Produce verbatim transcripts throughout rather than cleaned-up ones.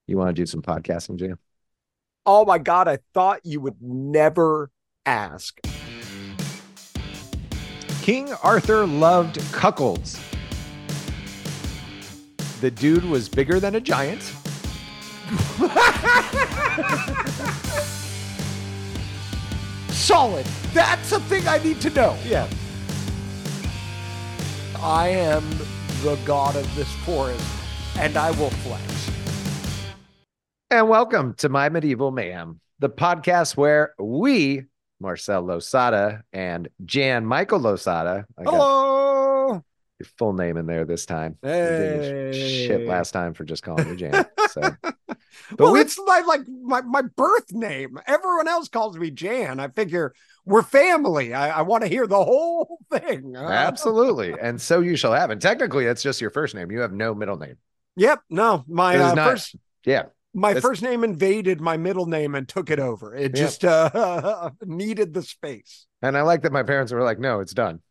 You want to do some podcasting, Jam? Oh my God, I thought you would never ask. King Arthur loved cuckolds. The dude was bigger than a giant. Solid. That's a thing I need to know. Yeah. I am the god of this forest, and I will flex. And welcome to My Medieval Mayhem, the podcast where we, Marcel Losada and Jan Michael Losada, I got Hello. your full name in there this time. Hey. Shit last time for just calling you Jan. So, but well, we it's my like my, my birth name. Everyone else calls me Jan. I figure we're family. I, I want to hear the whole thing. Absolutely. And so you shall have. And technically, it's just your first name. You have no middle name. Yep. No, my uh, not, first. Yeah. My it's, first name invaded my middle name and took it over. It yeah. just uh, needed the space. And I like that my parents were like, no, it's done.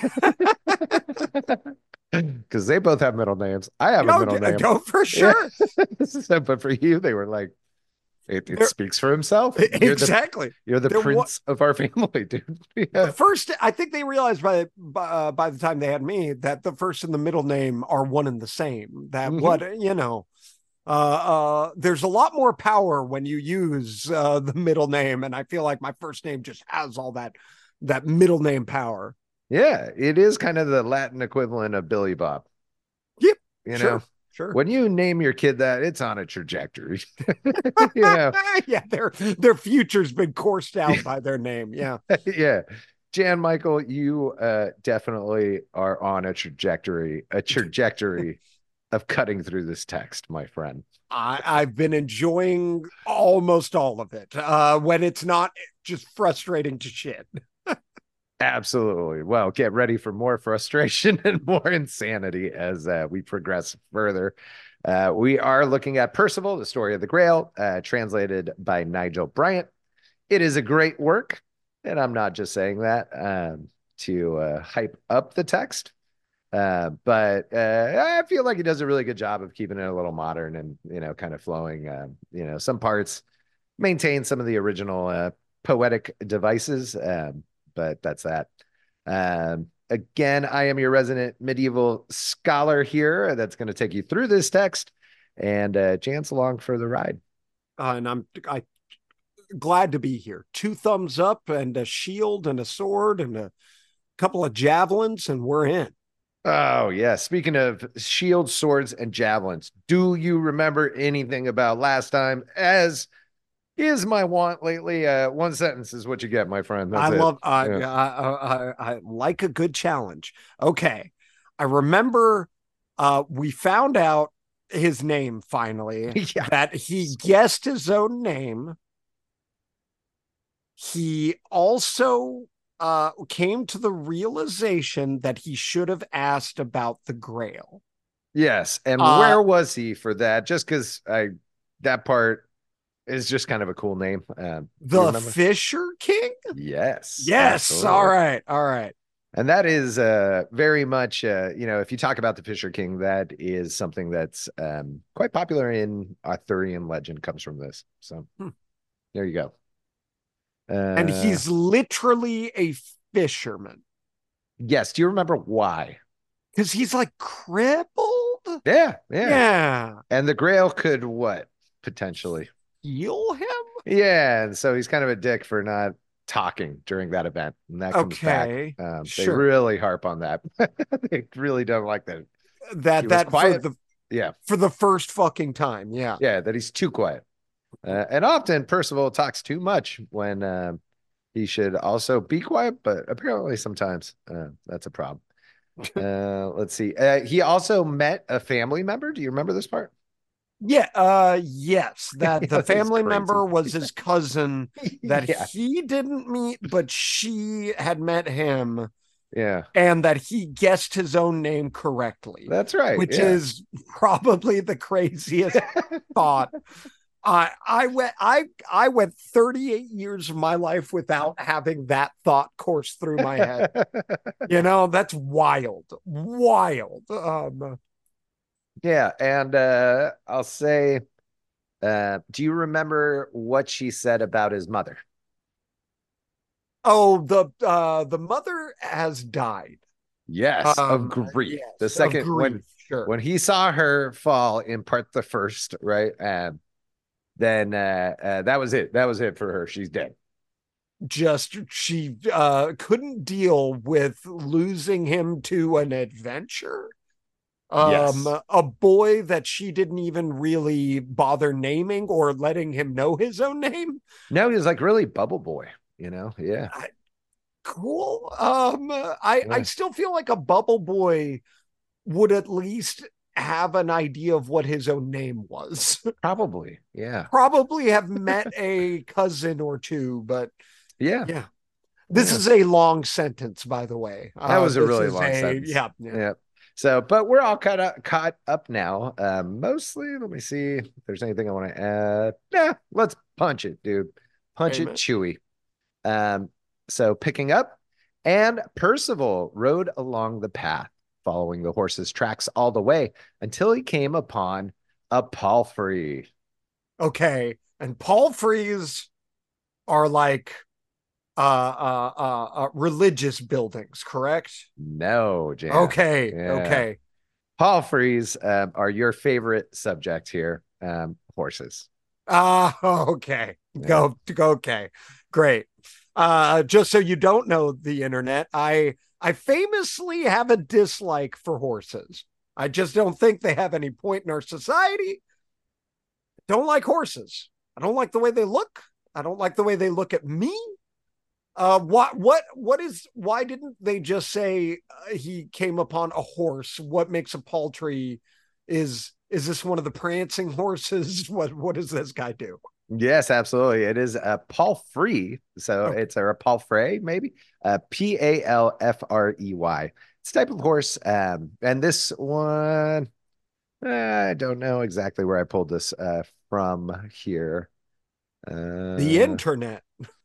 Because they both have middle names. I have go, a middle name. Go for sure. So, but for you, they were like, it, it speaks for himself. You're exactly. The, you're the They're prince wa- of our family, dude. Yeah. The first, I think they realized by uh, by the time they had me that the first and the middle name are one and the same. That mm-hmm. what, you know, uh, uh, there's a lot more power when you use uh, the middle name. And I feel like my first name just has all that, that middle name power. Yeah, it is kind of the Latin equivalent of Billy Bob. Yep. You sure, know, sure. When you name your kid that, it's on a trajectory. You know, yeah, their their future's been coursed out by their name. Yeah, yeah. Jan Michael, you uh, definitely are on a trajectory, a trajectory of cutting through this text, my friend. I, I've been enjoying almost all of it. Uh, when it's not just frustrating to shit. Absolutely. Well, get ready for more frustration and more insanity as uh, we progress further. Uh, we are looking at Percival, the Story of the Grail, uh, translated by Nigel Bryant. It is a great work, and I'm not just saying that um, to uh, hype up the text, uh, but uh, I feel like he does a really good job of keeping it a little modern and, you know, kind of flowing. Uh, you know, some parts maintain some of the original uh, poetic devices. Um, But that's that. Um, again, I am your resident medieval scholar here that's going to take you through this text, and uh, Jan's along for the ride. Uh, and I'm I glad to be here. Two thumbs up and a shield and a sword and a couple of javelins, and we're in. Oh, yeah. Speaking of shields, swords, and javelins, do you remember anything about last time? As is my want lately. Uh, one sentence is what you get, my friend. That's I it. love, uh, yeah. I, I, I, I like a good challenge. Okay. I remember uh, we found out his name finally, yeah. that he guessed his own name. He also uh, came to the realization that he should have asked about the Grail. Yes. And uh, where was he for that? Just because I, that part, is just kind of a cool name. Um, the Fisher King? Yes. Yes. Absolutely. All right. All right. And that is uh, very much, uh, you know, if you talk about the Fisher King, that is something that's um, quite popular in Arthurian legend, comes from this. So hmm. there you go. Uh, and he's literally a fisherman. Yes. Do you remember why? Because he's like crippled? Yeah. Yeah. Yeah. And the Grail could what? Potentially heal him? Yeah, and so he's kind of a dick for not talking during that event, and that comes okay. back. Um, sure. They really harp on that. They really don't like that. That that quiet. For the, yeah, for the first fucking time. Yeah, yeah, that he's too quiet, uh, and often Percival talks too much when uh, he should also be quiet. But apparently, sometimes uh, that's a problem. uh, let's see. Uh, he also met a family member. Do you remember this part? Yeah, uh yes, that the family member was his cousin that yeah. he didn't meet, but she had met him. Yeah. And that he guessed his own name correctly. That's right. Which yeah. is probably the craziest thought. I I went I I went thirty-eight years of my life without having that thought course through my head. You know, that's wild. Wild. Um Yeah, and uh, I'll say Uh, do you remember what she said about his mother? Oh, the uh the mother has died. Yes, of Um, grief. The yes, of second when grief, sure. when he saw her fall in part the first, right? Um, then uh, uh, that was it. That was it for her. She's dead. Just she uh couldn't deal with losing him to an adventure. Um, Yes. a boy that she didn't even really bother naming or letting him know his own name. No, he was like really Bubble Boy, you know? Yeah. I, cool. Um, I I Yeah. still feel like a bubble boy would at least have an idea of what his own name was. Probably. Yeah. Probably have met a cousin or two, but Yeah. yeah. This Yeah. is a long sentence, by the way. That Uh, was a this really is long a sentence. yeah, yeah. Yeah. So, but we're all caught up, caught up now. Um, mostly, let me see if there's anything I want to add. Nah, let's punch it, dude. Punch it, Amen. Chewy. Um, so picking up, and Percival rode along the path, following the horse's tracks all the way until he came upon a palfrey. Okay, and Paul Frees are like uh, uh, uh, uh, religious buildings, correct? No, Jan. Okay, Yeah. okay. Palfreys um, are your favorite subject here. Um, horses. Uh, okay. Yeah. Go, go, okay. Great. Uh, just so you don't know the internet, I I famously have a dislike for horses. I just don't think they have any point in our society. Don't like horses. I don't like the way they look. I don't like the way they look at me. Uh, what what what is why didn't they just say uh, he came upon a horse? What makes a paltry? Is is this one of the prancing horses? What what does this guy do? Yes, absolutely. It is a palfrey. So Okay, it's a, a palfrey, maybe uh, P A L F R E Y. It's a type of horse. Um, and this one, I don't know exactly where I pulled this uh, from here. the Uh, internet.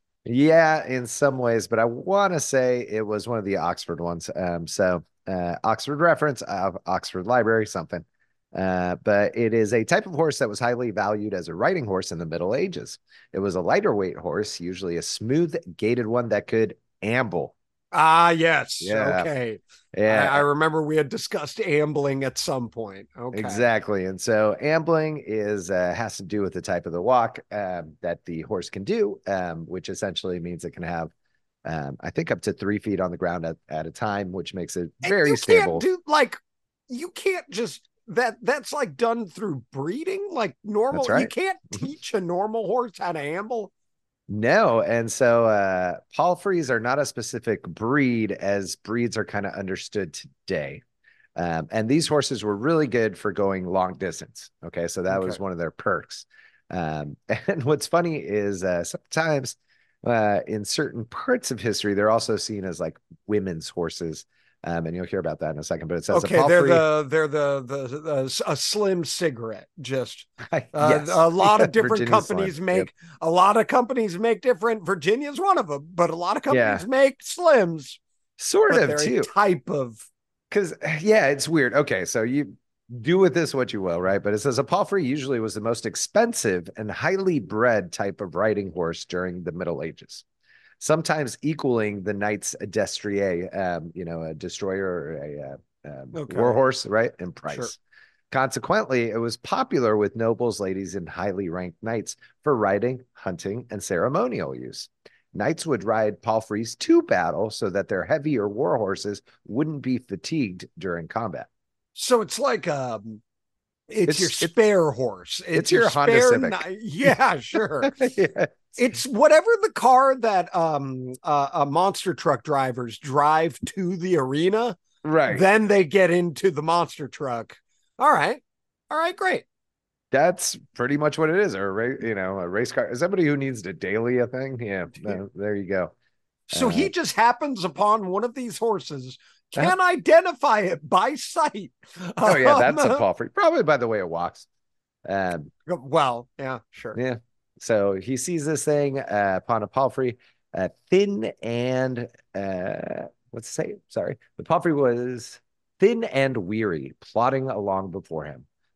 yeah, in some ways, but I want to say it was one of the Oxford ones. Um, so uh, Oxford reference of Oxford Library, something. Uh, but it is a type of horse that was highly valued as a riding horse in the Middle Ages. It was a lighter weight horse, usually a smooth gaited one that could amble. Ah, yes. Yeah, Okay. I, I yeah, remember we had discussed ambling at some point. Okay. exactly. And so ambling is uh, has to do with the type of the walk um, that the horse can do, um, which essentially means it can have um, I think up to three feet on the ground at, at a time, which makes it And very you can't stable. do like you can't just that that's like done through breeding like That's normal you right. can't teach a normal horse how to amble. No, and so uh palfreys are not a specific breed as breeds are kind of understood today. Um, and these horses were really good for going long distance. Okay, so that Okay. was one of their perks. Um, and what's funny is uh, sometimes uh, in certain parts of history, they're also seen as like women's horses. Um, and you'll hear about that in a second. But it says a Okay, they're palfrey. the they're the the, the a slim cigarette. Just uh, Yes, a lot yeah, of different Virginia Slim. companies Yep. make a lot of companies make different. Virginia's one of them, but a lot of Yeah, companies make slims, sort but of they're a too. type of Because yeah, it's weird. Okay, so you do with this what you will, right? But it says a palfrey usually was the most expensive and highly bred type of riding horse during the Middle Ages, sometimes equaling the knight's destrier, um, you know, a destroyer or a uh, um, war okay, horse, right? In sure. price. Consequently, it was popular with nobles, ladies, and highly ranked knights for riding, hunting, and ceremonial use. Knights would ride palfreys to battle so that their heavier war horses wouldn't be fatigued during combat. So it's like um, it's your It's it's spare horse. It's it's your your Honda spare. Civic. Ni- yeah, sure. Yeah. It's whatever the car that um uh, uh monster truck drivers drive to the arena, Right. then they get into the monster truck. All right. All right, great. That's pretty much what it is. Or a you know, a race car. Somebody who needs to daily a thing. Yeah. Uh, there you go. So Uh, he just happens upon one of these horses, uh, can identify it by sight. oh yeah, that's a Um, palfrey. Probably by the way it walks. Um, well, yeah, sure. Yeah. So he sees this thing uh, upon a palfrey, uh, thin and uh, let's say, sorry, the palfrey was thin and weary, plodding along before him.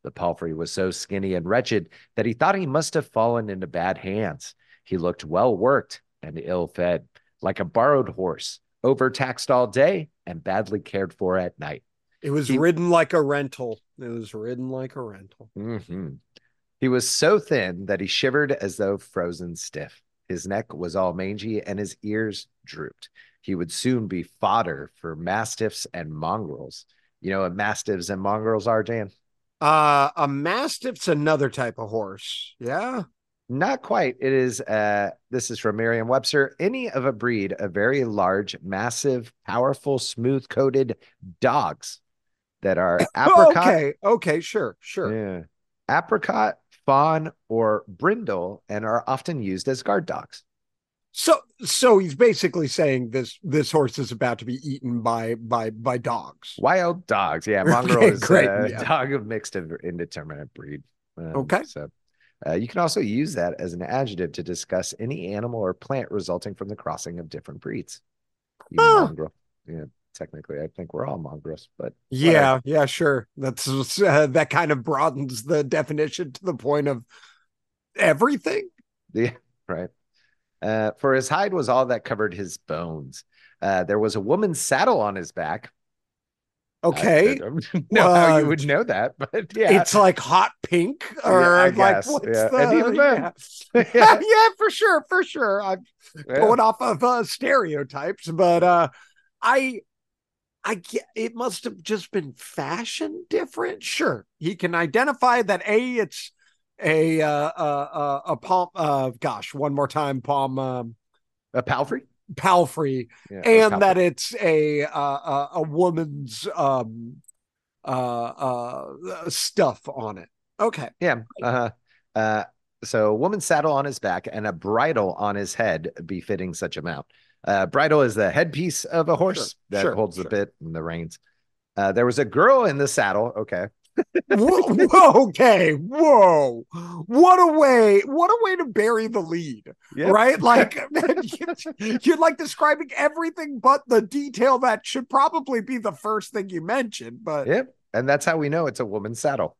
The palfrey was so skinny and wretched that he thought he must have fallen into bad hands. He looked well worked and ill fed, like a borrowed horse, overtaxed all day and badly cared for at night. It was He, ridden like a rental. It was ridden like a rental. mm-hmm. He was so thin that he shivered as though frozen stiff. His neck was all mangy and his ears drooped. He would soon be fodder for mastiffs and mongrels. You know what mastiffs and mongrels are, Dan? Uh, a mastiff's another type of horse. Yeah. Not quite. It is, uh, this is from Merriam-Webster. Any of a breed of very large, massive, powerful, smooth-coated dogs that are apricot. Okay. Okay. Sure. Sure. Yeah. Apricot, fawn, or brindle, and are often used as guard dogs. So, so he's basically saying this this horse is about to be eaten by by by dogs. Wild dogs. Yeah. Mongrel Okay, is great, a yeah. dog of mixed and indeterminate breed. Um, Okay. So uh, you can also use that as an adjective to discuss any animal or plant resulting from the crossing of different breeds. You Huh. mongrel. Yeah. Technically, I think we're all mongrels, but Yeah, whatever. yeah, sure. That's uh, that kind of broadens the definition to the point of everything. Yeah, right. Uh, for his hide was all that covered his bones. Uh, there was a woman's saddle on his back. Okay. I don't know how you would know that, but yeah, It's like hot pink or yeah, I like guess. what's Yeah. the And even then, yeah. yeah, Yeah, for sure, for sure. I'm yeah. going off of uh, stereotypes, but uh I I get it must have just been fashion different. Sure, he can identify that a it's a uh, uh, uh, a palm. Uh, gosh, one more time, palm um, A palfrey. palfrey, Yeah, and that it's a uh, a, a woman's um, uh, uh, stuff on it. Okay. Yeah. Uh-huh. Uh, so a woman's saddle on his back and a bridle on his head befitting such a mount. Uh, bridle is the headpiece of a horse Sure, that sure, holds the sure. bit and the reins. Uh, there was a girl in the saddle. Okay. Whoa, whoa, okay, whoa! What a way! What a way to bury the lead, Yep. right? Like you're like describing everything but the detail that should probably be the first thing you mentioned. But Yep. And that's how we know it's a woman's saddle.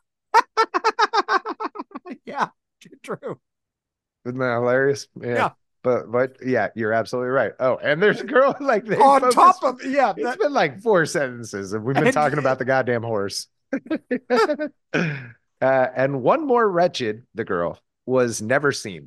yeah, true. Isn't that hilarious? Yeah. Yeah. But but yeah, you're absolutely right. Oh, and there's a girl like they On focus, top of yeah, it's that, been like four sentences, and we've been and, talking about the goddamn horse. uh, and one more wretched, the girl was never seen.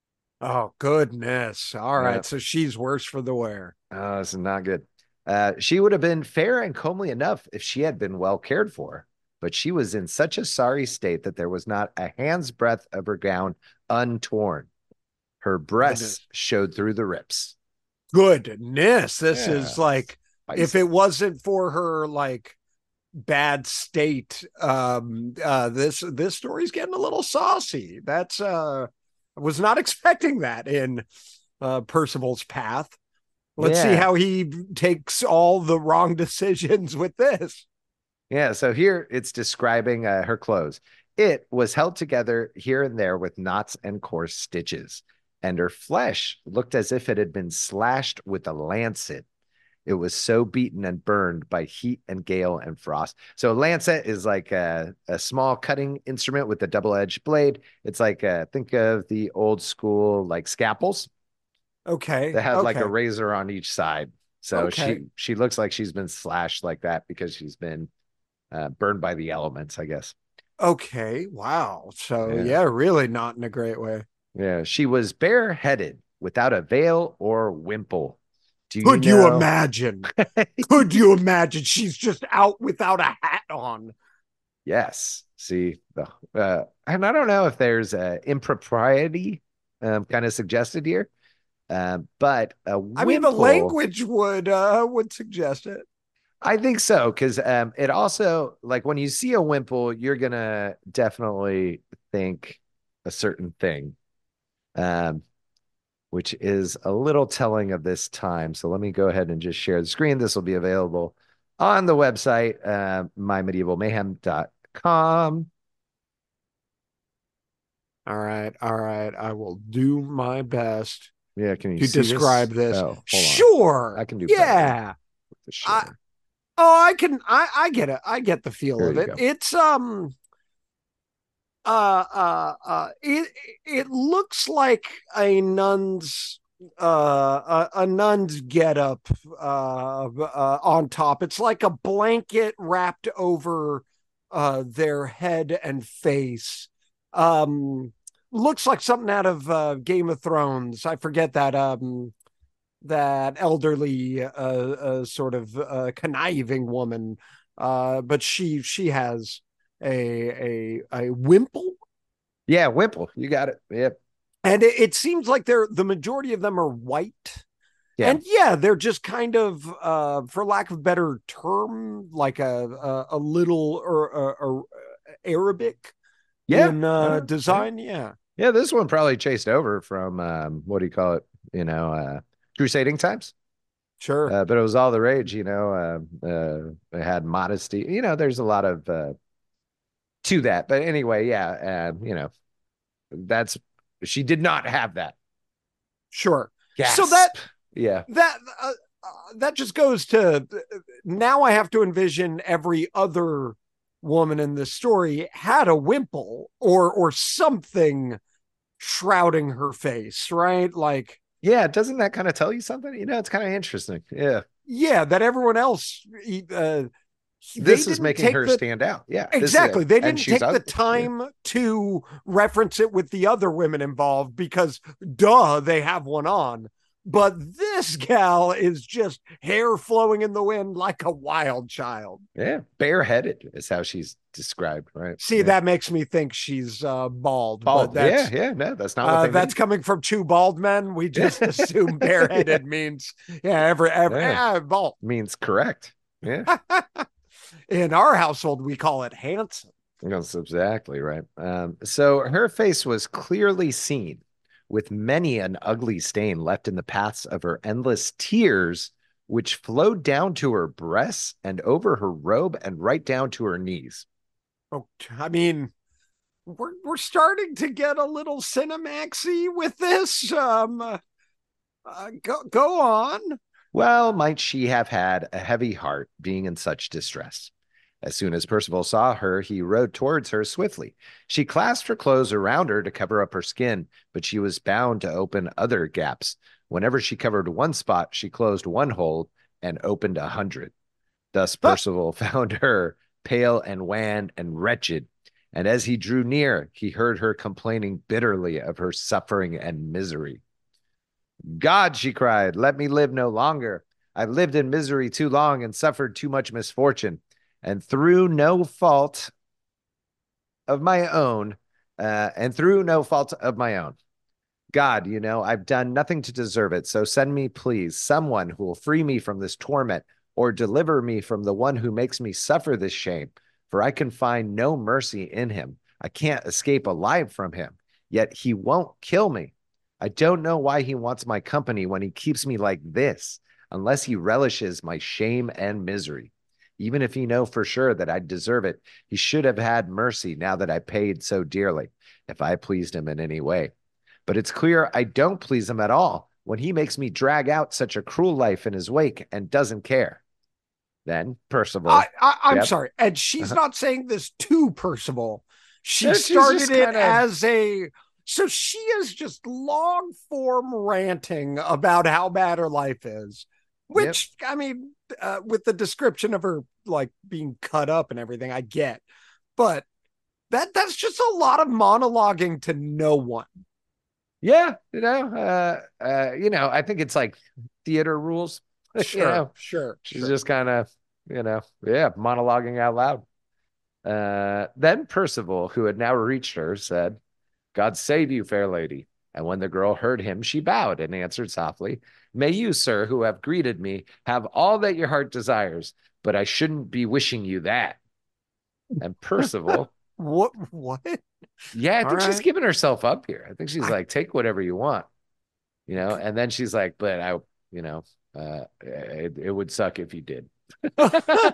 oh goodness! All right, Yeah. so she's worse for the wear. Oh, this is not good. Uh, she would have been fair and comely enough if she had been well cared for, but she was in such a sorry state that there was not a hand's breadth of her gown untorn. Her breasts Goodness. showed through the rips. Goodness, this Yeah. is like if Spicy. it wasn't for her like bad state, um, uh, this this story's getting a little saucy. That's uh, I was not expecting that in uh, Percival's path. Let's see Yeah. how he takes all the wrong decisions with this. Yeah, so here it's describing uh, her clothes. It was held together here and there with knots and coarse stitches, and her flesh looked as if it had been slashed with a lancet. It was so beaten and burned by heat and gale and frost. So a lancet is like a, a small cutting instrument with a double-edged blade. It's like, uh, think of the old school like scalpels Okay, that had like okay, a razor on each side. So okay, she she looks like she's been slashed like that because she's been uh, burned by the elements, I guess. okay. Wow. So Yeah. yeah, really not in a great way. Yeah, she was bareheaded without a veil or wimple. Do you Could you know? imagine? Could you imagine? She's just out without a hat on. Yes. See, the uh, and I don't know if there's a impropriety um, kind of suggested here, uh, but a I mean, the wimple, language would uh would suggest it. I think so, because um, it also like when you see a wimple, you're gonna definitely think a certain thing, um, which is a little telling of this time. So let me go ahead and just share the screen. This will be available on the website, uh, my medieval mayhem dot com. All right, all right. I will do my best Yeah, can you to see describe this. Oh, hold on. Sure, I can do better yeah. with the I, share. oh, I can. I I get it. I get the feel There of you it. go. It's um, uh, uh, uh, it it looks like a nun's uh a, a nun's getup uh, uh on top. It's like a blanket wrapped over uh their head and face. Um, looks like something out of uh, Game of Thrones. I forget that um that elderly uh, uh sort of uh, conniving woman, uh, but she she has a a a wimple, Yeah, Wimple, you got it. Yep. and it, it seems like they're the majority of them are white. Yeah. And yeah, they're just kind of, uh, for lack of a better term, like a a, a little or, or, or Arabic Yeah. in uh, Uh, yeah. design. Yeah, Yeah, this one probably chased over from um, what do you call it? You know, uh, crusading times. sure. Uh, but it was all the rage, you know. Uh, uh, it had modesty. You know, there's a lot of uh, to that. But anyway, yeah, uh, you know, that's she did not have that. Sure. So that Gasp. Yeah. that uh, uh, that just goes to now. I have to envision every other woman in this story had a wimple or or something shrouding her face, right? Like, Yeah, doesn't that kind of tell you something? You know, it's kind of interesting. Yeah. yeah, that everyone else, uh, they This is didn't making take her the stand out. Yeah. This is exactly. They and didn't she's take the ugly. Yeah. time to reference it with the other women involved because, duh, they have one on. But this gal is just hair flowing in the wind like a wild child. Yeah. Bareheaded is how she's described, right? See, Yeah. that makes me think she's uh, bald, but Bald. Yeah, that's yeah. No, that's not what uh, they that's mean. coming from two bald men. We just assume Yeah. bareheaded means yeah, every every Yeah. ah, bald. Means correct. Yeah. In our household, we call it handsome. That's exactly right. Um, so her face was clearly seen, with many an ugly stain left in the paths of her endless tears, which flowed down to her breasts and over her robe and right down to her knees. Oh, I mean, we're we're starting to get a little Cinemaxy with this. Um, uh, uh, go go on. Well, might she have had a heavy heart, being in such distress? As soon as Percival saw her, he rode towards her swiftly. She clasped her clothes around her to cover up her skin, but she was bound to open other gaps. Whenever she covered one spot, she closed one hole and opened a hundred. Thus Huh. Percival found her pale and wan and wretched. And as he drew near, he heard her complaining bitterly of her suffering and misery. God, she cried, let me live no longer. I've lived in misery too long and suffered too much misfortune. And through no fault of my own, uh, and through no fault of my own. God, you know, I've done nothing to deserve it. So send me, please, someone who will free me from this torment or deliver me from the one who makes me suffer this shame. For I can find no mercy in him. I can't escape alive from him, yet he won't kill me. I don't know why he wants my company when he keeps me like this, unless he relishes my shame and misery. Even if he know for sure that I deserve it, he should have had mercy now that I paid so dearly, if I pleased him in any way. But it's clear I don't please him at all when he makes me drag out such a cruel life in his wake and doesn't care. Then I, Percival. I I'm Yep. sorry, and she's Uh-huh. not saying this to Percival. She Yeah, she's started just it kind of, as a so she is just long form ranting about how bad her life is, yep. which I mean, uh, with the description of her like being cut up and everything, I get, but that that's just a lot of monologuing to no one. Yeah, you know, uh, uh, you know, I think it's like theater rules. You Sure, know, sure, she's sure. just kind of, you know, yeah, monologuing out loud. Uh, then Percival, who had now reached her, said, God save you, fair lady. And when the girl heard him, she bowed and answered softly, May you, sir, who have greeted me, have all that your heart desires, but I shouldn't be wishing you that. And Percival, What? What? yeah, I All think she's right. giving herself up here. I think she's I. like, take whatever you want, you know, and then she's like, but I, you know, uh, it, it would suck if you did. All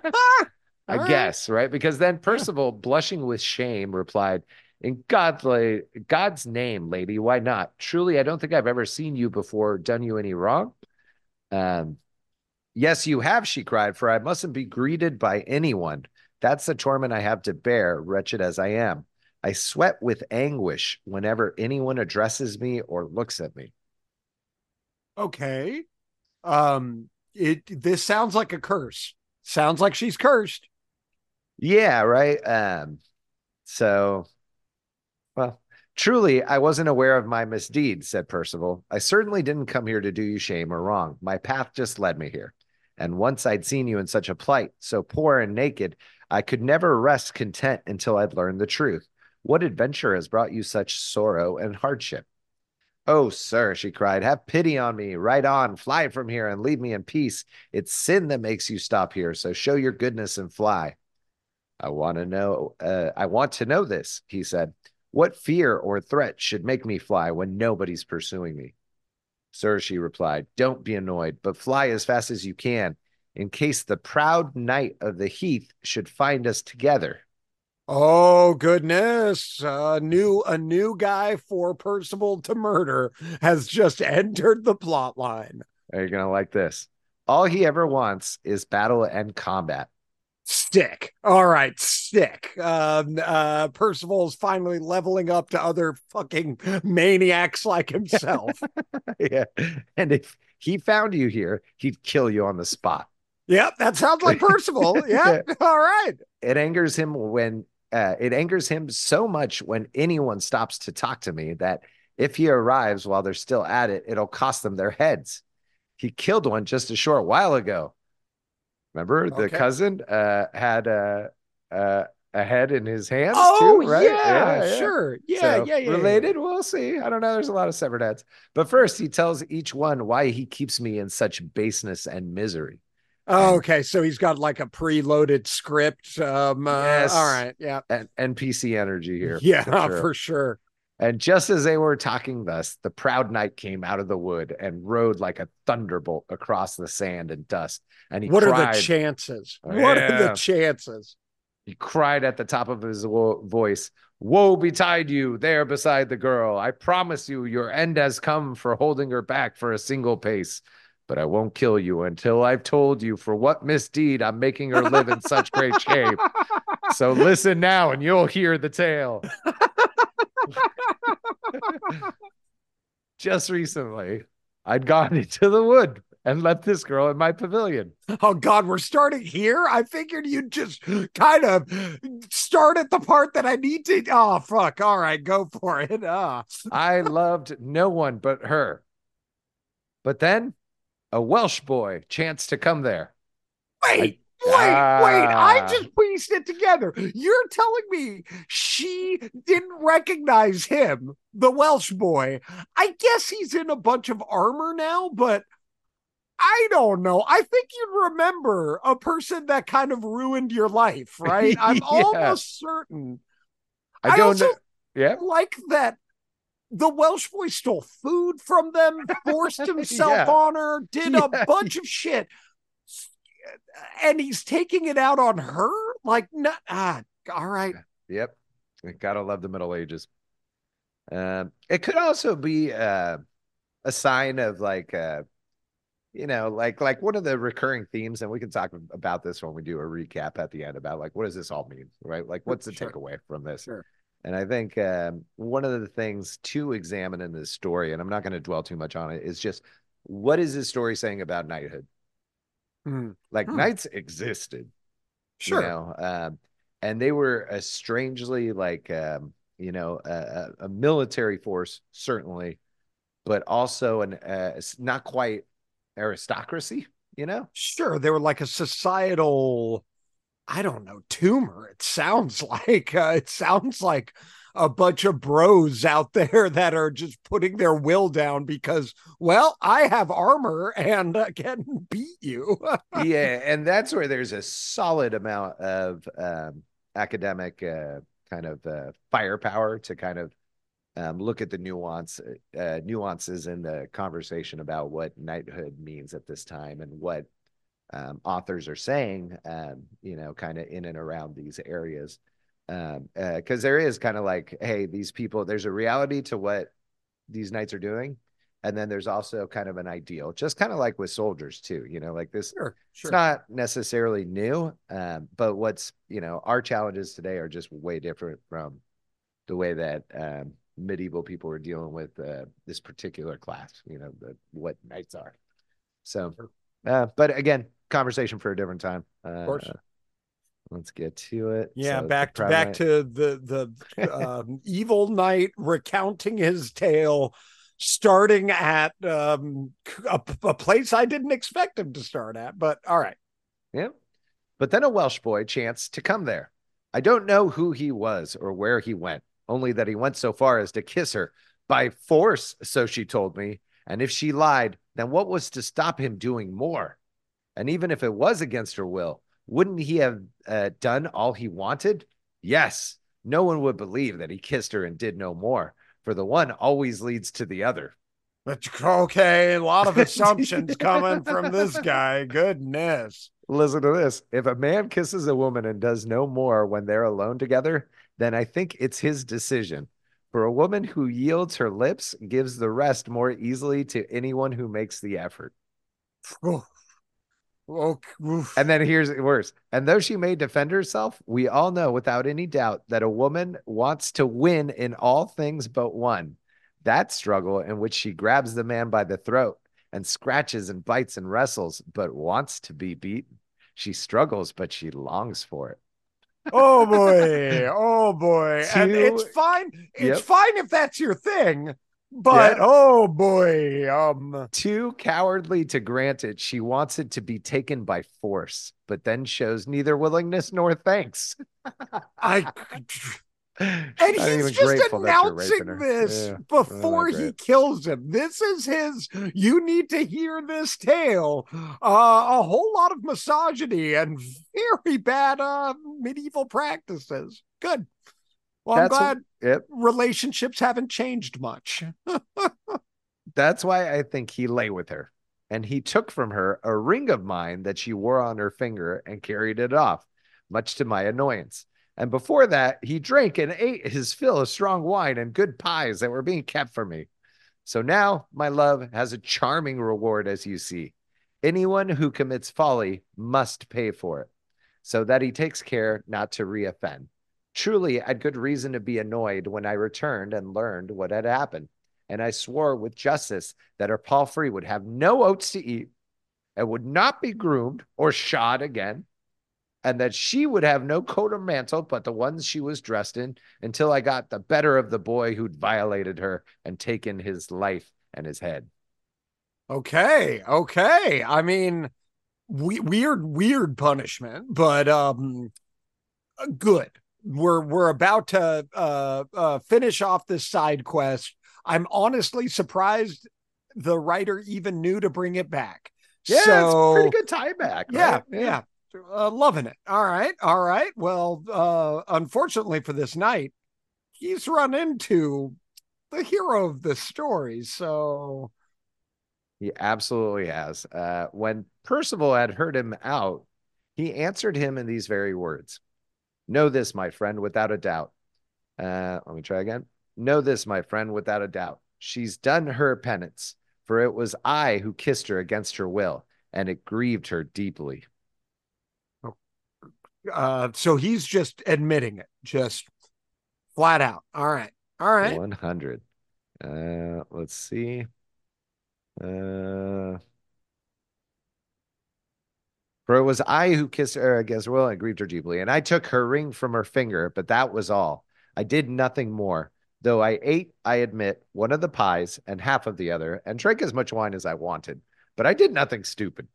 I right. guess, right? Because then Yeah. Percival, blushing with shame, replied, In God, la- God's name, lady, why not? Truly, I don't think I've ever seen you before, done you any wrong. Um, yes, you have, she cried, for I mustn't be greeted by anyone. That's the torment I have to bear, wretched as I am. I sweat with anguish whenever anyone addresses me or looks at me. Okay. Um, it this sounds like a curse. Sounds like she's cursed. Yeah, right. Um, so, well, truly, I wasn't aware of my misdeed, said Percival. I certainly didn't come here to do you shame or wrong. My path just led me here. And once I'd seen you in such a plight, so poor and naked, I could never rest content until I'd learned the truth. What adventure has brought you such sorrow and hardship? Oh, sir, she cried, have pity on me. Ride on, fly from here and leave me in peace. It's sin that makes you stop here, so show your goodness and fly. I want to know, uh, I want to know this, he said. What fear or threat should make me fly when nobody's pursuing me? Sir, she replied, don't be annoyed, but fly as fast as you can, in case the proud knight of the heath should find us together. Oh goodness. A new a new guy for Percival to murder has just entered the plot line. Are you going to like this? All he ever wants is battle and combat. Stick. All right, stick. Um, uh, Percival's finally leveling up to other fucking maniacs like himself. Yeah. And if he found you here, he'd kill you on the spot. Yep, that sounds like Percival. Yep. Yeah. All right. It angers him when uh, it angers him so much when anyone stops to talk to me that if he arrives while they're still at it, it'll cost them their heads. He killed one just a short while ago. Remember, the Okay. cousin uh, had a, a a head in his hands Oh too, right? yeah, Yeah, yeah. sure. Yeah, So yeah, yeah, related, yeah. we'll see. I don't know. There's a lot of severed heads. But first, he tells each one why he keeps me in such baseness and misery. Oh, And okay, so he's got like a preloaded script. Um, uh, all yes, right, yeah, and N P C energy here yeah, for sure. for sure. And just as they were talking thus, the proud knight came out of the wood and rode like a thunderbolt across the sand and dust. And he What are the cried, chances? oh, What are the yeah. chances? He cried at the top of his wo- voice, woe betide you there beside the girl. I promise you, your end has come for holding her back for a single pace. But I won't kill you until I've told you for what misdeed I'm making her live in such great shape. So listen now and you'll hear the tale. Just recently, I'd gone into the wood and left this girl in my pavilion. Oh God, we're starting here. I figured you'd just kind of start at the part that I need to. Oh fuck! All right, go for it. Ah, I loved no one but her. But then a Welsh boy chanced to come there. I wait, wait, wait! I ah just pieced it together. You're telling me she didn't recognize him, the Welsh boy. I guess he's in a bunch of armor now, but I don't know. I think you'd remember a person that kind of ruined your life, right? I'm yeah. almost certain. I I don't also know. Yeah. like that the Welsh boy stole food from them, forced himself Yeah. on her, did a Yeah. bunch of shit, and he's taking it out on her. Like, not ah, all right. Yep. Gotta love the Middle Ages. Um, it could also be uh, a sign of like uh, you know, like like one of the recurring themes, and we can talk about this when we do a recap at the end about like what does this all mean, right? Like what's the Sure, takeaway from this? sure. And I think um, one of the things to examine in this story, and I'm not going to dwell too much on it, is just what is this story saying about knighthood? Hmm. Like Hmm. knights existed, you Sure. know, um, and they were a strangely like um, you know a, a military force certainly, but also an uh, not quite aristocracy, you know. Sure. They were like a societal, I don't know, tumor. It sounds like uh, it sounds like a bunch of bros out there that are just putting their will down because, well, I have armor and uh, can beat you. Yeah, and that's where there's a solid amount of um, academic uh, kind of uh, firepower to kind of um, look at the nuance uh, nuances in the conversation about what knighthood means at this time and what um, authors are saying, um, you know, kind of in and around these areas. Um, because uh, there is kind of like, hey, these people, there's a reality to what these knights are doing. And then there's also kind of an ideal, just kind of like with soldiers too, you know, like this, Sure, it's sure. not necessarily new. Um, but what's, you know, our challenges today are just way different from the way that um, medieval people were dealing with uh, this particular class, you know, the, what knights are. So, uh, but again, conversation for a different time. Of Uh, course. let's get to it. Yeah, So the back to Proud back Knight. to the the um, evil knight recounting his tale, starting at um, a, a place I didn't expect him to start at. But all right. Yeah. But then a Welsh boy chanced to come there. I don't know who he was or where he went, only that he went so far as to kiss her by force, so she told me. And if she lied, then what was to stop him doing more? And even if it was against her will, wouldn't he have uh, done all he wanted? Yes. No one would believe that he kissed her and did no more, for the one always leads to the other. Okay, a lot of assumptions coming from this guy. Goodness. Listen to this. If a man kisses a woman and does no more when they're alone together, then I think it's his decision. For a woman who yields her lips gives the rest more easily to anyone who makes the effort. And then here's worse. And though she may defend herself, we all know without any doubt that a woman wants to win in all things but one. That struggle in which she grabs the man by the throat and scratches and bites and wrestles, but wants to be beaten. She struggles, but she longs for it. Oh boy. Oh boy. Two, and it's fine. It's yep. fine if that's your thing. But yeah. Oh boy. Um Too cowardly to grant it, she wants it to be taken by force, but then shows neither willingness nor thanks. I and he's just announcing this yeah, before he kills him. This is his, you need to hear this tale. Uh, a whole lot of misogyny and very bad uh, medieval practices. Good. Well, That's I'm glad what, yep. relationships haven't changed much. That's why I think he lay with her. And he took from her a ring of mine that she wore on her finger and carried it off, much to my annoyance. And before that, he drank and ate his fill of strong wine and good pies that were being kept for me. So now my love has a charming reward, as you see. Anyone who commits folly must pay for it, so that he takes care not to reoffend. Truly, I had good reason to be annoyed when I returned and learned what had happened. And I swore with justice that her palfrey would have no oats to eat and would not be groomed or shod again, and that she would have no coat or mantle but the ones she was dressed in until I got the better of the boy who'd violated her and taken his life and his head. Okay, okay. I mean, we, weird, weird punishment, but um, good. We're we're about to uh, uh, finish off this side quest. I'm honestly surprised the writer even knew to bring it back. Yeah, so, it's a pretty good tie back. Yeah, right? yeah. yeah. Uh, loving it. All right. All right. Well, uh, unfortunately for this knight, he's run into the hero of the story. So he absolutely has. Uh, when Percival had heard him out, he answered him in these very words. Know this, my friend, without a doubt. Uh, let me try again. Know this, my friend, without a doubt. She's done her penance, for it was I who kissed her against her will, and it grieved her deeply. Uh, so he's just admitting it, just flat out. All right. All right. one hundred. Uh, let's see. Uh, for it was I who kissed her against her will and grieved her deeply. And I took her ring from her finger, but that was all. I did nothing more. Though I ate, I admit, one of the pies and half of the other, and drank as much wine as I wanted. But I did nothing stupid.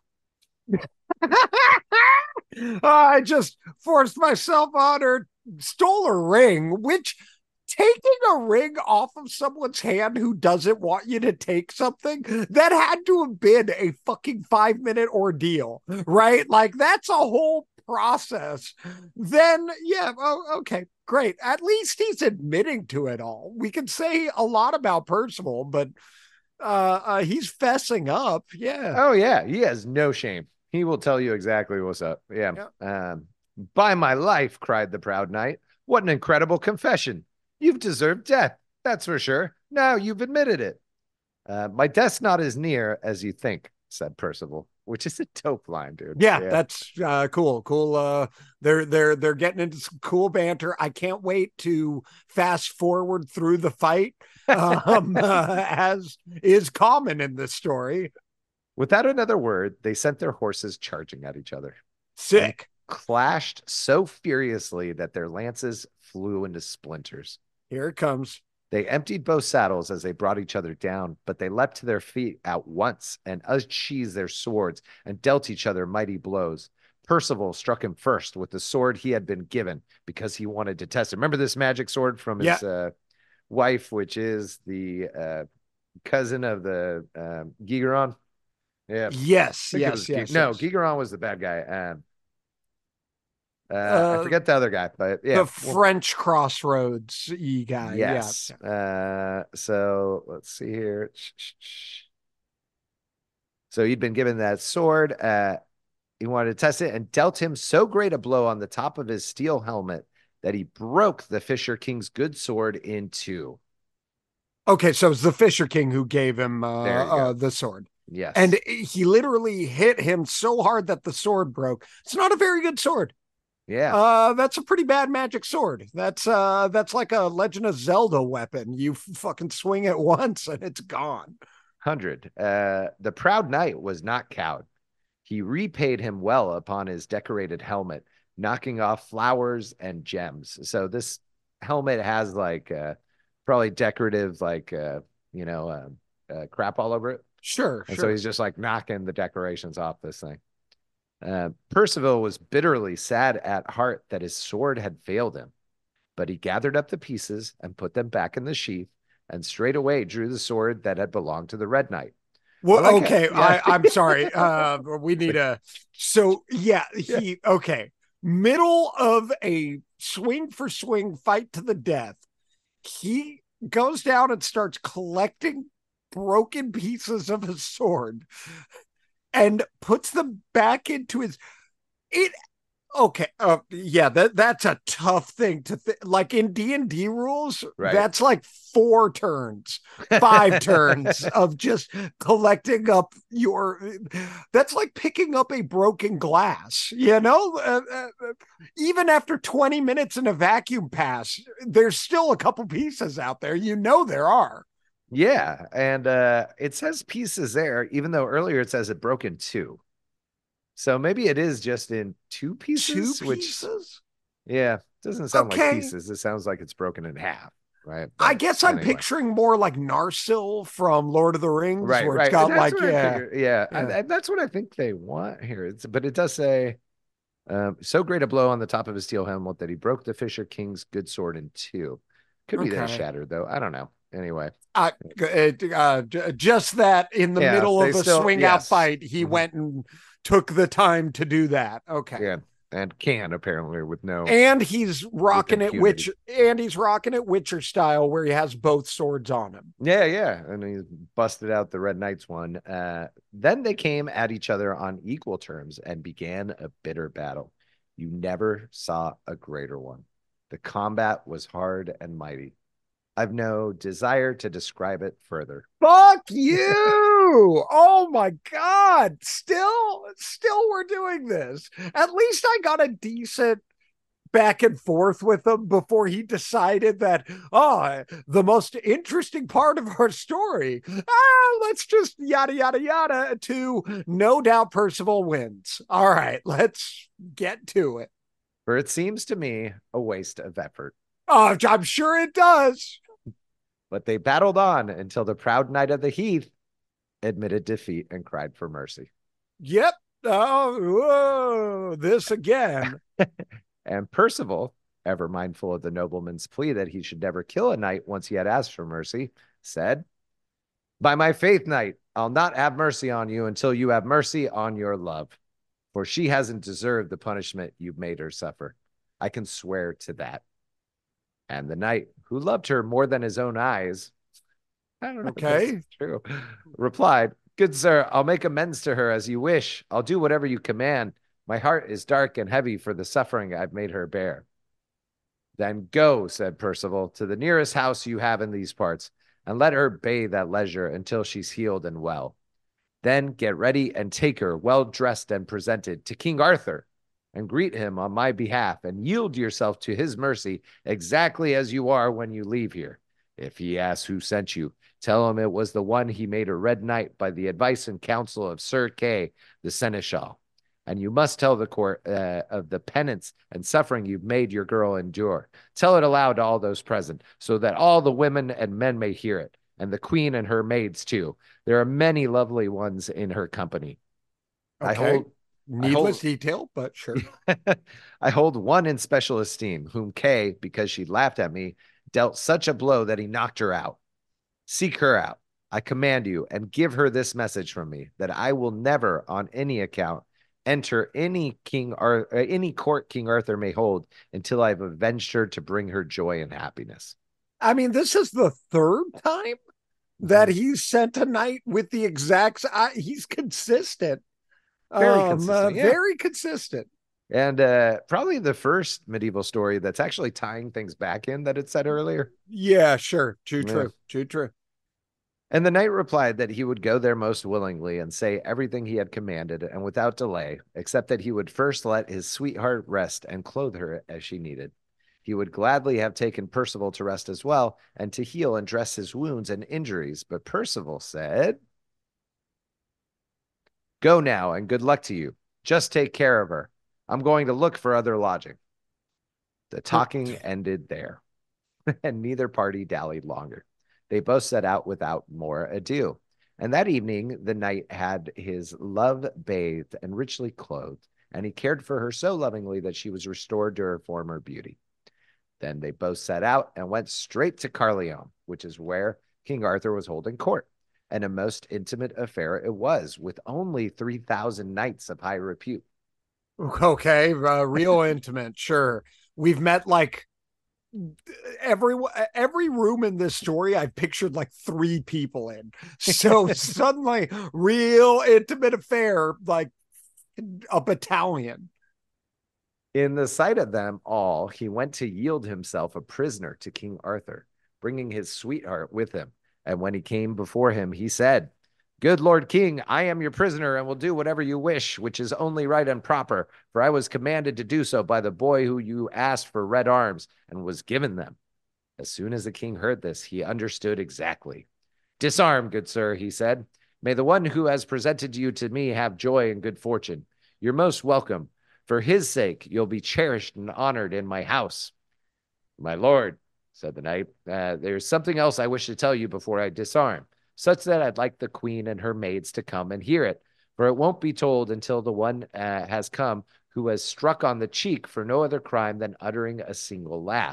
I just forced myself on her, stole a ring, which taking a ring off of someone's hand who doesn't want you to take something, that had to have been a fucking five minute ordeal, right? Like that's a whole process. Then, yeah, oh, okay, great. At least he's admitting to it all. We can say a lot about Percival, but uh, uh he's fessing up. Yeah. Oh, yeah. He has no shame. He will tell you exactly what's up. Yeah. yeah. Um, by my life, cried the proud knight. What an incredible confession. You've deserved death. That's for sure. Now you've admitted it. Uh, my death's not as near as you think, said Percival. which is a dope line, dude. Yeah, Yeah. that's uh, cool. Cool. Uh, they're they're they're getting into some cool banter. I can't wait to fast forward through the fight, um, uh, as is common in this story. Without another word, they sent their horses charging at each other and Sick. clashed so furiously that their lances flew into splinters. Here it comes. They emptied both saddles as they brought each other down, but they leapt to their feet at once and unsheathed their swords and dealt each other mighty blows. Percival struck him first with the sword he had been given because he wanted to test it. Remember this magic sword from Yeah. his uh, wife, which is the uh, cousin of the uh, Gigeron? Yeah. Yes. I think it Yes. was Yes. Gi- no, yes. Gigeron was the bad guy. Um, uh, I Uh, forget the other guy, but yeah. the well, French Crossroads e guy. yes. Yeah. Uh, so let's see here. So he'd been given that sword. Uh, he wanted to test it and dealt him so great a blow on the top of his steel helmet that he broke the Fisher King's good sword in two. Okay, so it's the Fisher King who gave him uh, There you go. uh, the sword. Yes. And he literally hit him so hard that the sword broke. It's not a very good sword. Yeah. Uh, that's a pretty bad magic sword. That's uh, that's like a Legend of Zelda weapon. You fucking swing it once and it's gone. Hundred. Uh, the proud knight was not cowed. He repaid him well upon his decorated helmet, knocking off flowers and gems. So this helmet has like uh, probably decorative, like uh, you know, uh, uh, crap all over it. Sure, And sure. so he's just like knocking the decorations off this thing. Uh, Percival was bitterly sad at heart that his sword had failed him, but he gathered up the pieces and put them back in the sheath and straightway drew the sword that had belonged to the Red Knight. Well, like okay, it. Yeah. I, I'm sorry. Uh, we need a. So yeah, he okay. Middle of a swing for swing fight to the death, he goes down and starts collecting broken pieces of his sword and puts them back into his. It okay uh yeah that that's a tough thing to th- like in D and D rules, Right. That's like four turns, five turns of just collecting up your that's like picking up a broken glass, you know. Uh, uh, even after twenty minutes in a vacuum pass, there's still a couple pieces out there, you know there are. Yeah, and uh it says pieces there, even though earlier it says it broke in two. So maybe it is just in two pieces. Two which, pieces? Yeah, doesn't sound Okay. like pieces. It sounds like it's broken in half, right? I But guess I'm anyway. picturing more like Narsil from Lord of the Rings, Right, where right. it's got That's like what I yeah, figured. yeah, yeah. I, I, that's what I think they want here. It's, but it does say, um, so great a blow on the top of his steel helmet that he broke the Fisher King's good sword in two. Could be that it Okay. shattered, though. I don't know. Anyway, I, uh, uh, j- just that in the Yeah, middle they of a still- swing out yes. fight, he Mhm. went and took the time to do that. Okay. yeah, and can apparently with no. And he's rocking it, impunity. which and he's rocking it Witcher style, where he has both swords on him. Yeah, yeah, and he busted out the Red Knights one. Uh, then they came at each other on equal terms and began a bitter battle. You never saw a greater one. The combat was hard and mighty. I've no desire to describe it further. Fuck you! Oh my god! Still, still, we're doing this. At least I got a decent back and forth with him before he decided that, oh, the most interesting part of our story, ah, let's just yada yada yada. To no doubt Percival wins. All right, let's get to it. For it seems to me a waste of effort. Oh, I'm sure it does. But they battled on until the proud knight of the heath admitted defeat and cried for mercy. Yep. Oh, whoa, this again. And Percival, ever mindful of the nobleman's plea that he should never kill a knight once he had asked for mercy, said, "By my faith, knight, I'll not have mercy on you until you have mercy on your love, for she hasn't deserved the punishment you've made her suffer. I can swear to that." And the knight, who loved her more than his own eyes, I don't know Okay. if that's true, replied, "Good sir, I'll make amends to her as you wish. I'll do whatever you command. My heart is dark and heavy for the suffering I've made her bear." "Then go," said Percival, "to the nearest house you have in these parts, and let her bathe at leisure until she's healed and well. Then get ready and take her, well dressed and presented, to King Arthur, and greet him on my behalf, and yield yourself to his mercy exactly as you are when you leave here. If he asks who sent you, tell him it was the one he made a red knight by the advice and counsel of Sir Kay, the seneschal. And you must tell the court uh, of the penance and suffering you've made your girl endure. Tell it aloud to all those present, so that all the women and men may hear it, and the queen and her maids too. There are many lovely ones in her company. I Okay. hold I Needless hold detail, but sure. I hold one in special esteem, whom Kay, because she laughed at me, dealt such a blow that he knocked her out. Seek her out, I command you, and give her this message from me, that I will never, on any account, enter any king or uh, any court King Arthur may hold until I've avenged her to bring her joy and happiness. I mean, this is the third time that he's sent a knight with the exact. Uh, he's consistent. Very Um, uh, consistent, yeah. very consistent. And uh, probably the first medieval story that's actually tying things back in that it said earlier. Yeah, sure. Too Yeah. true. Too true. And the knight replied that he would go there most willingly and say everything he had commanded and without delay, except that he would first let his sweetheart rest and clothe her as she needed. He would gladly have taken Percival to rest as well and to heal and dress his wounds and injuries. But Percival said, "Go now and good luck to you. Just take care of her. I'm going to look for other lodging." The talking ended there, and neither party dallied longer. They both set out without more ado. And that evening, the knight had his love bathed and richly clothed, and he cared for her so lovingly that she was restored to her former beauty. Then they both set out and went straight to Carleon, which is where King Arthur was holding court. And a most intimate affair it was, with only three thousand knights of high repute. Okay, uh, real intimate. Sure, we've met like every every room in this story. I've pictured like three people in. So suddenly, real intimate affair, like a battalion. In the sight of them all, he went to yield himself a prisoner to King Arthur, bringing his sweetheart with him. And when he came before him, he said, "Good Lord King, I am your prisoner and will do whatever you wish, which is only right and proper, for I was commanded to do so by the boy who you asked for red arms and was given them." As soon as the king heard this, he understood exactly. "Disarm, good sir," he said. "May the one who has presented you to me have joy and good fortune. You're most welcome. For his sake, you'll be cherished and honored in my house." "My lord," said the knight, uh, "there's something else I wish to tell you before I disarm, such that I'd like the queen and her maids to come and hear it, for it won't be told until the one uh, has come who has struck on the cheek for no other crime than uttering a single laugh."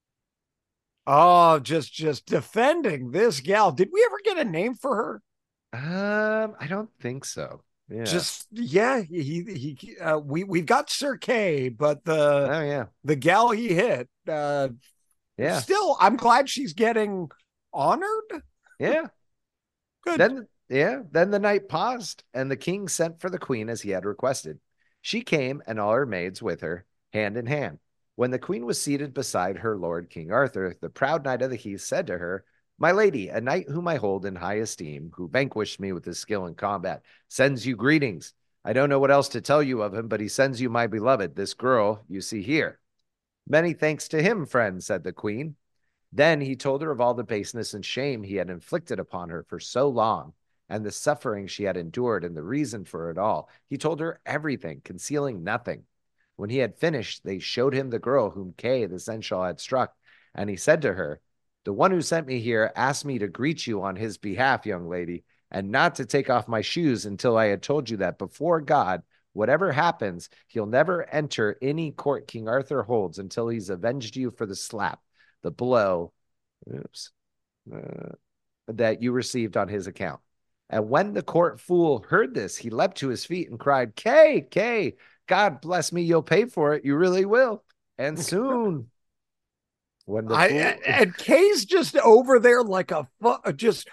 Oh, just just defending this gal. Did we ever get a name for her? Um, I don't think so. Yeah. Just yeah, he he uh, we we've got Sir Kay, but the Oh yeah. the gal he hit, uh Yeah. still I'm glad she's getting honored. Yeah. Good. Then yeah, then the knight paused, and the king sent for the queen as he had requested. She came, and all her maids with her, hand in hand. When the queen was seated beside her lord King Arthur, the proud knight of the heath said to her, "My lady, a knight whom I hold in high esteem, who vanquished me with his skill in combat, sends you greetings. I don't know what else to tell you of him, but he sends you my beloved, this girl you see here." "Many thanks to him, friend," said the queen. Then he told her of all the baseness and shame he had inflicted upon her for so long, and the suffering she had endured, and the reason for it all. He told her everything, concealing nothing. When he had finished, they showed him the girl whom Kay the seneschal had struck, and he said to her, "The one who sent me here asked me to greet you on his behalf, young lady, and not to take off my shoes until I had told you that before God, whatever happens, he'll never enter any court King Arthur holds until he's avenged you for the slap, the blow, oops, uh, that you received on his account." And when the court fool heard this, he leapt to his feet and cried, "Kay, Kay, God bless me, you'll pay for it. You really will. And soon." When the I fool... and Kay's just over there like a just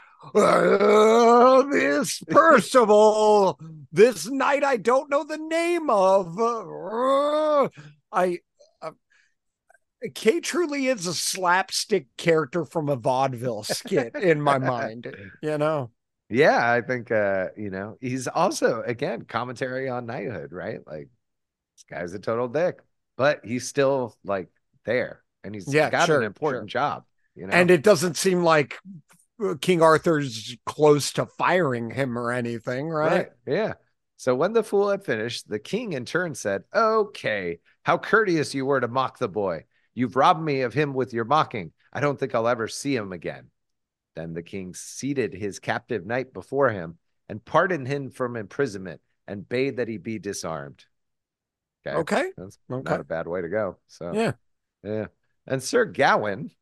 uh, this Percival, this knight I don't know the name of. Uh, I uh, Kay truly is a slapstick character from a vaudeville skit in my mind, you know. Yeah, I think uh, you know, he's also again commentary on knighthood, right? Like this guy's a total dick, but he's still like there and he's Yeah, got an sure, sure. important job, you And know? it doesn't seem like King Arthur's close to firing him or anything, right? Right. Yeah. So when the fool had finished, the king in turn said, "Okay, how courteous you were to mock the boy. You've robbed me of him with your mocking. I don't think I'll ever see him again." Then the king seated his captive knight before him and pardoned him from imprisonment and bade that he be disarmed. Okay. Okay. That's not Okay. a bad way to go. So, Yeah. yeah. And Sir Gawain,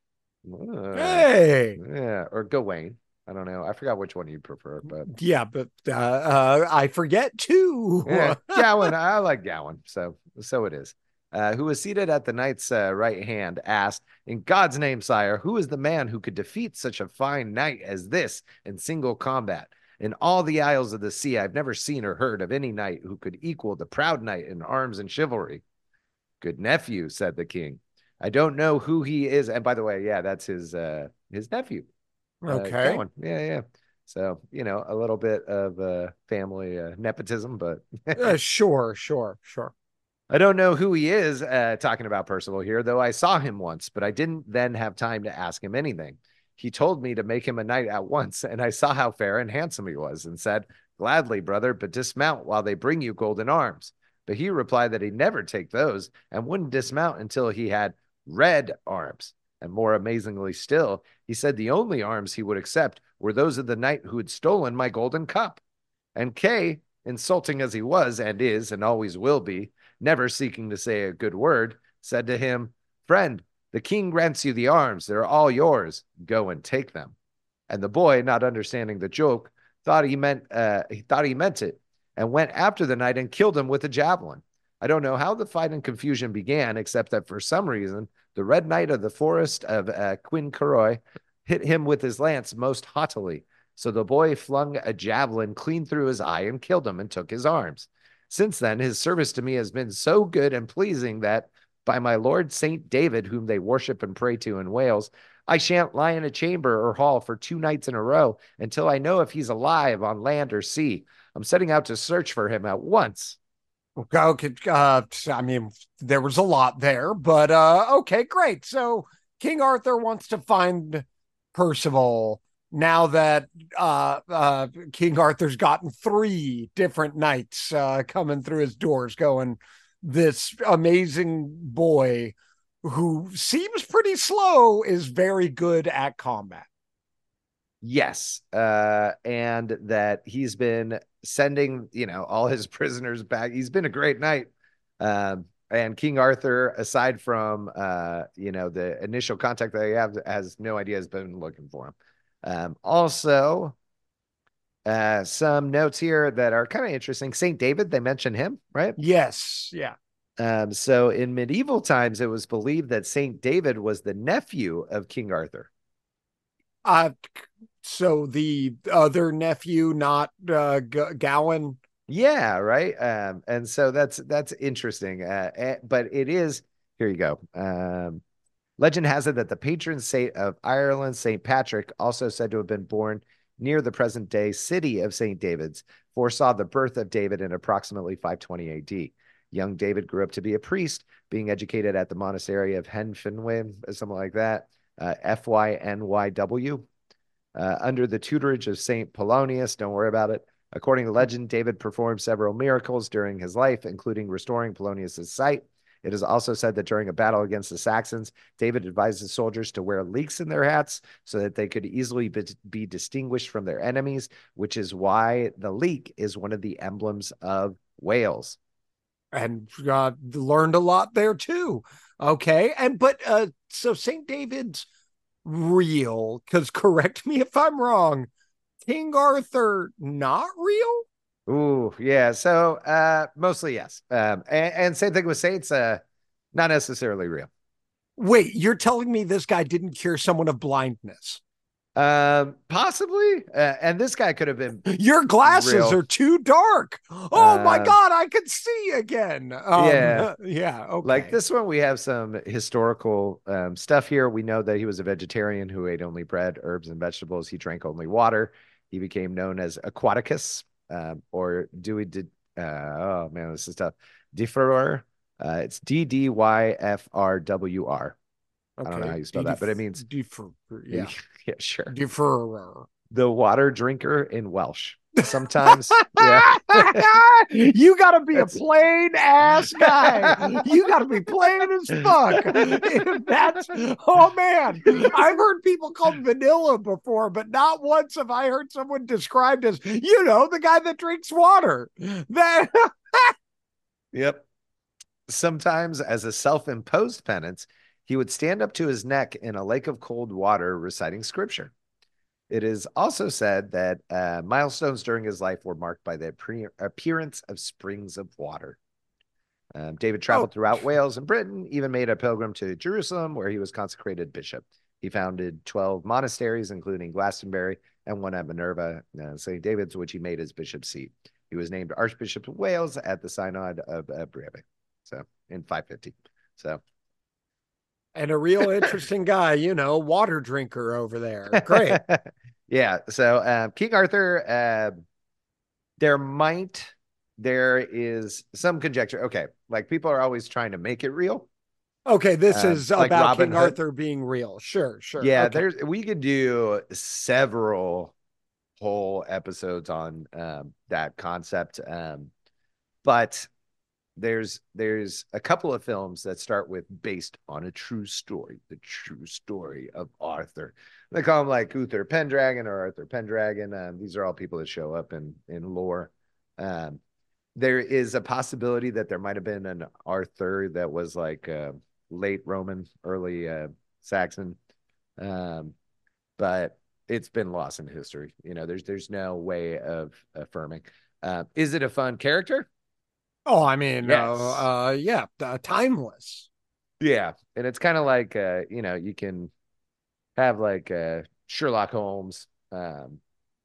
uh, Hey. yeah, or Gawain, I don't know. I forgot which one you prefer, but Yeah, but uh, uh, I forget yeah, too. Gowan. I like Gowan. So, so it is. Uh, who was seated at the knight's uh, right hand, asked, "In God's name, sire, who is the man who could defeat such a fine knight as this in single combat? In all the isles of the sea, I've never seen or heard of any knight who could equal the proud knight in arms and chivalry." "Good nephew," said the king. "I don't know who he is." And by the way, yeah, that's his uh, his nephew, uh, Okay. Gowan. Yeah, yeah. So, you know, a little bit of uh, family uh, nepotism, but Uh, sure, sure, sure. I don't know who he is, uh, talking about Percival here, though I saw him once, but I didn't then have time to ask him anything. He told me to make him a knight at once, and I saw how fair and handsome he was, and said, "Gladly, brother, but dismount while they bring you golden arms." But he replied that he'd never take those and wouldn't dismount until he had red arms. And more amazingly still, he said the only arms he would accept were those of the knight who had stolen my golden cup. And Kay, insulting as he was and is and always will be, never seeking to say a good word, said to him, "Friend, the king grants you the arms. They're all yours. Go and take them." And the boy, not understanding the joke, thought he meant uh, he thought he meant it, and went after the knight and killed him with a javelin. I don't know how the fight and confusion began, except that for some reason the red knight of the forest of uh, Quin hit him with his lance most haughtily. So the boy flung a javelin clean through his eye and killed him and took his arms. Since then, his service to me has been so good and pleasing that, by my Lord Saint David, whom they worship and pray to in Wales, I shan't lie in a chamber or hall for two nights in a row until I know if he's alive on land or sea. I'm setting out to search for him at once. Okay. Uh, I mean, there was a lot there, but uh, okay, great. So King Arthur wants to find Percival now that uh, uh, King Arthur's gotten three different knights uh, coming through his doors, going, "This amazing boy who seems pretty slow is very good at combat." Yes. Uh, and that he's been sending, you know, all his prisoners back. He's been a great knight. Um, and King Arthur, aside from, uh, you know, the initial contact that he have, has no idea, has been looking for him. Um, also, uh, some notes here that are kind of interesting. Saint David, they mention him, right? Yes, yeah. Um, so in medieval times, it was believed that Saint David was the nephew of King Arthur. Uh, so the other nephew, not uh, G- Gowan. Yeah, right. Um, and so that's that's interesting. Uh, eh, but it is here you go. Um, legend has it that the patron saint of Ireland, Saint Patrick, also said to have been born near the present day city of Saint David's, foresaw the birth of David in approximately five twenty A D. Young David grew up to be a priest, being educated at the monastery of Henfinwyn, something like that, uh, F Y N Y W, uh, under the tutorage of Saint Polonius. Don't worry about it. According to legend, David performed several miracles during his life, including restoring Polonius's sight. It is also said that during a battle against the Saxons, David advised his soldiers to wear leeks in their hats so that they could easily be, be distinguished from their enemies, which is why the leek is one of the emblems of Wales. And uh, learned a lot there too. Okay, and but uh, so Saint David's real, because correct me if I'm wrong. King Arthur not real? Ooh, yeah. So uh mostly yes. Um and, and same thing with Saints, uh not necessarily real. Wait, you're telling me this guy didn't cure someone of blindness? Um possibly. Uh, and this guy could have been Your glasses real. are too dark. Oh my Um god, I can see again. yeah. Um, yeah, Like okay. this one, we have some historical um, stuff here. We know that he was a vegetarian who ate only bread, herbs, and vegetables. He drank only water. He became known as Aquaticus, um, or Dewey did. Uh, oh man, this is tough. Differor. Uh, it's D D Y F R W R. I don't know how Okay. you spell that, but it Def, means defer, yeah, yeah. sure. Deferrer. The water drinker in Welsh. Sometimes, yeah. You got to be a That's plain ass guy. You got to be plain as fuck. If that's, oh man, I've heard people called vanilla before, but not once have I heard someone described as, you know, the guy that drinks water. That Yep. Sometimes, as a self-imposed penance, he would stand up to his neck in a lake of cold water reciting scripture. It is also said that uh, milestones during his life were marked by the appearance of springs of water. Um, David oh, traveled throughout Wales and Britain, even made a pilgrim to Jerusalem, where he was consecrated bishop. He founded twelve monasteries, including Glastonbury and one at Minerva, uh, Saint David's, which he made his bishop seat. He was named Archbishop of Wales at the Synod of uh, Breve, so in five fifty. So, and a real interesting guy, you know, water drinker over there. Great. yeah. So, uh, King Arthur, uh, there might, there is some conjecture. Okay, like people are always trying to make it real. Okay, this Um, is like about Robin King Hood. Arthur being real. Sure, sure. Yeah, Okay. there's we could do several whole episodes on um, that concept. Um, but there's there's a couple of films that start with based on a true story, the true story of Arthur. They call him like Uther Pendragon or Arthur Pendragon. Um, these are all people that show up in in lore. Um, there is a possibility that there might have been an Arthur that was like uh, late Roman, early uh, Saxon, um, but it's been lost in history. You know, there's there's no way of affirming. Uh, is it a fun character? Oh, I mean, uh, Yes. uh yeah, uh, timeless. Yeah, and it's kind of like uh, you know, you can have like uh, Sherlock Holmes, um,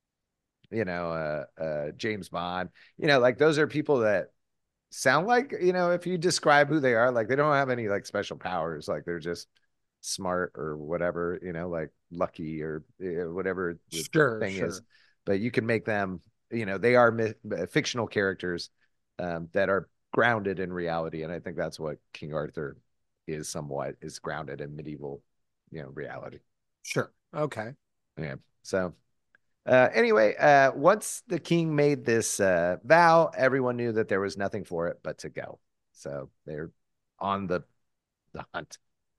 you know, uh, uh, James Bond. You know, like those are people that sound like, you know, if you describe who they are, like they don't have any like special powers, like they're just smart or whatever, you know, like lucky or uh, whatever the Sure, thing is. sure. But you can make them, you know, they are myth- uh, fictional characters um, that are grounded in reality, and I think that's what King Arthur is somewhat is grounded in medieval, you know, reality. Sure. Okay. Yeah. So uh, anyway, uh, once the king made this uh, vow, everyone knew that there was nothing for it but to go. So they're on the, the hunt.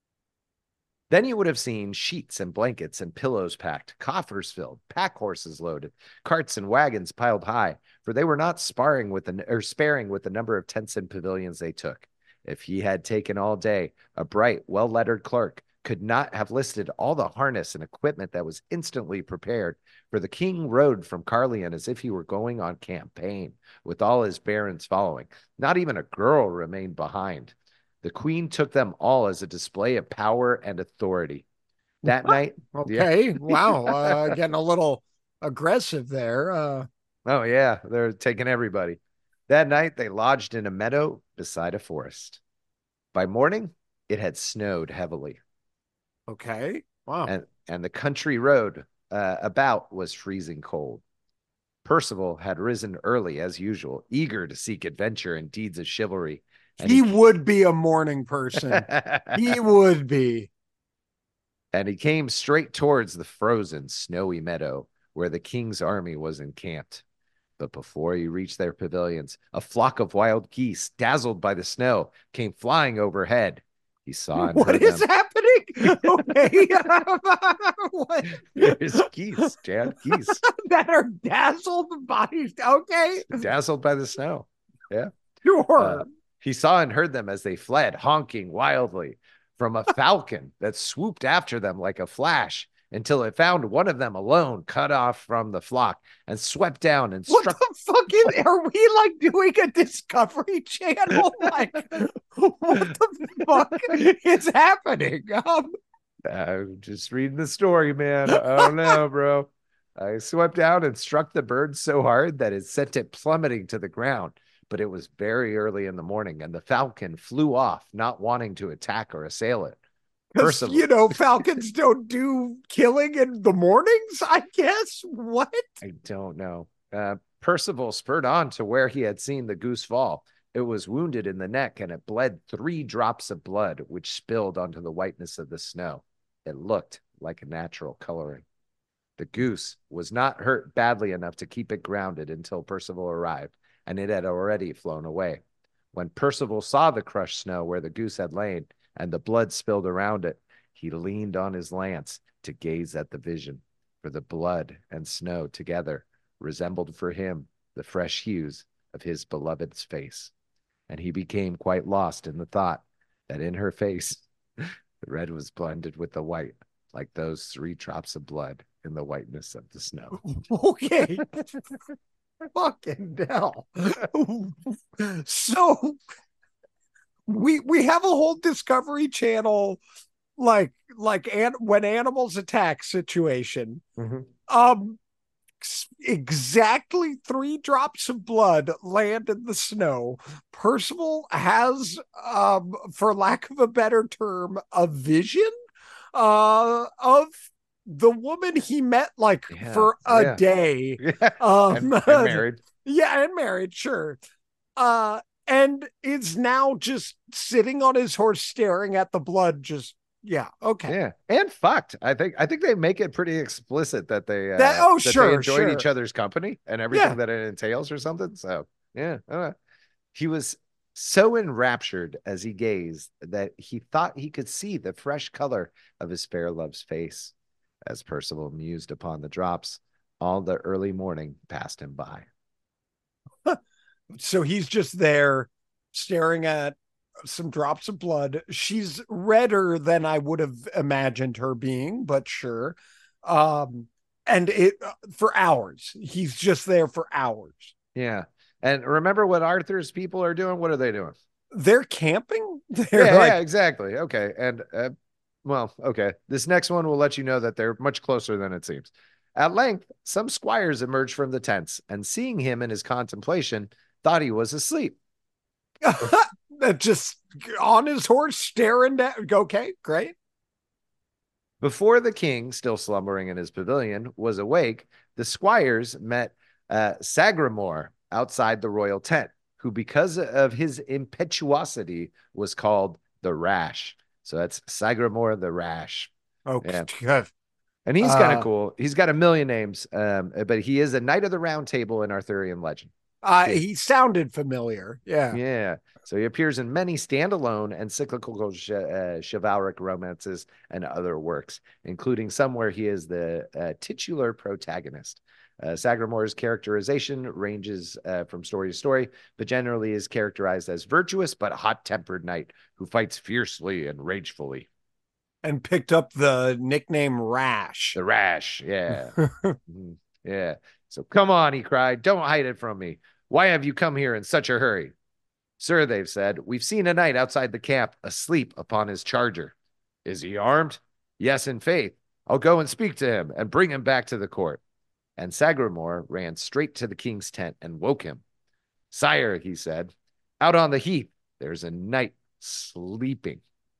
Then you would have seen sheets and blankets and pillows packed, coffers filled, pack horses loaded, carts and wagons piled high, for they were not sparring with the or sparing with the number of tents and pavilions they took. If he had taken all day, a bright, well-lettered clerk could not have listed all the harness and equipment that was instantly prepared, for the king rode from Carlion as if he were going on campaign, with all his barons following. Not even a girl remained behind. The queen took them all as a display of power and authority. That night, yeah. Okay. Wow. Uh, getting a little aggressive there. Uh, Oh, yeah. They're taking everybody. That night, they lodged in a meadow beside a forest. By morning, it had snowed heavily, okay. Wow. and, and the country road uh, about was freezing cold. Percival had risen early as usual, eager to seek adventure and deeds of chivalry. And He he would be a morning person. He would be. and he came straight towards the frozen, snowy meadow where the king's army was encamped. But before he reached their pavilions, a flock of wild geese, dazzled by the snow, came flying overhead. He saw and What heard is them. happening? Okay. What? There's geese, Chad, geese, That are dazzled by. Okay. dazzled by the snow. Yeah. Uh, Sure. he saw and heard them as they fled, honking wildly from a falcon that swooped after them like a flash until it found one of them alone, cut off from the flock, and swept down and What struck. the fuck is, are we like doing a Discovery Channel? Like, what the fuck is happening? Um, I'm just reading the story, man. I don't know, bro. I swept down and struck the bird so hard that it sent it plummeting to the ground. But it was very early in the morning, and the falcon flew off, not wanting to attack or assail it. Because, you know, falcons don't do killing in the mornings, I guess. What? I don't know. Uh, Percival spurred on to where he had seen the goose fall. It was wounded in the neck, and it bled three drops of blood, which spilled onto the whiteness of the snow. It looked like a natural coloring. The goose was not hurt badly enough to keep it grounded until Percival arrived, and it had already flown away. When Percival saw the crushed snow where the goose had lain, and the blood spilled around it, he leaned on his lance to gaze at the vision, for the blood and snow together resembled for him the fresh hues of his beloved's face. And he became quite lost in the thought that in her face, the red was blended with the white, like those three drops of blood in the whiteness of the snow. Okay. Fucking hell. So we we have a whole Discovery Channel like like an, when animals attack situation. Mm-hmm. Um exactly three drops of blood land in the snow. Percival has, um, for lack of a better term, a vision uh, of the woman he met like yeah, for a yeah. day. Yeah. Um, and, and married. Yeah, and married, sure. Uh, and is now just sitting on his horse staring at the blood, just yeah, okay. Yeah, and fucked. I think I think they make it pretty explicit that they uh, that, oh that sure they enjoyed sure. each other's company and everything yeah. that it entails or something. So yeah, uh, he was so enraptured as he gazed that he thought he could see the fresh color of his fair love's face. As Percival mused upon the drops, all the early morning passed him by. So he's just there staring at some drops of blood. She's redder than I would have imagined her being, but sure. Um, and it for hours. He's just there for hours. Yeah. And remember what Arthur's people are doing? What are they doing? They're camping. They're yeah, like... yeah, exactly. Okay. And uh, well, okay. This next one will let you know that they're much closer than it seems. At length, some squires emerged from the tents, and seeing him in his contemplation, thought he was asleep. Just on his horse, staring down. Okay, great. Before the king, still slumbering in his pavilion, was awake, the squires met uh, Sagramore outside the royal tent, who, because of his impetuosity, was called the Rash. So that's Sagramore the Rash. Oh, yeah. God. And he's kind of uh, cool. He's got a million names, um, but he is a knight of the Round Table in Arthurian legend. Uh, he sounded familiar. Yeah. Yeah. So he appears in many standalone and cyclical sh- uh, chivalric romances and other works, including some where he is the uh, titular protagonist. Uh, Sagramore's characterization ranges uh, from story to story, but generally is characterized as virtuous but hot-tempered knight who fights fiercely and ragefully. And picked up the nickname Rash. The Rash, yeah. mm-hmm. Yeah. So come on, he cried. Don't hide it from me. Why have you come here in such a hurry? Sir, they've said, we've seen a knight outside the camp asleep upon his charger. Is he armed? Yes, in faith. I'll go and speak to him and bring him back to the court. And Sagramore ran straight to the king's tent and woke him. Sire, he said, out on the heath, there's a knight sleeping.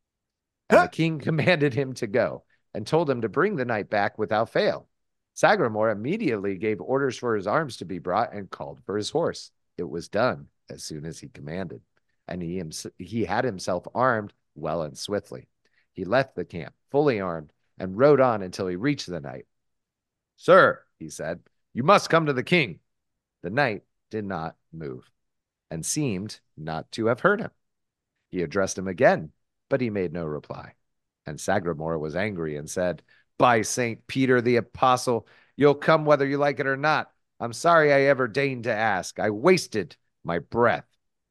And the king commanded him to go and told him to bring the knight back without fail. Sagramore immediately gave orders for his arms to be brought and called for his horse. It was done as soon as he commanded, and he, he had himself armed well and swiftly. He left the camp fully armed and rode on until he reached the knight. Sir, he said, you must come to the king. The knight did not move and seemed not to have heard him. He addressed him again, but he made no reply. And Sagramore was angry and said, by Saint Peter the Apostle, you'll come whether you like it or not. I'm sorry I ever deigned to ask. I wasted my breath.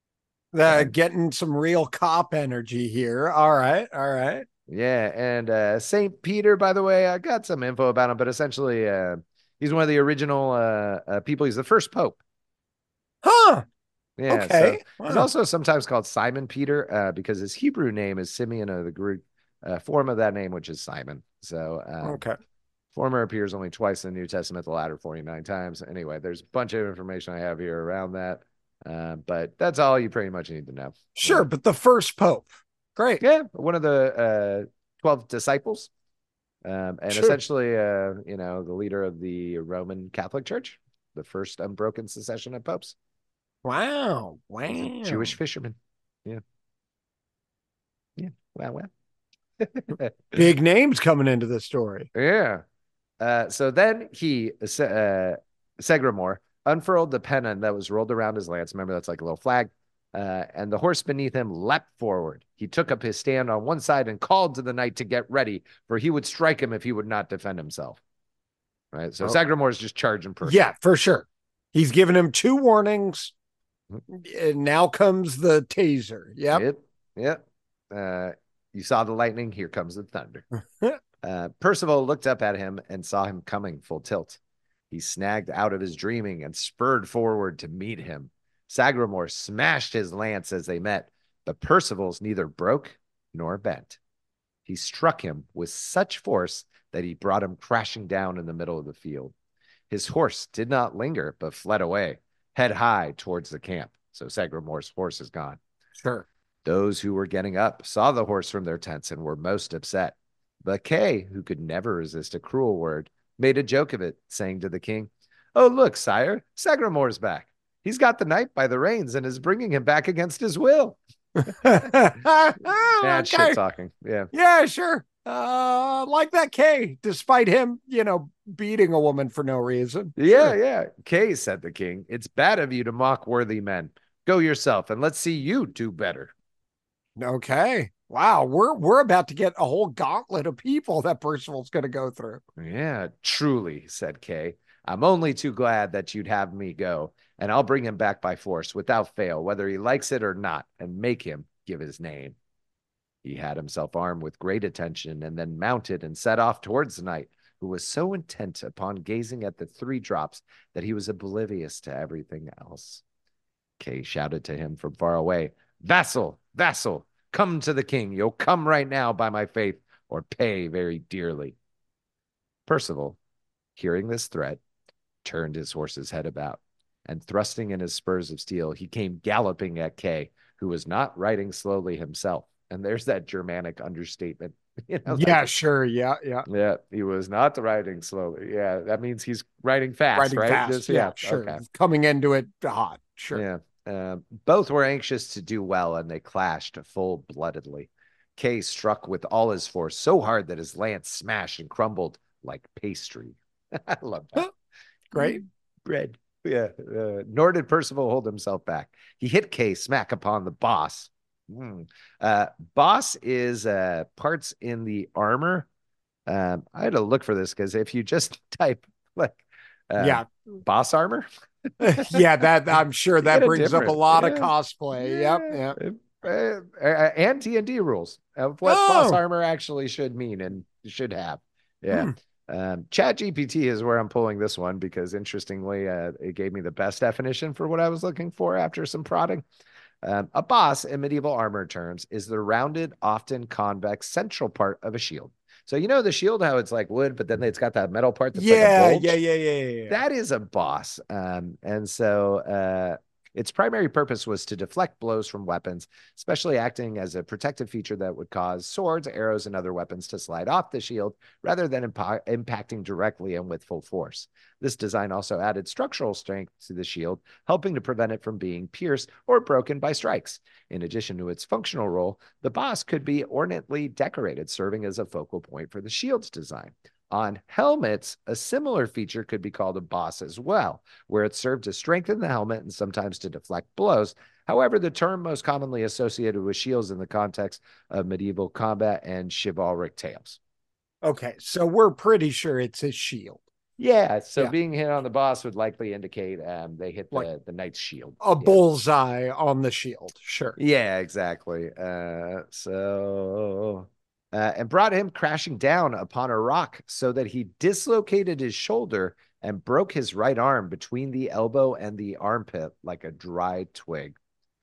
Uh, and, getting some real cop energy here. All right, all right. Yeah, and uh, Saint Peter, by the way, I got some info about him, but essentially uh, he's one of the original uh, uh, people. He's the first pope. Huh. Yeah, okay. So wow. He's also sometimes called Simon Peter uh, because his Hebrew name is Simeon, of the Greek uh, form of that name, which is Simon. So um, okay. Former appears only twice in the New Testament, the latter forty-nine times. Anyway, there's a bunch of information I have here around that. Uh, but that's all you pretty much need to know. Sure, yeah. But the first pope. Great. Yeah, one of the uh, twelve disciples, um, and Sure. essentially, uh, you know, the leader of the Roman Catholic Church, the first unbroken succession of popes. Wow. He's a Jewish Wow. fisherman. Yeah. Yeah. Wow. Wow. Big names coming into the story. Yeah. Uh, so then he, uh, Segramor, unfurled the pennon that was rolled around his lance. Remember, that's like a little flag. Uh, and the horse beneath him leapt forward. He took up his stand on one side and called to the knight to get ready, for he would strike him if he would not defend himself. Right. So Oh, Sagramor is just charging Percival. yeah, for sure. He's given him two warnings. And now comes the taser. Yep. Yep. Yep. Uh, you saw the lightning. Here comes the thunder. uh, Percival looked up at him and saw him coming full tilt. He snagged out of his dreaming and spurred forward to meet him. Sagramor smashed his lance as they met, but Percival's neither broke nor bent. He struck him with such force that he brought him crashing down in the middle of the field. His horse did not linger, but fled away, head high towards the camp. So Sagramor's horse is gone. Sure. Those who were getting up saw the horse from their tents and were most upset. But Kay, who could never resist a cruel word, made a joke of it, saying to the king, "Oh, look, sire, Sagramor's back. He's got the knight by the reins and is bringing him back against his will." Bad Okay. shit talking. Yeah. Yeah, sure. Uh, like that K, despite him, you know, beating a woman for no reason. Yeah, Sure. yeah. Kay, said the king, "It's bad of you to mock worthy men. Go yourself and let's see you do better." Okay. Wow, we're we're about to get a whole gauntlet of people that Percival's going to go through. "Yeah, truly," said Kay. "I'm only too glad that you'd have me go, and I'll bring him back by force without fail, whether he likes it or not, and make him give his name." He had himself armed with great attention and then mounted and set off towards the knight, who was so intent upon gazing at the three drops that he was oblivious to everything else. Kay shouted to him from far away, "Vassal, vassal, come to the king. You'll come right now, by my faith, or pay very dearly." Percival, hearing this threat, turned his horse's head about, and thrusting in his spurs of steel, he came galloping at Kay, who was not riding slowly himself. And there's that Germanic understatement. You know, Yeah, like, sure. Yeah, yeah. yeah, he was not riding slowly. Yeah, that means he's riding fast, Riding right? fast. Just, yeah, yeah, sure. okay. Coming into it hot. Sure. Yeah. Uh, both were anxious to do well, and they clashed full-bloodedly. Kay struck with all his force so hard that his lance smashed and crumbled like pastry. I love that. Great. Bread. Yeah. Uh, nor did Percival hold himself back. He hit Kay smack upon the boss. Mm. Uh, boss is uh, parts in the armor. Um, I had to look for this because if you just type like uh, yeah, boss armor, yeah, that I'm sure that a brings up a different- lot of yeah. cosplay. Yep, yep. Uh, uh, and D and D rules of what Oh. boss armor actually should mean and should have. Yeah. Hmm. Um, Chat G P T is where I'm pulling this one because interestingly, uh, it gave me the best definition for what I was looking for after some prodding. Um, a boss in medieval armor terms is the rounded, often convex central part of a shield. So you know the shield, how it's like wood, but then it's got that metal part that's yeah, like a bulge? yeah, yeah, yeah, yeah. That is a boss. Um, and so uh, its primary purpose was to deflect blows from weapons, especially acting as a protective feature that would cause swords, arrows, and other weapons to slide off the shield rather than imp- impacting directly and with full force. This design also added structural strength to the shield, helping to prevent it from being pierced or broken by strikes. In addition to its functional role, the boss could be ornately decorated, serving as a focal point for the shield's design. On helmets, a similar feature could be called a boss as well, where it served to strengthen the helmet and sometimes to deflect blows. However, the term most commonly associated with shields in the context of medieval combat and chivalric tales. Okay, so we're pretty sure it's his shield. Yeah, so Yeah. being hit on the boss would likely indicate um, they hit the, Like the knight's shield. A Yeah. bullseye on the shield. Sure. Yeah, exactly. Uh, so, uh, and brought him crashing down upon a rock so that he dislocated his shoulder and broke his right arm between the elbow and the armpit like a dry twig.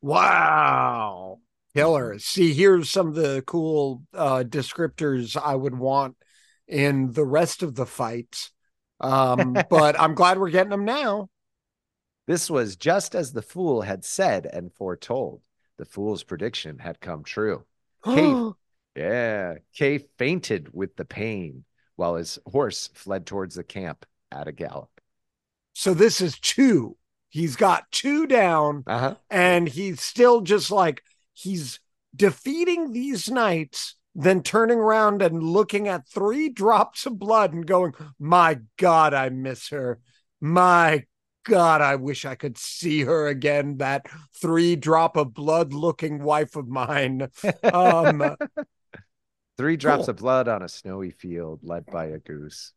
Wow. Killer. See, here's some of the cool uh, descriptors I would want in the rest of the fights. Um, but I'm glad we're getting them now. This was just as the fool had said and foretold. The fool's prediction had come true. Kay, Yeah. Kay fainted with the pain while his horse fled towards the camp at a gallop. So this is two. He's got two down, Uh-huh. and he's still just like he's defeating these knights, then turning around and looking at three drops of blood and going, "My God, I miss her. My God, I wish I could see her again. That three drop of blood looking wife of mine." Um, Three drops cool. of blood on a snowy field led by a goose.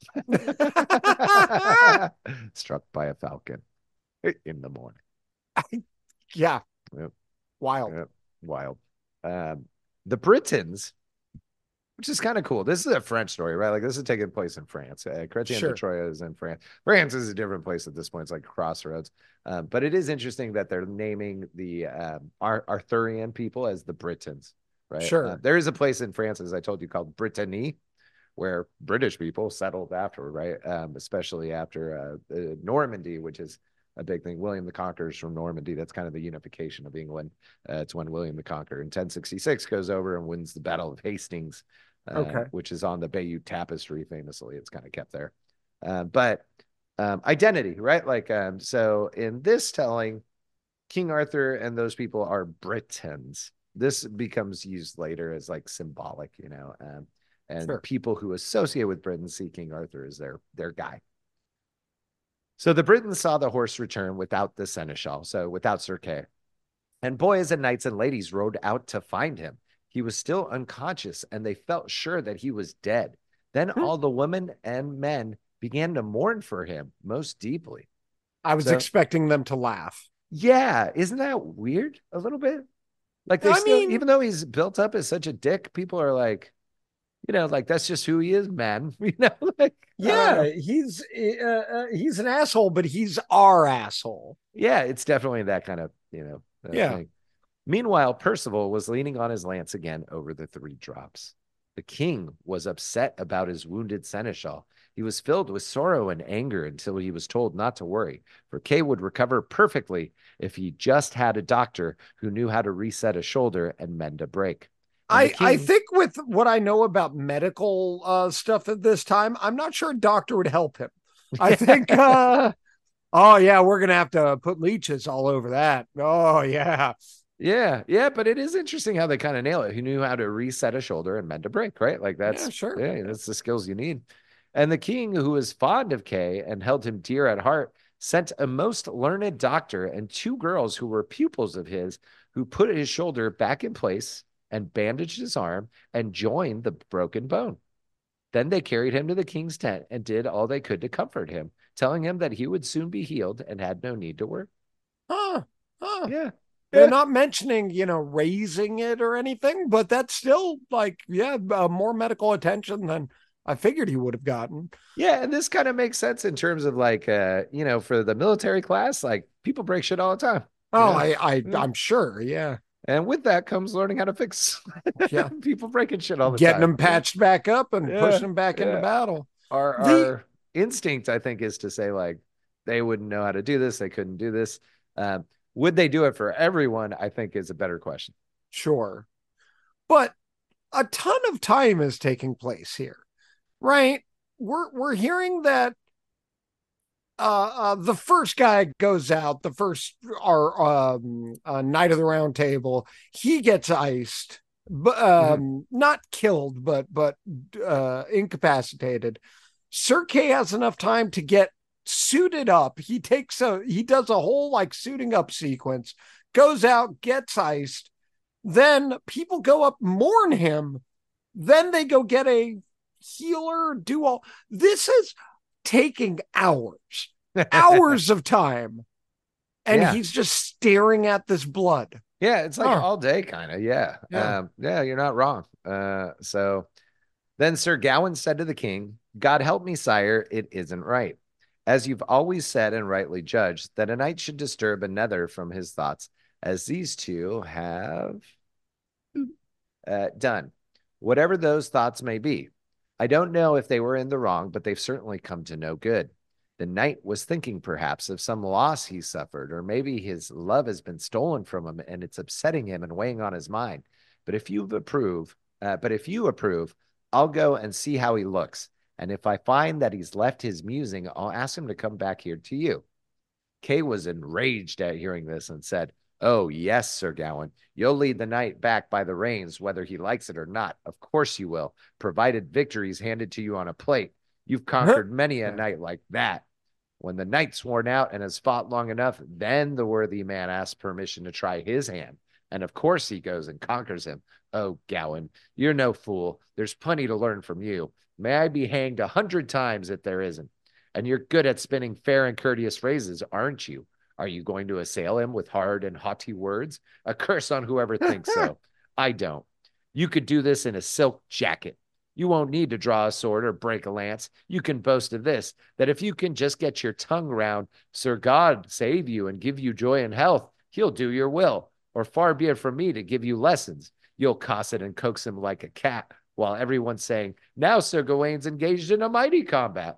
Struck by a falcon in the morning. Yeah, Yep, wild. yep, wild. Um, the Britons, which is kind of cool. This is a French story, right? Like this is taking place in France. Uh, Chrétien de Sure, Troyes is in France. France is a different place at this point. It's like crossroads. Um, but it is interesting that they're naming the um, Ar Arthurian people as the Britons, right? Uh, sure. there is a place in France, as I told you, called Brittany, where British people settled after, right? Um, especially after uh, uh, Normandy, which is a big thing. William the Conqueror is from Normandy. That's kind of the unification of England. Uh, it's when William the Conqueror in ten sixty-six goes over and wins the Battle of Hastings, uh, Okay, which is on the Bayeux Tapestry, famously. It's kind of kept there. Uh, but um, identity, right? Like, um, so in this telling, King Arthur and those people are Britons. This becomes used later as like symbolic, you know, um, and sure. people who associate with Britain see King Arthur as their their guy. So the Britons saw the horse return without the seneschal, so without Sir Kay. And boys and knights and ladies rode out to find him. He was still unconscious, and they felt sure that he was dead. Then Hmm. all the women and men began to mourn for him most deeply. I was So, expecting them to laugh. yeah, isn't that weird a little bit? Like they I still, mean, even though he's built up as such a dick, people are like, you know, like that's just who he is, man. You know, like I don't yeah, know. he's uh, uh, he's an asshole, but he's our asshole. Yeah, it's definitely that kind of, you know, uh, Yeah. thing. Meanwhile, Percival was leaning on his lance again over the three drops. The king was upset about his wounded seneschal. He was filled with sorrow and anger until he was told not to worry, for Kay would recover perfectly if he just had a doctor who knew how to reset a shoulder and mend a break. And the I I king, think with what I know about medical uh, stuff at this time, I'm not sure a doctor would help him. I think uh oh yeah, we're gonna have to put leeches all over that. Oh yeah. yeah, yeah, but it is interesting how they kind of nail it. He knew how to reset a shoulder and mend a break, right? Like Yeah, that's, sure. yeah, Yeah. that's the skills you need. And the king, who was fond of Kay and held him dear at heart, sent a most learned doctor and two girls who were pupils of his, who put his shoulder back in place and bandaged his arm and joined the broken bone. Then they carried him to the king's tent and did all they could to comfort him, telling him that he would soon be healed and had no need to worry. Huh. Huh. Yeah. They're Yeah. not mentioning, you know, raising it or anything, but that's still like, yeah, uh, more medical attention than I figured he would have gotten. Yeah, and this kind of makes sense in terms of like uh, you know, for the military class, like people break shit all the time, you Oh, know. I, I, Yeah. I'm sure. Yeah, And with that comes learning how to fix yeah. people breaking shit all the Getting time. them Yeah. patched back up and Yeah. pushing them back into Yeah. battle. Our The our instinct, I think, is to say like they wouldn't know how to do this, they couldn't do this. Um, would they do it for everyone? I think is a better question. Sure, but a ton of time is taking place here, right? We're we're hearing that uh, uh the first guy goes out, the first our um uh, Knight of the Round Table, he gets iced, but Mhm. um not killed, but but uh incapacitated. Sir Kay has enough time to get suited up. He takes a he does a whole like suiting up sequence, goes out, gets iced. Then people go up, mourn him. Then they go get a healer, do all this is taking hours, hours of time. And Yeah. he's just staring at this blood. Yeah, it's like Huh. all day kind of. Yeah. Yeah. Um, yeah, you're not wrong. Uh, so then Sir Gawain said to the king, God help me, sire, it isn't right. As you've always said and rightly judged, that a knight should disturb another from his thoughts, as these two have uh, done, whatever those thoughts may be. I don't know if they were in the wrong, but they've certainly come to no good. The knight was thinking perhaps of some loss he suffered, or maybe his love has been stolen from him and it's upsetting him and weighing on his mind. But if you approve, Uh, but if you approve, I'll go and see how he looks. And if I find that he's left his musing, I'll ask him to come back here to you. Kay was enraged at hearing this and said, "Oh, yes, Sir Gawain. You'll lead the knight back by the reins, whether he likes it or not. Of course you will, provided victory is handed to you on a plate. You've conquered many a knight like that. When the knight's worn out and has fought long enough, then the worthy man asks permission to try his hand. And of course he goes and conquers him. Oh, Gawain, you're no fool. There's plenty to learn from you. May I be hanged a hundred times if there isn't. And you're good at spinning fair and courteous phrases, aren't you? Are you going to assail him with hard and haughty words? A curse on whoever thinks so. I don't. You could do this in a silk jacket. You won't need to draw a sword or break a lance. You can boast of this, that if you can just get your tongue round, Sir God save you and give you joy and health, he'll do your will. Or far be it from me to give you lessons. You'll cosset and coax him like a cat, while everyone's saying, now Sir Gawain's engaged in a mighty combat.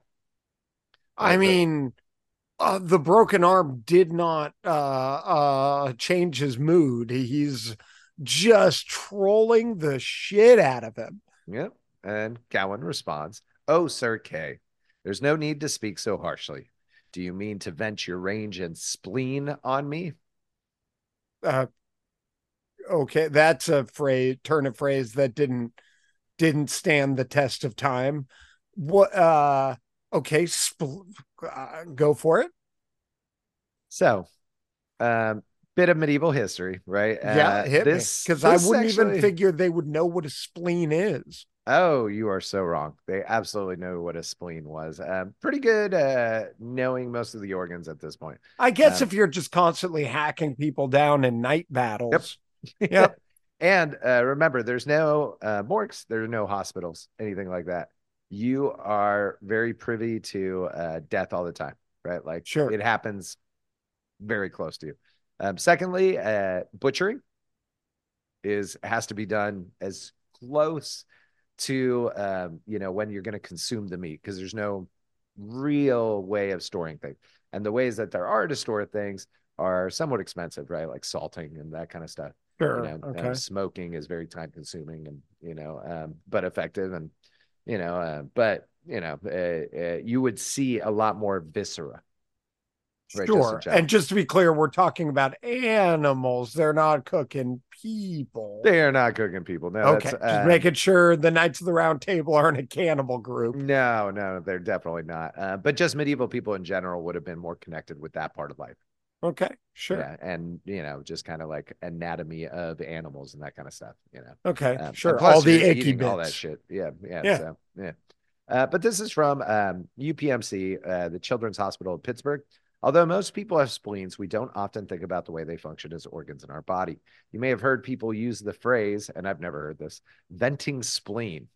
I mean, uh, the broken arm did not uh, uh, change his mood. He's just trolling the shit out of him. Yep. And Gawain responds, "Oh, Sir Kay, there's no need to speak so harshly. Do you mean to vent your rage and spleen on me?" Uh, okay, that's a phrase, turn of phrase that didn't didn't stand the test of time. What? Uh, okay, spl- uh, go for it. So, um, bit of medieval history, right? Yeah, uh, hit this, me, because I wouldn't actually... even figure they would know what a spleen is. Oh, you are so wrong. They absolutely know what a spleen was. Um, pretty good uh, knowing most of the organs at this point. I guess um, if you're just constantly hacking people down in night battles. Yep. Yep. And uh, remember, there's no uh, morgues, there's no hospitals, anything like that. You are very privy to uh, death all the time, right? Like, sure, it happens very close to you. Um, secondly, uh, butchering is has to be done as close to um, you know, when you're going to consume the meat, because there's no real way of storing things. And the ways that there are to store things are somewhat expensive, right? Like salting and that kind of stuff. sure, You know, okay. um, smoking is very time consuming and, you know, um, but effective. And, you know, uh, but, you know, uh, uh, you would see a lot more viscera. Right, sure. Just and just to be clear, we're talking about animals. They're not cooking people. They are not cooking people. No, okay. That's, just um, making sure the Knights of the Round Table aren't a cannibal group. No, no, they're definitely not. Uh, but just medieval people in general would have been more connected with that part of life. Okay, sure. Yeah, and, you know, just kind of like anatomy of animals and that kind of stuff, you know. Okay, um, sure. All the icky bits. All that shit. Yeah, yeah. yeah. So, yeah. Uh, but this is from um, U P M C, uh, the Children's Hospital of Pittsburgh. Although most people have spleens, we don't often think about the way they function as organs in our body. You may have heard people use the phrase, and I've never heard this, venting spleen.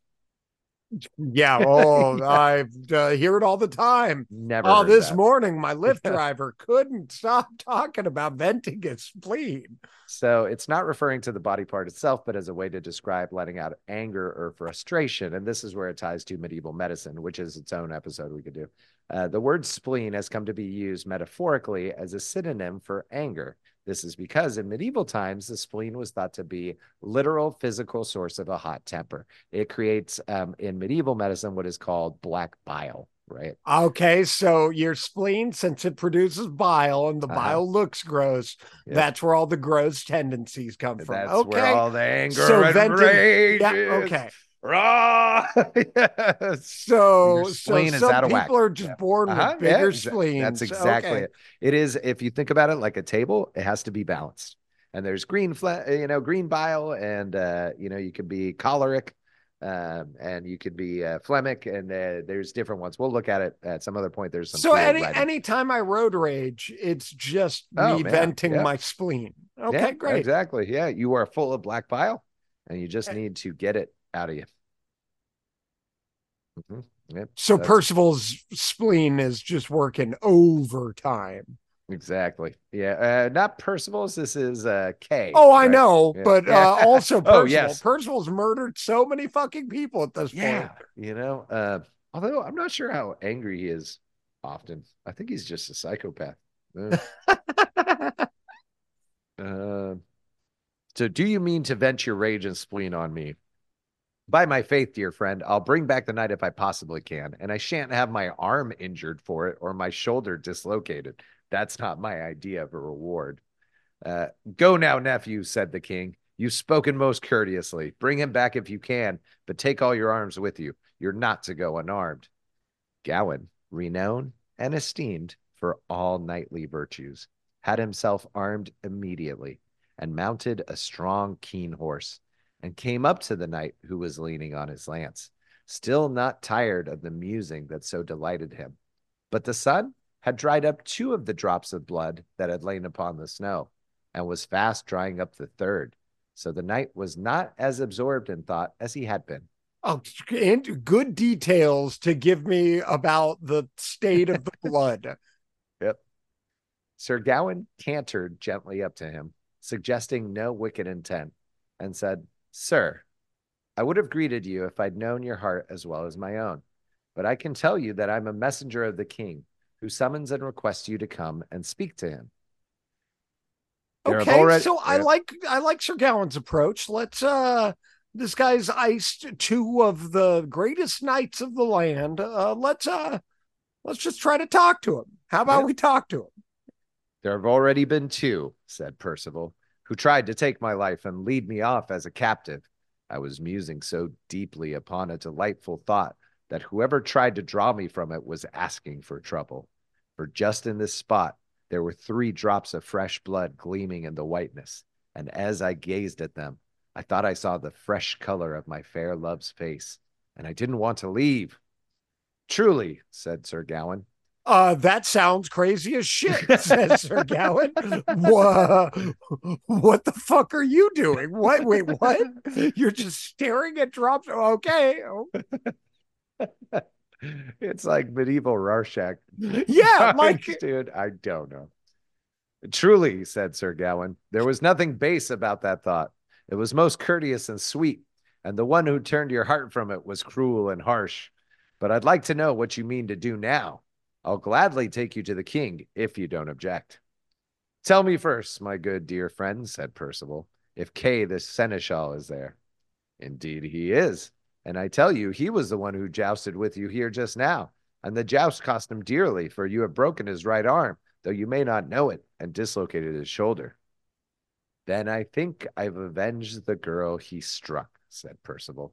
Yeah, oh, yeah. I uh, hear it all the time. Never. Oh, this that. morning, my Lyft driver couldn't stop talking about venting his spleen. So it's not referring to the body part itself, but as a way to describe letting out anger or frustration. And this is where it ties to medieval medicine, which is its own episode we could do. Uh, the word spleen has come to be used metaphorically as a synonym for anger. This is because in medieval times, the spleen was thought to be literal physical source of a hot temper. It creates, um, in medieval medicine, what is called black bile, right? Okay, so your spleen, since it produces bile and the uh-huh. bile looks gross, yep. that's where all the gross tendencies come from. That's okay. where all the anger so and venting, rage yeah, is. Okay. Raw. Yes. So, so some people whack. are just yeah. born uh-huh. with bigger yeah, spleens. That's exactly okay. it. It is, if you think about it like a table, it has to be balanced. And there's green, you know, green bile, and uh, you know, you could be choleric, um, and you could be uh, phlegmic, and uh, there's different ones. We'll look at it at some other point. There's some. So any anytime I road rage, it's just oh, me man. venting yep. my spleen. Okay, yeah, great. Exactly. Yeah, you are full of black bile, and you just need to get it out of you. Mm-hmm. Yep, so Percival's spleen is just working overtime. Exactly. Yeah. Uh, not Percival's. This is uh, Kay. Oh, I right? know. Yeah. But uh, also Percival. Oh, yes. Percival's murdered so many fucking people at this yeah. point. You know, uh, although I'm not sure how angry he is often. I think he's just a psychopath. Uh, uh, so do you mean to vent your rage and spleen on me? By my faith, dear friend, I'll bring back the knight if I possibly can, and I shan't have my arm injured for it or my shoulder dislocated. That's not my idea of a reward. Uh, Go now, nephew, said the king. You've spoken most courteously. Bring him back if you can, but take all your arms with you. You're not to go unarmed. Gawain, renowned and esteemed for all knightly virtues, had himself armed immediately and mounted a strong, keen horse, and came up to the knight who was leaning on his lance, still not tired of the musing that so delighted him. But the sun had dried up two of the drops of blood that had lain upon the snow, and was fast drying up the third. So the knight was not as absorbed in thought as he had been. Oh, and good details to give me about the state of the blood. Yep. Sir Gawain cantered gently up to him, suggesting no wicked intent, and said, Sir, I would have greeted you if I'd known your heart as well as my own. But I can tell you that I'm a messenger of the king, who summons and requests you to come and speak to him. There Okay, already, so I yeah. like I like Sir Gawain's approach. Let's uh this guy's iced two of the greatest knights of the land. Uh let's uh let's just try to talk to him. How about Yeah. we talk to him? There have already been two, said Percival, who tried to take my life and lead me off as a captive. I was musing so deeply upon a delightful thought that whoever tried to draw me from it was asking for trouble. For just in this spot, there were three drops of fresh blood gleaming in the whiteness, and as I gazed at them, I thought I saw the fresh color of my fair love's face, and I didn't want to leave. Truly, said Sir Gawain. Uh, that sounds crazy as shit, says Sir Gawain. What, what the fuck are you doing? What? Wait, what? You're just staring at drops? Okay. It's like medieval Rorschach. Yeah, Mike. Dude, I don't know. Truly, said Sir Gawain, there was nothing base about that thought. It was most courteous and sweet, and the one who turned your heart from it was cruel and harsh. But I'd like to know what you mean to do now. I'll gladly take you to the king, if you don't object. Tell me first, my good dear friend, said Percival, if Kay the seneschal is there. Indeed he is, and I tell you, he was the one who jousted with you here just now, and the joust cost him dearly, for you have broken his right arm, though you may not know it, and dislocated his shoulder. Then I think I've avenged the girl he struck, said Percival.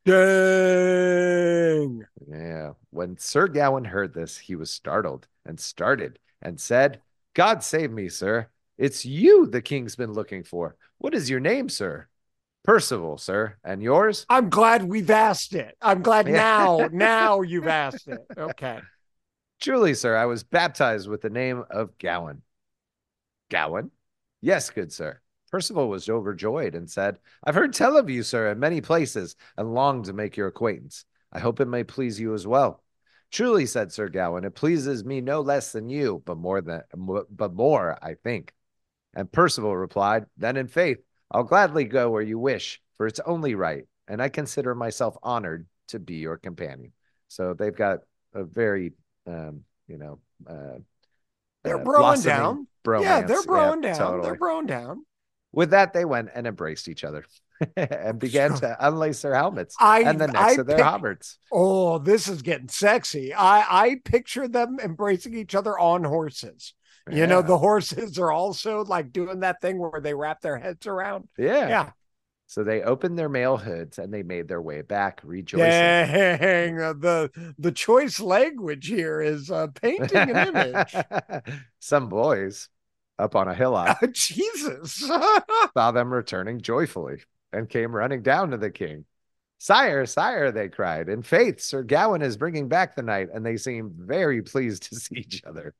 Dang. Yeah. When Sir Gawain heard this, he was startled and started and said, God save me, sir. It's you the king's been looking for. What is your name, sir? Percival, sir. And yours? I'm glad we've asked it. I'm glad Yeah. now, now you've asked it. Okay. Truly, sir, I was baptized with the name of Gawain. Gawain? Yes, good sir. Percival was overjoyed and said, I've heard tell of you, sir, in many places, and longed to make your acquaintance. I hope it may please you as well. Truly, said Sir Gawain, it pleases me no less than you, but more than but more, I think. And Percival replied, Then in faith, I'll gladly go where you wish, for it's only right, and I consider myself honored to be your companion. So they've got a very, um, you know, uh, They're uh, broing down. bromance. Yeah, they're broing Yeah, down. totally. They're broing down. With that, they went and embraced each other and began to unlace their helmets I, and the necks I of their pic- halberds. Oh, this is getting sexy. I, I picture them embracing each other on horses. You Yeah. know, the horses are also like doing that thing where they wrap their heads around. Yeah. Yeah. So they opened their mail hoods and they made their way back, rejoicing. Dang, uh, the the choice language here is uh, painting an image. Some boys up on a hillock Jesus. saw them returning joyfully and came running down to the king. Sire, sire, they cried. In faith, Sir Gawain is bringing back the knight, and they seemed very pleased to see each other.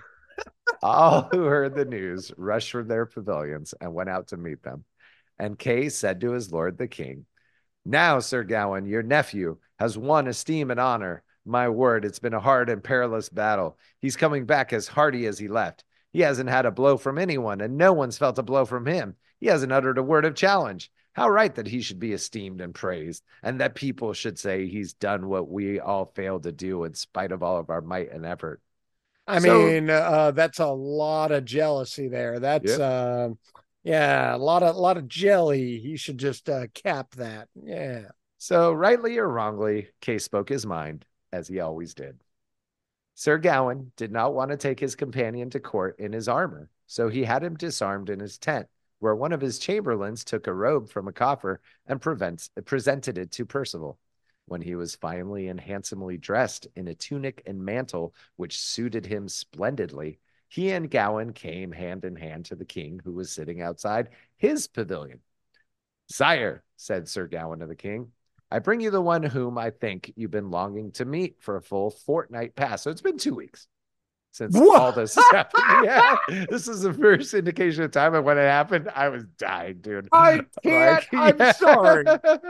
All who heard the news rushed from their pavilions and went out to meet them. And Kay said to his lord the king, Now, Sir Gawain, your nephew has won esteem and honor. My word, it's been a hard and perilous battle. He's coming back as hearty as he left. He hasn't had a blow from anyone, and no one's felt a blow from him. He hasn't uttered a word of challenge. How right that he should be esteemed and praised, and that people should say he's done what we all failed to do in spite of all of our might and effort. I So- mean, uh, that's a lot of jealousy there. That's Yep. uh, yeah, a lot of a lot of jelly. He should just uh, cap that. Yeah. So, rightly or wrongly, Kay spoke his mind, as he always did. Sir Gawain did not want to take his companion to court in his armor, so he had him disarmed in his tent, where one of his chamberlains took a robe from a coffer and prevents, presented it to Percival. When he was finely and handsomely dressed in a tunic and mantle which suited him splendidly, he and Gawain came hand in hand to the king, who was sitting outside his pavilion. Sire, said Sir Gawain to the king, I bring you the one whom I think you've been longing to meet for a full fortnight past. So it's been two weeks since What? all this has happened. Yeah, this is the first indication of time. And when it happened, I was dying, dude. I can't. Like, I'm yeah. sorry.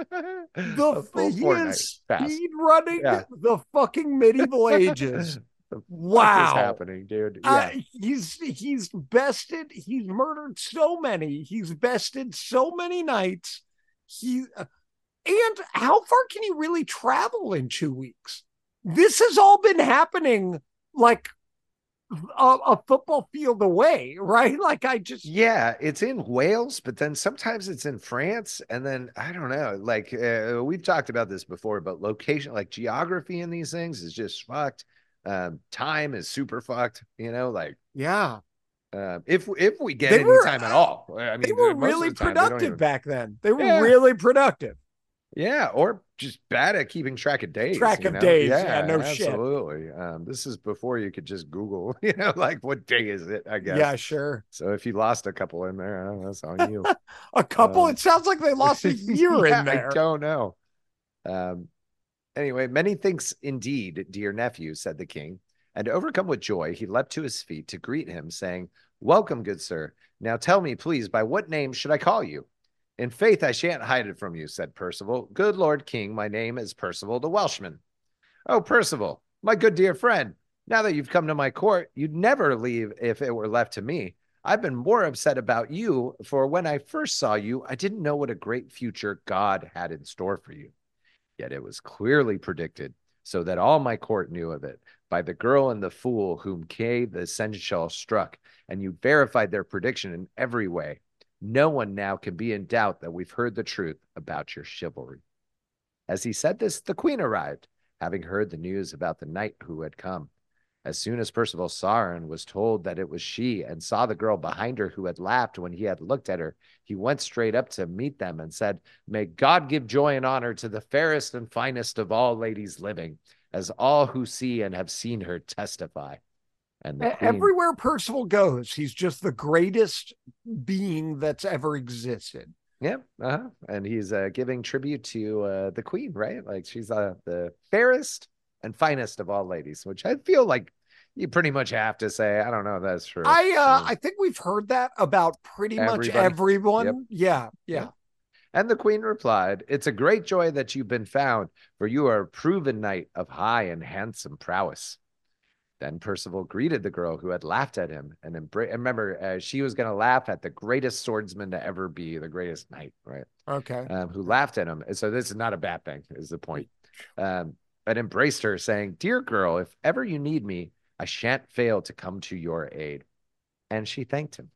A The full he fortnight is passed. speed running Yeah. the fucking medieval ages. The fuck is Wow. happening, dude? Uh, Yeah. he's he's bested. He's murdered so many. He's bested so many knights. He uh, and how far can he really travel in two weeks? This has all been happening like a, a football field away, right? Like I just Yeah, it's in Wales, but then sometimes it's in France. And then I don't know, like uh, we've talked about this before, but location, like geography in these things is just fucked. Um, time is super fucked, you know, like yeah. uh, if if we get They any were time at all. I mean, they were most really of the time they don't productive even. back then. They were Yeah, really productive. yeah, or just bad at keeping track of days. Track You of know, days. yeah, Yeah, no shit. absolutely. Um, this is before you could just Google, you know, like what day is it? I guess. Yeah, sure. So if you lost a couple in there, uh, that's on you. A couple? Um, It sounds like they lost a year yeah, in there. I don't know. Um, anyway, many thanks indeed, dear nephew, said the king. And overcome with joy, he leapt to his feet to greet him, saying, Welcome, good sir. Now tell me, please, by what name should I call you? In faith, I shan't hide it from you, said Percival. Good Lord King, my name is Percival the Welshman. Oh, Percival, my good dear friend, now that you've come to my court, you'd never leave if it were left to me. I've been more upset about you, for when I first saw you, I didn't know what a great future God had in store for you. Yet it was clearly predicted, so that all my court knew of it, by the girl and the fool whom Kay the seneschal struck, and you verified their prediction in every way. No one now can be in doubt that we've heard the truth about your chivalry. As he said this, the queen arrived, having heard the news about the knight who had come. As soon as Percival saw her and was told that it was she, and saw the girl behind her who had laughed when he had looked at her, he went straight up to meet them and said, May God give joy and honor to the fairest and finest of all ladies living, as all who see and have seen her testify. And the queen... Everywhere Percival goes, he's just the greatest being that's ever existed. Yeah, uh-huh. And he's uh, giving tribute to uh, the queen, right? Like she's uh, the fairest and finest of all ladies, which I feel like you pretty much have to say. I don't know if that's true. I uh, I, mean, I think we've heard that about pretty everybody. much everyone. Yep. Yeah, yeah. Yep. And the queen replied, It's a great joy that you've been found, for you are a proven knight of high and handsome prowess. Then Percival greeted the girl who had laughed at him and embraced. Remember, uh, she was going to laugh at the greatest swordsman to ever be, the greatest knight, right? Okay. Um, who laughed at him. And so this is not a bad thing, is the point. Um, but embraced her, saying, Dear girl, if ever you need me, I shan't fail to come to your aid. And she thanked him.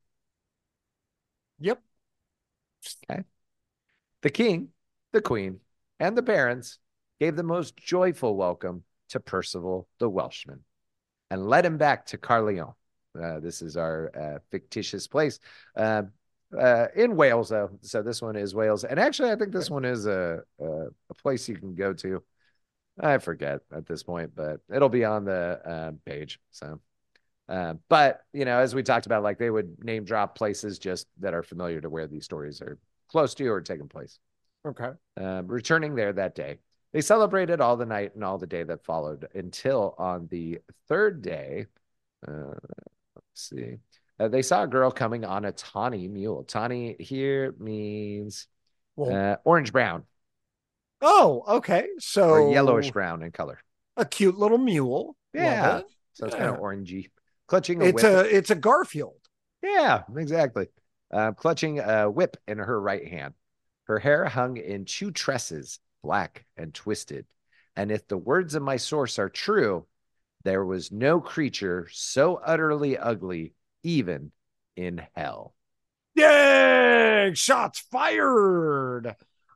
Yep. Okay. The king, the queen, and the barons gave the most joyful welcome to Percival the Welshman and led him back to Caerleon. Uh, this is our uh, fictitious place uh, uh, in Wales, though. So this one is Wales. And actually, I think this one is a, a, a place you can go to. I forget at this point, but it'll be on the uh, page. So, uh, but, you know, as we talked about, like they would name drop places just that are familiar to where these stories are close to or taking place. Okay. Uh, returning there that day. They celebrated all the night and all the day that followed until on the third day, uh, let's see, uh, they saw a girl coming on a tawny mule. Tawny here means well, uh, orange brown. Oh, okay. So or yellowish brown in color. A cute little mule. Yeah. Love it. So it's yeah. kind of orangey. Clutching a it's whip. a it's a Garfield. Yeah, exactly. Uh, clutching a whip in her right hand. Her hair hung in two tresses, black and twisted. And if the words of my source are true, there was no creature so utterly ugly, even in hell. Yay! Shots fired.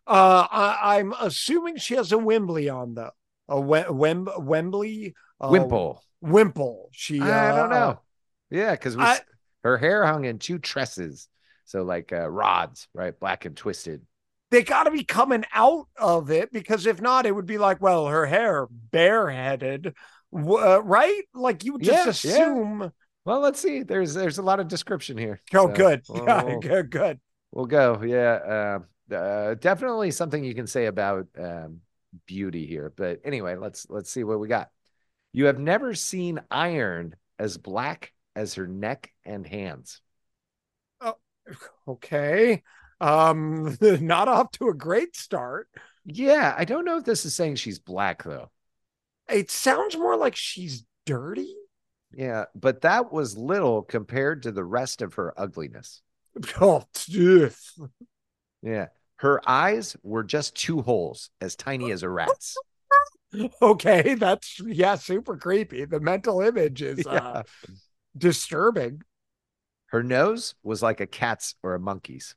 Uh, I, I'm assuming she has a Wembley on though. A Wem- Wem- Wembley, uh, Wimple. wimple. She, uh, I don't uh, know. Yeah, because we I her hair hung in two tresses, so like uh, rods, right, black and twisted. they got to be coming out of it because if not, it would be like, well, her hair bareheaded, uh, right? Like you would just Yeah, yeah. assume. Well, let's see. There's there's a lot of description here, Oh, so good, we'll yeah, we'll, good, good. we'll go. Yeah, uh, uh, definitely something you can say about um, beauty here. But anyway, let's let's see what we got. You have never seen iron as black as her neck and hands. Oh, okay, um, not off to a great start. Yeah, I don't know if this is saying she's black though. It sounds more like she's dirty. Yeah, but that was little compared to the rest of her ugliness. Oh, Yeah. Her eyes were just two holes as tiny as a rat's. okay, that's yeah, super creepy. The mental image is uh Yeah. disturbing. Her nose was like a cat's or a monkey's.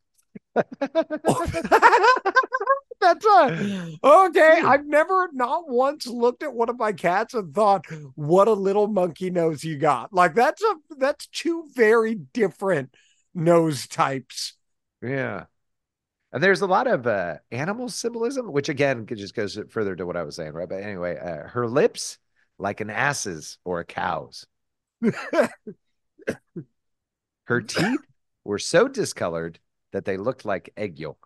That's a okay. I've never not once looked at one of my cats and thought, what a little monkey nose you got. Like that's a that's two very different nose types. Yeah. And there's a lot of uh, animal symbolism, which again just goes further to what I was saying, right? But anyway, uh, her lips like an ass's or a cow's. Her teeth were so discolored that they looked like egg yolk.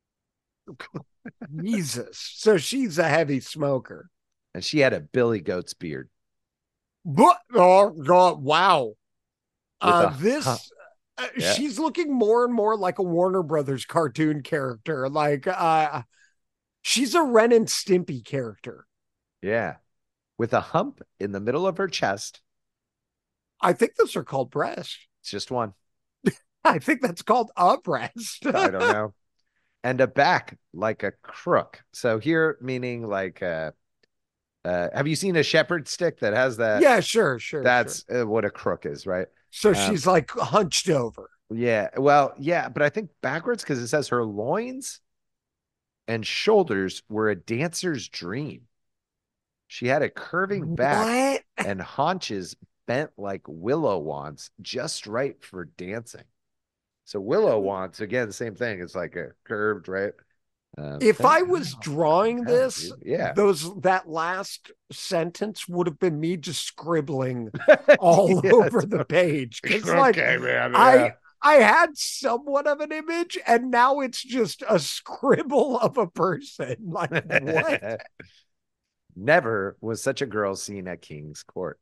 Jesus. So she's a heavy smoker. And she had a Billy Goat's beard. But oh god, wow. With Uh a this huh, uh, yeah, she's looking more and more like a Warner Brothers cartoon character. Like uh she's a Ren and Stimpy character. yeah, with a hump in the middle of her chest. I think those are called breasts. It's just one. I think that's called a breast. I don't know. And a back like a crook. So here meaning like uh uh have you seen a shepherd stick that has that? Yeah, sure, sure, That's sure. uh, what a crook is, right? So Um she's like hunched over. yeah, well, yeah, but I think backwards because it says her loins and shoulders were a dancer's dream. She had a curving back What? and haunches bent like willow wands, just right for dancing. So willow wands, again, same thing. It's like a curved, right? Um, If that, I was drawing this, yeah, those that last sentence would have been me just scribbling all yeah, over the page. Because like okay, man, yeah. I I had somewhat of an image, and now it's just a scribble of a person. Like what? Never was such a girl seen at King's Court.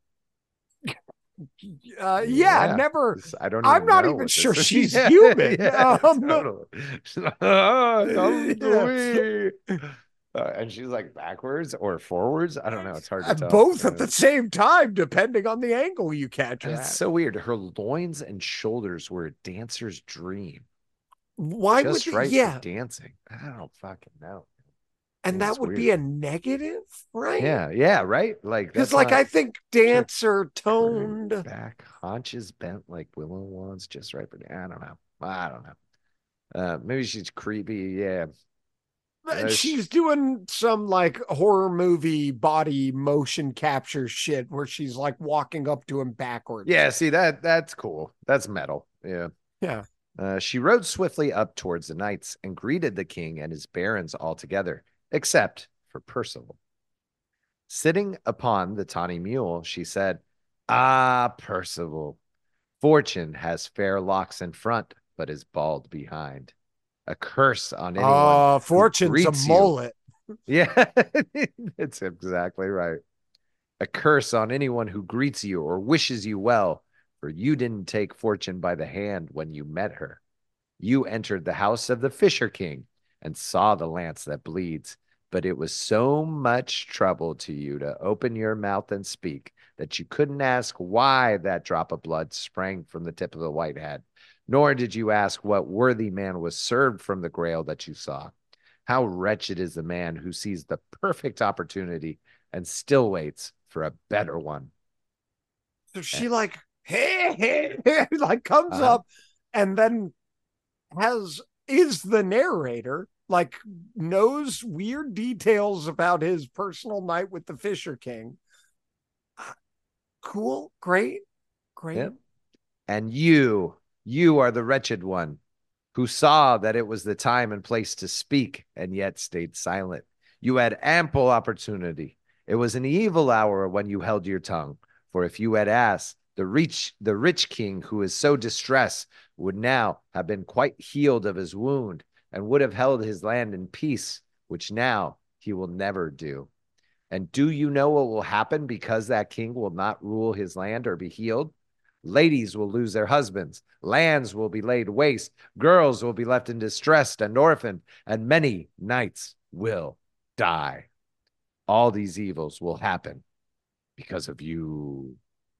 Uh, yeah, Yeah, this, this, I don't I'm even not know even what sure this is. she's Yeah, human. yeah, Um, totally. Ah, come to yeah. me. Uh, and she's like backwards or forwards. I don't know. It's hard to tell. Both at Uh, the same time, depending on the angle you catch her and it's at. so weird. Her loins and shoulders were a dancer's dream. Why would Just the, right for yeah, dancing. I don't fucking know. and Yeah, that it's would weird. be a negative, right? Yeah, yeah, right. Like Because that's like not I think sure. dancer Curved toned. back, haunches bent like willow wands, just right for. I don't know. I don't know. Uh, maybe she's creepy. Yeah. Uh, sh- She's doing some like horror movie body motion capture shit where she's like walking up to him backwards. yeah. See that that's cool. That's metal. Yeah. Yeah. Uh, she rode swiftly up towards the knights and greeted the king and his barons all together, except for Percival. Sitting upon the tawny mule, she said, "Ah, Percival, fortune has fair locks in front, but is bald behind. A curse on anyone Uh who Fortune's a greets you." mullet. Yeah, it's exactly right. A curse on anyone who greets you or wishes you well, for you didn't take fortune by the hand when you met her. You entered the house of the Fisher King and saw the lance that bleeds, but it was so much trouble to you to open your mouth and speak that you couldn't ask why that drop of blood sprang from the tip of the white head, nor did you ask what worthy man was served from the grail that you saw. How wretched is the man who sees the perfect opportunity and still waits for a better one. So she like, hey, hey, hey, like comes Uh-huh. up and then has is the narrator like knows weird details about his personal night with the Fisher King. Cool, great, great. Yep. And you, you are the wretched one who saw that it was the time and place to speak and yet stayed silent. You had ample opportunity. It was an evil hour when you held your tongue. For if you had asked, the rich, the rich king who is so distressed would now have been quite healed of his wound and would have held his land in peace, which now he will never do. And do you know what will happen because that king will not rule his land or be healed? Ladies will lose their husbands, lands will be laid waste, girls will be left in distress and orphaned, and many knights will die. All these evils will happen because of you.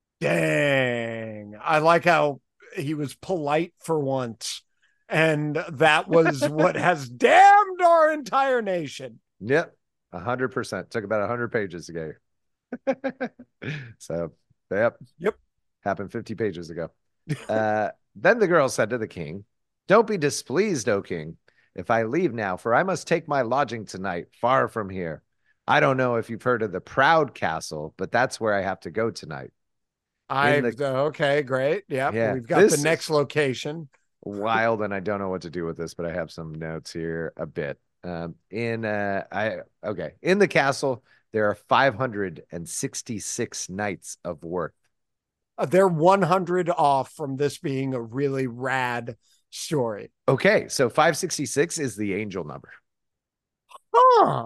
Dang. I like how he was polite for once. And that was what has damned our entire nation. Yep. A hundred percent. Took about a hundred pages to get here. So, yep. Yep. Happened fifty pages ago. Uh, then the girl said to the king, "Don't be displeased, O king, if I leave now, for I must take my lodging tonight, far from here. I don't know if you've heard of the Proud Castle, but that's where I have to go tonight." I've the, okay, great. Yep. Yeah, We've got the next location. Wild, and I don't know what to do with this, but I have some notes here a bit. Um, in uh, I okay, in the castle, there are five hundred sixty-six knights of worth. Uh, they're one hundred off from this being a really rad story. Okay, so five sixty-six is the angel number. Huh.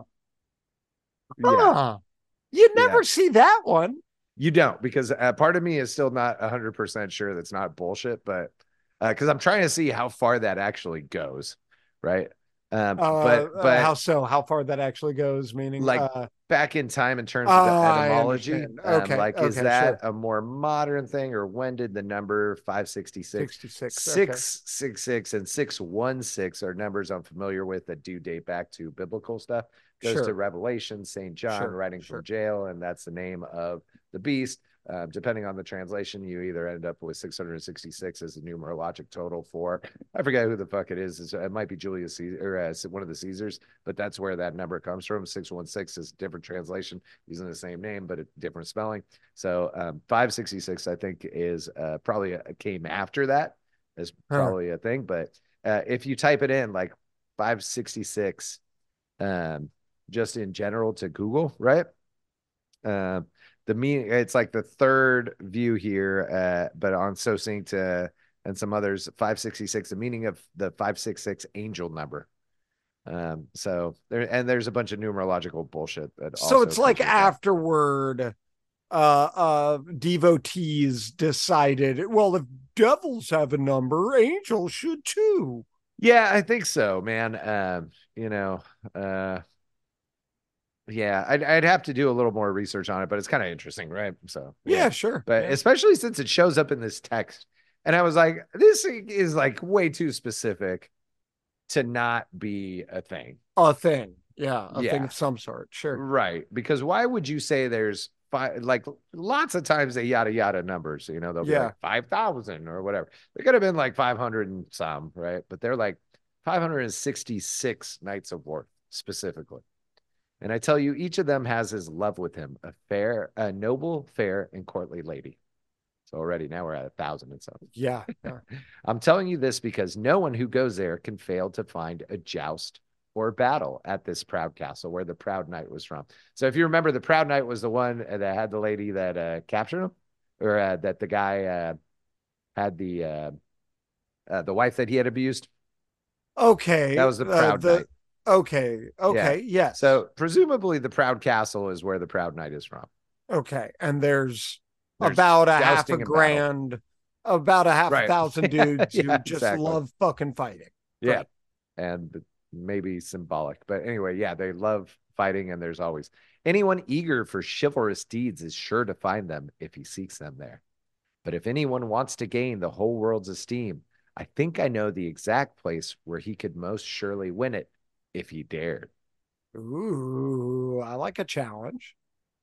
Huh. Yeah. You never yeah. see that one. You don't, because uh, part of me is still not one hundred percent sure that's not bullshit, but because uh, I'm trying to see how far that actually goes, right? Um, uh, but but uh, how so? How far that actually goes? Meaning, like uh, back in time in terms of the oh, etymology. Okay, um, like okay, is that sure. a more modern thing, or when did the number five sixty-six, sixty-six, six sixty-six, and six sixteen are numbers I'm familiar with that do date back to biblical stuff. Goes sure. to Revelation, Saint John sure, writing sure. from jail, and that's the name of the beast. Uh, depending on the translation, you either end up with six hundred sixty-six as the numerologic total for, I forget who the fuck it is. It might be Julius Caesar, or uh, one of the Caesars, but that's where that number comes from. six one six is a different translation using the same name, but a different spelling. So um, five sixty-six, I think, is uh, probably a, came after that. Is probably huh. a thing. But uh, if you type it in like five sixty-six, um, just in general to Google, right? Uh, the meaning, it's like the third view here, uh, but on SoSync uh, and some others, five sixty-six, the meaning of the five sixty-six angel number. Um, so there, and there's a bunch of numerological bullshit that so it's like afterward, uh, uh, devotees decided, well, if devils have a number, angels should too. Yeah, I think so, man. Um, you know, uh, yeah, I'd, I'd have to do a little more research on it, but it's kind of interesting, right? So yeah, yeah sure. But yeah. especially since it shows up in this text, and I was like, this is like way too specific to not be a thing. A thing, yeah, a yeah. thing of some sort, sure. Right, because why would you say there's five? Like lots of times they yada yada numbers, you know, they'll yeah. be like five thousand or whatever. They could have been like five hundred and some, right? But they're like five hundred sixty-six knights of worth specifically. And I tell you, each of them has his love with him, a fair, a noble, fair, and courtly lady. So already now we're at a thousand and something. Yeah. yeah. I'm telling you this because no one who goes there can fail to find a joust or battle at this Proud Castle where the Proud Knight was from. So if you remember, the Proud Knight was the one that had the lady that uh, captured him, or uh, that the guy uh, had the uh, uh, the wife that he had abused. Okay. That was the Proud uh, the, Knight. Okay. Okay. Yeah. Yes. So presumably the Proud Castle is where the Proud Knight is from. Okay. And there's, there's about a half a grand, battle. about a half right. a thousand dudes yeah, who just exactly. love fucking fighting. Yeah. Right. And maybe symbolic. But anyway, yeah, they love fighting, and there's always anyone eager for chivalrous deeds is sure to find them if he seeks them there. But if anyone wants to gain the whole world's esteem, I think I know the exact place where he could most surely win it. If he dared. Ooh, I like a challenge.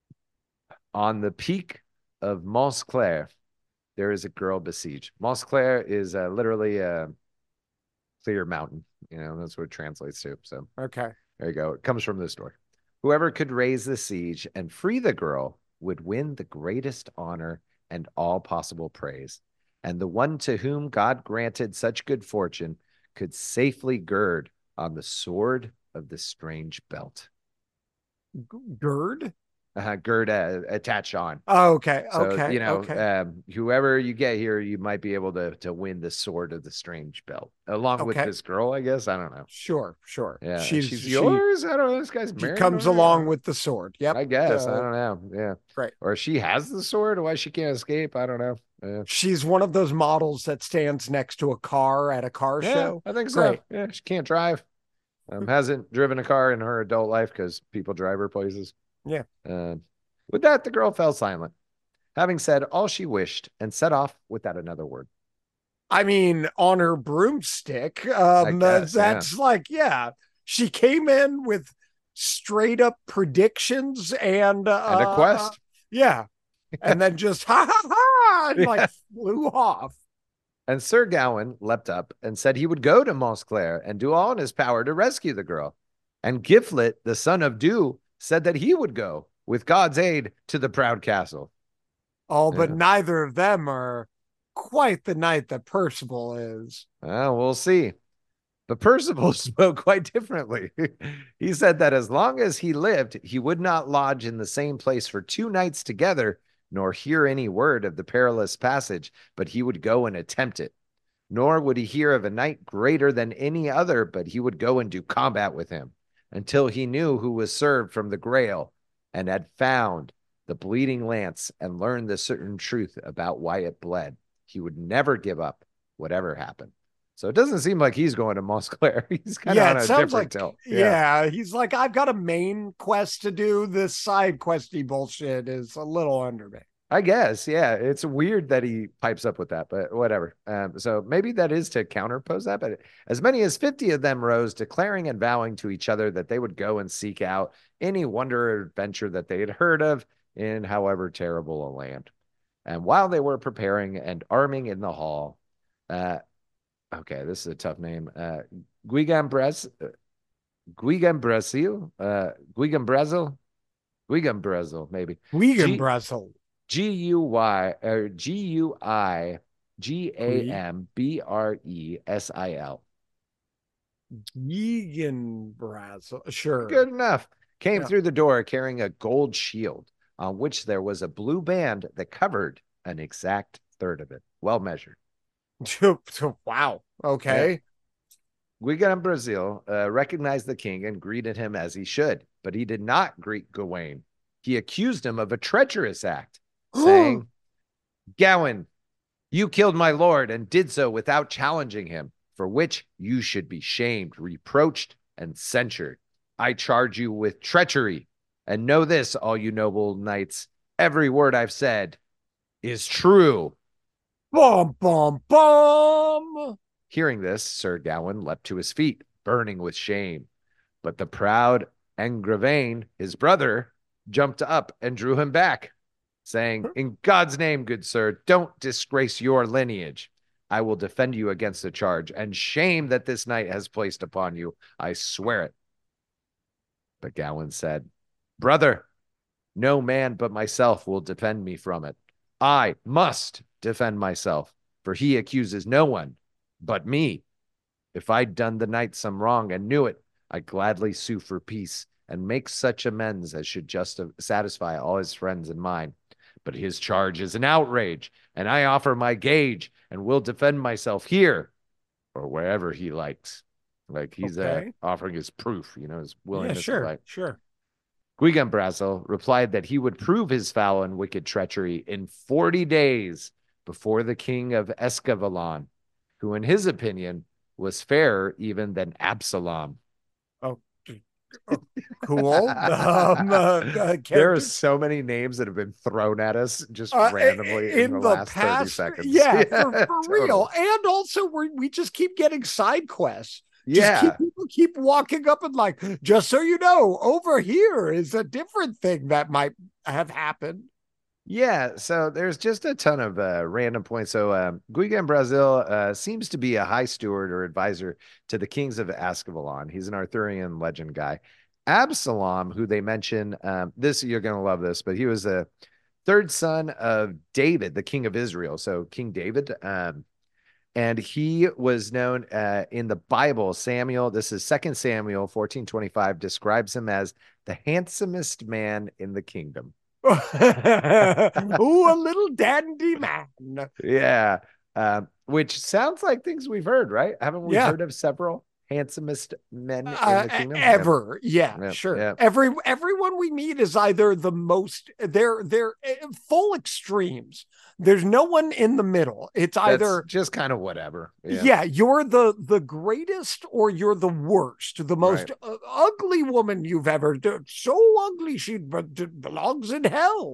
On the peak of Mont Clair, there is a girl besieged. Mont Clair is uh, literally uh, clear mountain. You know, that's what it translates to. So Okay. there you go. It comes from this story. Whoever could raise the siege and free the girl would win the greatest honor and all possible praise. And the one to whom God granted such good fortune could safely gird on the sword of the strange belt. Gird? Uh, gird uh, attach on. Oh, okay. So, Okay. you know, Okay. um, whoever you get here, you might be able to to win the sword of the strange belt along with Okay. this girl, I guess. I don't know. Sure. Sure. Yeah, She's she's she yours. I don't know. This guy's she married comes her. along with the sword. Yep. I guess. I Uh, don't know. Yeah. great. Or she has the sword. Why she can't escape? I don't know. Yeah. She's one of those models that stands next to a car at a car Yeah, show. I think so. Great. Yeah, she can't drive. Um, hasn't driven a car in her adult life because people drive her places. Yeah. Uh, with that, the girl fell silent, having said all she wished, and set off without another word. I mean, on her broomstick, I um, uh, guess, yeah. that's like, yeah, she came in with straight up predictions and uh, And a quest. yeah, and then just ha ha ha, and like flew off. And Sir Gawain leapt up and said he would go to Montclair and do all in his power to rescue the girl. And Giflet, the son of Dew, said that he would go, with God's aid, to the proud castle. Oh, but Yeah. neither of them are quite the knight that Percival is. Well, we'll see. But Percival spoke quite differently. He said that as long as he lived, he would not lodge in the same place for two nights together, nor hear any word of the perilous passage, but he would go and attempt it. Nor would he hear of a knight greater than any other, but he would go and do combat with him, until he knew who was served from the Grail, and had found the bleeding lance, and learned the certain truth about why it bled. He would never give up, whatever happened. So it doesn't seem like he's going to Montclair. He's kind of Yeah, on it a sounds different like tilt. yeah. He's like, I've got a main quest to do. This side questy bullshit is a little under me. I guess, yeah. It's weird that he pipes up with that, but whatever. Um, so maybe that is to counterpose that. But as many as fifty of them rose, declaring and vowing to each other that they would go and seek out any wonder or adventure that they had heard of in however terrible a land. And while they were preparing and arming in the hall, uh, okay, this is a tough name. Uh, Guigambres, Guigam Brazil, uh, Guigam Brazil, Guigam Brazil, maybe. Wigan G- Brazil. G U Y or G U I G A M B R E S I L. Wigan Brazil. Sure. Good enough. Came Yeah. through the door carrying a gold shield on which there was a blue band that covered an exact third of it. Well measured. Wow. Okay. Guigan Brazil uh, recognized the king and greeted him as he should, but he did not greet Gawain. He accused him of a treacherous act, saying, Gawain, you killed my lord and did so without challenging him, for which you should be shamed, reproached, and censured. I charge you with treachery. And know this, all you noble knights, every word I've said is true. Bum, bum, bum. Hearing this, Sir Gawain leapt to his feet, burning with shame. But the proud Angravane, his brother, jumped up and drew him back, saying, in God's name, good sir, don't disgrace your lineage. I will defend you against the charge, and shame that this knight has placed upon you. I swear it. But Gawain said, brother, no man but myself will defend me from it. I must defend myself, for he accuses no one but me. If I'd done the knight some wrong and knew it, I'd gladly sue for peace and make such amends as should just satisfy all his friends and mine. But his charge is an outrage, and I offer my gage and will defend myself here or wherever he likes. Like he's okay. uh, offering his proof, you know, his willingness yeah, sure, to fight. Sure. Guigan Brazil replied that he would prove his foul and wicked treachery in forty days before the king of Escavalon, who in his opinion was fairer even than Absalom. Oh, oh cool. um, uh, uh, there are so many names that have been thrown at us just uh, randomly in, in the, the last past, thirty seconds. Yeah, yeah for, for totally. real. And also we we just keep getting side quests. Yeah. Just keep, people keep walking up and like, just so you know, over here is a different thing that might have happened. Yeah, so there's just a ton of uh, random points. So um, Guigan Brazil uh, seems to be a high steward or advisor to the kings of Ascavalon. He's an Arthurian legend guy. Absalom, who they mention, um, this you're going to love this, but he was the third son of David, the king of Israel. So King David, um, and he was known uh, in the Bible. Samuel, this is Second Samuel fourteen twenty-five, describes him as the handsomest man in the kingdom. Ooh, a little dandy man. Yeah. Um, which sounds like things we've heard, right? Haven't we Yeah. heard of several handsomest men in Uh, the kingdom? ever, yeah, Yeah. sure. Yeah. Every everyone we meet is either the most they're they're eh, full extremes. There's no one in the middle. It's That's either just kind of whatever. Yeah. yeah, you're the the greatest or you're the worst, the Right. most uh, ugly woman you've ever done. So ugly she b- belongs in hell.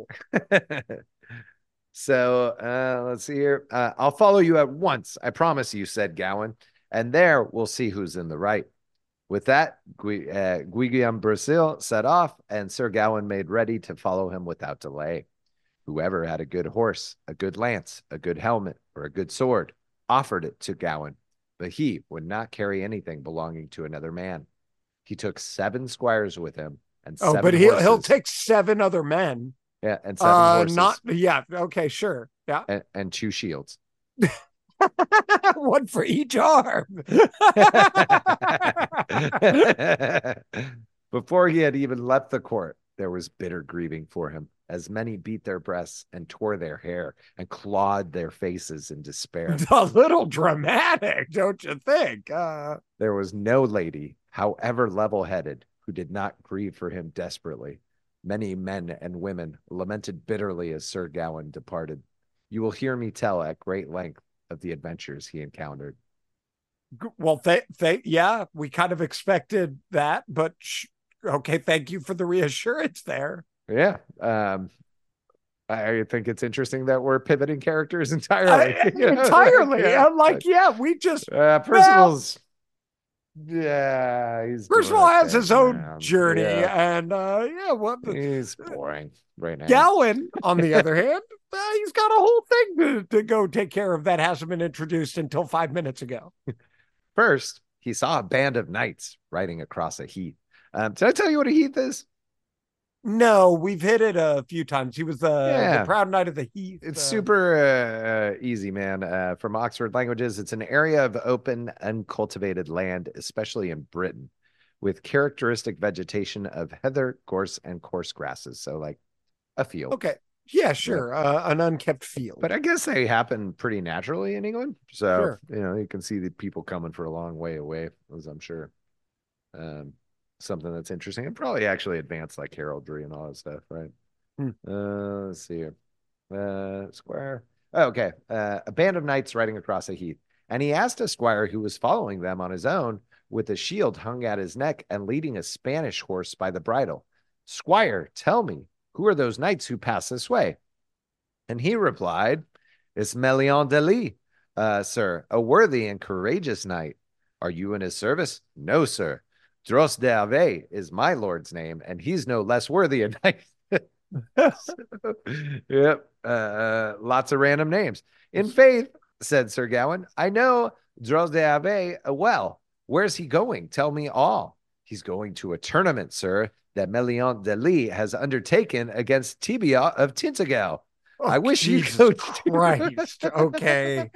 So uh, let's see here. Uh, I'll follow you at once. I promise you, said Gowan. And there we'll see who's in the right. With that, Gui- uh, Guillaume Brazil set off, and Sir Gawain made ready to follow him without delay. Whoever had a good horse, a good lance, a good helmet, or a good sword offered it to Gawain, but he would not carry anything belonging to another man. He took seven squires with him and Oh, seven but he'll he'll horses. take seven other men. Yeah, and seven Uh, horses. not yeah. Okay, sure. Yeah, and, and two shields. one for each arm. Before he had even left the court, there was bitter grieving for him, as many beat their breasts and tore their hair and clawed their faces in despair. A little dramatic, don't you think? Uh, There was no lady, however level-headed, who did not grieve for him desperately. Many men and women lamented bitterly as Sir Gawain departed. You will hear me tell at great length of the adventures he encountered. well, th- th- yeah, we kind of expected that, but sh- okay, thank you for the reassurance there. Yeah. Um, I think it's interesting that we're pivoting characters entirely. I, You know, entirely. like, yeah, I'm like, yeah, we just uh, Percival's, well, yeah, he's Percival has his own now. journey, Yeah. and uh, yeah, what the, He's boring right now. Gowan, on the other hand, uh, he's got a whole thing to, to go take care of that hasn't been introduced until five minutes ago. First, he saw a band of knights riding across a heath. Um, did I tell you what a heath is? No, we've hit it a few times. He was the, Yeah. the proud knight of the heath. It's uh, super uh, easy, man. Uh, from Oxford Languages, it's an area of open, uncultivated land, especially in Britain, with characteristic vegetation of heather, gorse, and coarse grasses. So, like a field. Okay. Yeah, sure. Yeah. Uh, an unkept field. But I guess they happen pretty naturally in England. So, sure. you know, you can see the people coming for a long way away, as I'm sure. Um, something that's interesting and probably actually advanced like heraldry and all that stuff, right? Hmm. Uh, let's see here. Uh, Squire. Oh, okay. Uh, a band of knights riding across a heath. And he asked a squire who was following them on his own with a shield hung at his neck and leading a Spanish horse by the bridle. Squire, tell me, who are those knights who pass this way? And he replied, it's Melion de Lis, uh, sir, a worthy and courageous knight. Are you in his service? No, sir. Dros de Ave is my lord's name, and he's no less worthy a knight. So, yep. Uh, lots of random names. In faith, said Sir Gawain, I know Dros de Ave well. Where's he going? Tell me all. He's going to a tournament, sir, that Melion de Lis has undertaken against Tibia of Tintagel. Oh, I wish Jesus you could. Christ. Okay.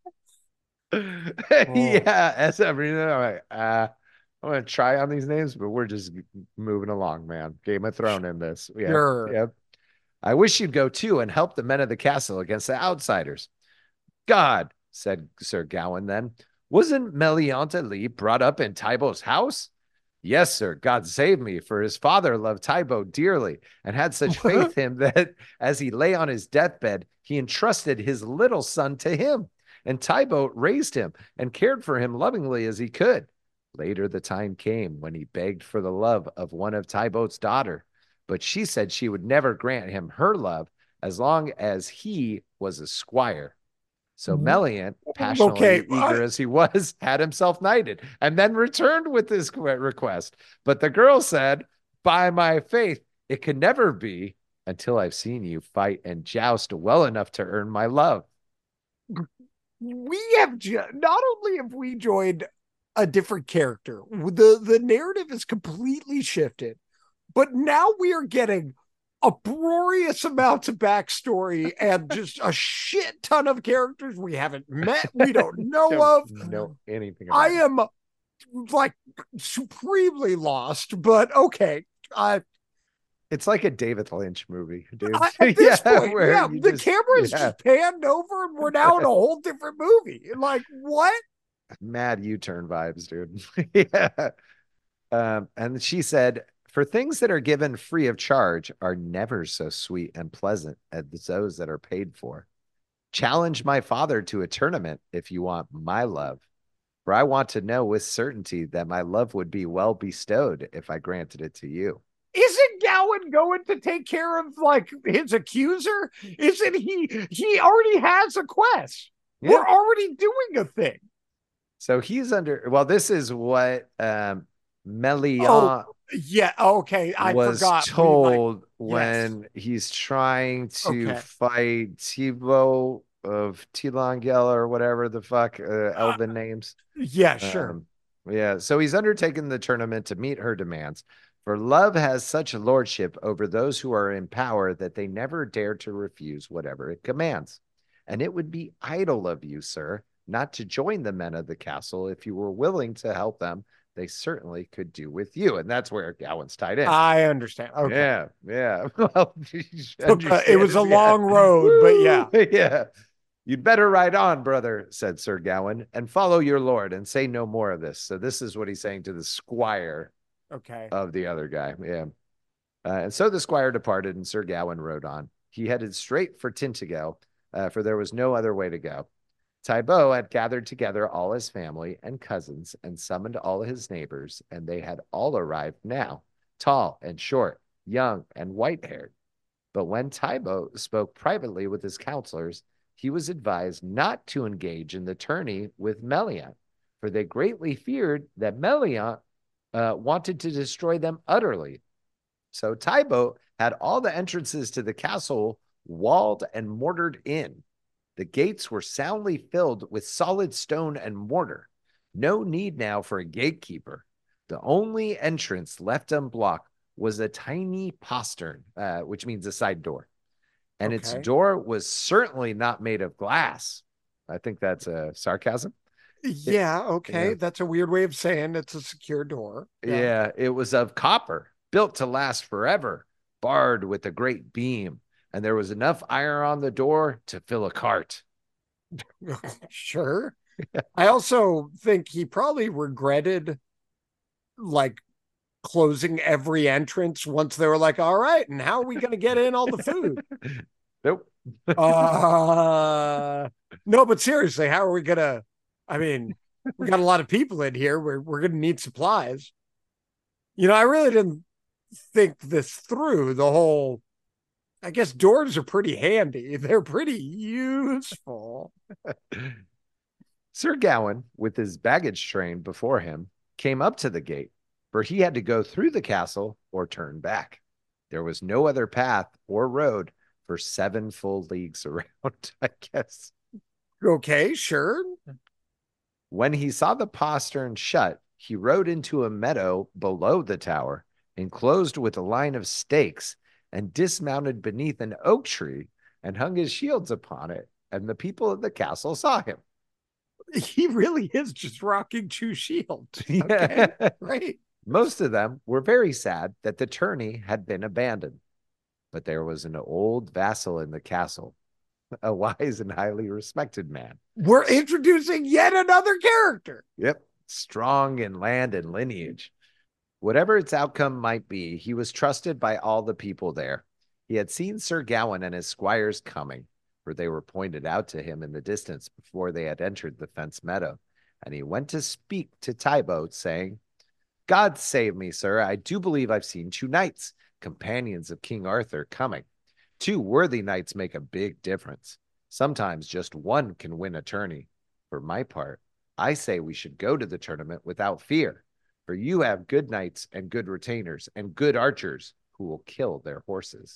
Yeah, as every you know, I'm like, uh, I'm gonna try on these names, but we're just moving along, man. Game of Thrones in this. Yeah, sure. yeah. I wish you'd go too and help the men of the castle against the outsiders. God, said Sir Gawain then, wasn't Melion de Lis brought up in Tybo's house? Yes, sir. God save me, for his father loved Tybo dearly and had such faith in him that as he lay on his deathbed, he entrusted his little son to him. And Tybo raised him and cared for him lovingly as he could. Later, the time came when he begged for the love of one of Tybo's daughter, but she said she would never grant him her love as long as he was a squire. So Meliant, passionately okay, eager I... as he was, had himself knighted and then returned with this request. But the girl said, by my faith, it can never be. until I've seen you fight and joust well enough to earn my love. We have ju- not only have we joined a different character, the the narrative is completely shifted, but now we are getting uproarious amounts of backstory and just a shit ton of characters we haven't met, we don't know Don't of. know anything I about it. am like supremely lost, but okay. I It's like a David Lynch movie, dude. I, at this Yeah, point, where yeah, you the just camera's yeah, just panned over and we're now in a whole different movie. Like, what? mad U-turn vibes, dude. Yeah. Um, and she said, for things that are given free of charge are never so sweet and pleasant as those that are paid for. Challenge my father to a tournament if you want my love. For I want to know with certainty that my love would be well bestowed if I granted it to you. Isn't Gowan going to take care of like his accuser? Isn't he? He already has a quest. Yeah. We're already doing a thing. So he's under, well, this is what um, Melian Oh, yeah. Okay. I was forgot. We like, told yes. when he's trying to Okay. fight Tivo of Tilangel or whatever the fuck uh, Uh, elven names. yeah, sure. Um, yeah, so he's undertaken the tournament to meet her demands. For love has such lordship over those who are in power that they never dare to refuse whatever it commands. And it would be idle of you, sir, not to join the men of the castle if you were willing to help them. They certainly could do with you. And that's where Gowan's tied in. I understand. Okay. Yeah, yeah. Well, Took a, it was a long yeah. road, Woo! but yeah. Yeah. You'd better ride on, brother, said Sir Gawain, and follow your lord and say no more of this. So this is what he's saying to the squire Okay. of the other guy. Yeah. Uh, and so the squire departed and Sir Gawain rode on. He headed straight for Tintagel, uh, for there was no other way to go. Thibaut had gathered together all his family and cousins and summoned all his neighbors, and they had all arrived now, tall and short, young and white-haired. But when Thibaut spoke privately with his counselors, he was advised not to engage in the tourney with Meliant, for they greatly feared that Meliant uh, wanted to destroy them utterly. So Thibaut had all the entrances to the castle walled and mortared in. The gates were soundly filled with solid stone and mortar. No need now for a gatekeeper. The only entrance left unblocked was a tiny postern, uh, which means a side door. And its Okay. door was certainly not made of glass. I think that's a sarcasm. Yeah. Okay. Yeah. That's a weird way of saying it's a secure door. Yeah. Yeah, it was of copper, built to last forever, barred with a great beam, and there was enough iron on the door to fill a cart. Sure. I also think he probably regretted like closing every entrance once they were like, all right, and how are we going to get in all the food? Nope. uh, no, but seriously, how are we going to? I mean, we got a lot of people in here. We're, we're going to need supplies. You know, I really didn't think this through. The whole, I guess doors are pretty handy. They're pretty useful. Sir Gawain, with his baggage train before him, came up to the gate, for he had to go through the castle or turn back. There was no other path or road for seven full leagues around, I guess. Okay, sure. When he saw the postern shut, he rode into a meadow below the tower, enclosed with a line of stakes, and dismounted beneath an oak tree and hung his shields upon it. And the people of the castle saw him. He really is just rocking two shields. Okay, yeah. Right. Most of them were very sad that the tourney had been abandoned. But there was an old vassal in the castle, a wise and highly respected man. We're introducing yet another character. Yep, strong in land and lineage. Whatever its outcome might be, he was trusted by all the people there. He had seen Sir Gawain and his squires coming, for they were pointed out to him in the distance before they had entered the fenced meadow. And he went to speak to Thibaut, saying, God save me, sir, I do believe I've seen two knights, companions of King Arthur, coming. Two worthy knights make a big difference. Sometimes just one can win a tourney. For my part, I say we should go to the tournament without fear, for you have good knights and good retainers and good archers who will kill their horses.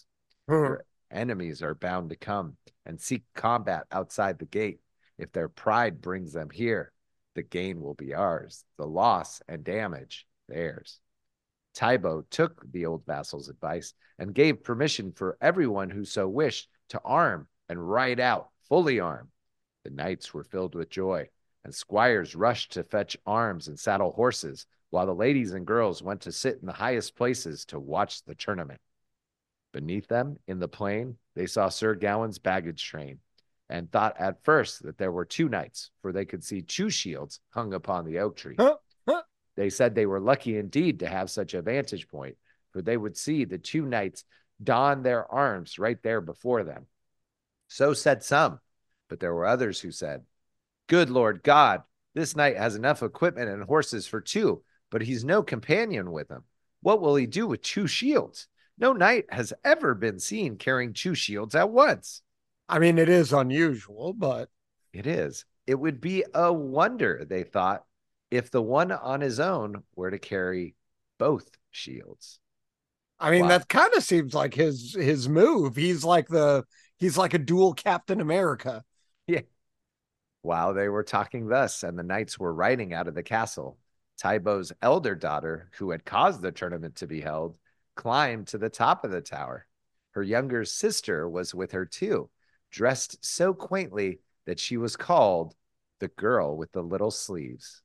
Huh. Your enemies are bound to come and seek combat outside the gate. If their pride brings them here, the gain will be ours, the loss and damage theirs. Tybo took the old vassal's advice and gave permission for everyone who so wished to arm and ride out, fully armed. The knights were filled with joy, and squires rushed to fetch arms and saddle horses, while the ladies and girls went to sit in the highest places to watch the tournament. Beneath them, in the plain, they saw Sir Gawain's baggage train, and thought at first that there were two knights, for they could see two shields hung upon the oak tree. Huh? Huh? They said they were lucky indeed to have such a vantage point, for they would see the two knights don their arms right there before them. So said some, but there were others who said, "Good Lord God, this knight has enough equipment and horses for two, but he's no companion with him. What will he do with two shields? No knight has ever been seen carrying two shields at once." I mean, it is unusual, but It is. It would be a wonder, they thought, if the one on his own were to carry both shields. I mean, Wow. that kind of seems like his his move. He's like the he's like a dual Captain America. Yeah. While they were talking thus, and the knights were riding out of the castle, Tybo's elder daughter, who had caused the tournament to be held, climbed to the top of the tower. Her younger sister was with her too, dressed so quaintly that she was called the girl with the little sleeves.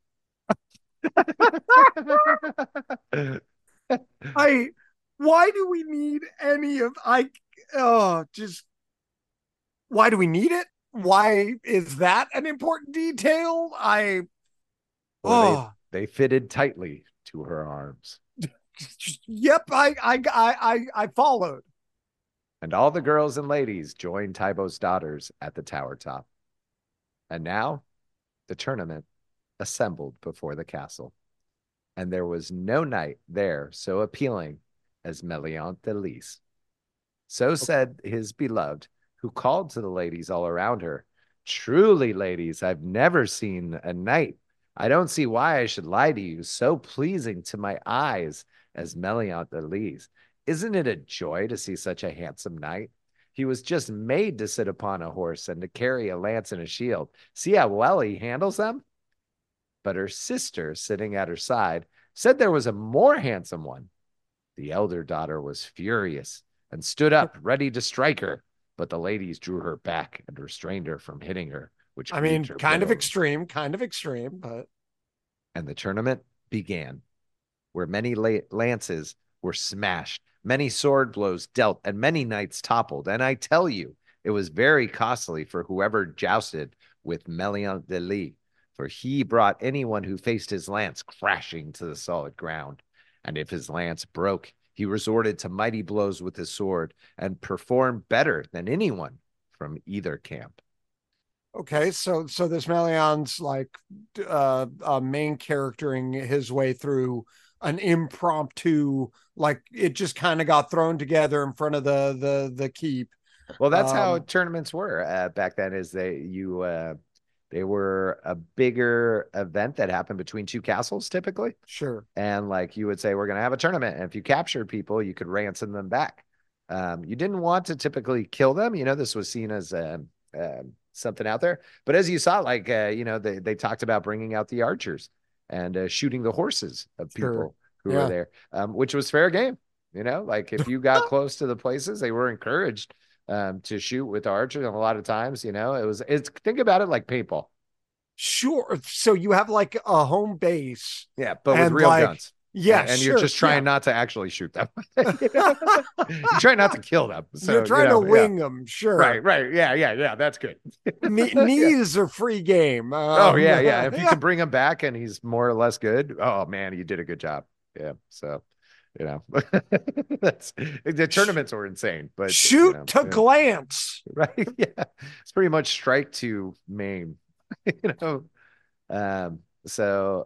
I why do we need any of I oh just why do we need it? Why is that an important detail? I Or they oh they fitted tightly to her arms. yep, I I I I, I followed. And all the girls and ladies joined Tybo's daughters at the tower top. And now the tournament assembled before the castle, and there was no knight there so appealing as Meliant de Lys. So said his beloved, who called to the ladies all around her, "Truly, ladies, I've never seen a knight. I don't see why I should lie to you, so pleasing to my eyes as Meliant de Lys. Isn't it a joy to see such a handsome knight? He was just made to sit upon a horse and to carry a lance and a shield. See how well he handles them?" But her sister, sitting at her side, said there was a more handsome one. The elder daughter was furious and stood up, ready to strike her, but the ladies drew her back and restrained her from hitting her, which I mean, grieved her kind of bitterly. extreme, kind of extreme, but And the tournament began, where many lances were smashed, many sword blows dealt, and many knights toppled. And I tell you, it was very costly for whoever jousted with Meliant de Lys, for he brought anyone who faced his lance crashing to the solid ground. And if his lance broke, he resorted to mighty blows with his sword and performed better than anyone from either camp. okay, so so this Melian's like uh, uh main charactering his way through an impromptu, like it just kind of got thrown together in front of the the the keep. Well, that's how Um, tournaments were uh, back then. Is they you uh, they were a bigger event that happened between two castles typically, sure, and like you would say, we're going to have a tournament, and if you captured people, you could ransom them back. Um, you didn't want to typically kill them. You know, this was seen as uh, uh, something out there. But as you saw, like uh, you know, they they talked about bringing out the archers and uh, shooting the horses of sure, people who were yeah, there, um, which was fair game. You know, like if you got close to the places, they were encouraged um, to shoot with archers. And a lot of times, you know, it was it's think about it like paintball. sure. So you have like a home base, Yeah, but with and real like, guns. yeah, And, and you're sure, just yeah. trying not to actually shoot them. You know? You try not to kill them. So, You're you trying to know, yeah. wing them, sure. Right, right. Yeah, yeah, yeah. That's good. Knee, Yeah. knees are free game. Oh, Um, yeah, yeah. If you yeah. can bring him back and he's more or less good, oh man, you did a good job. Yeah. So, you know, that's the tournaments were insane, but you Shoot know, to yeah. glance. Right. Yeah. It's pretty much strike to maim, you know. Um, so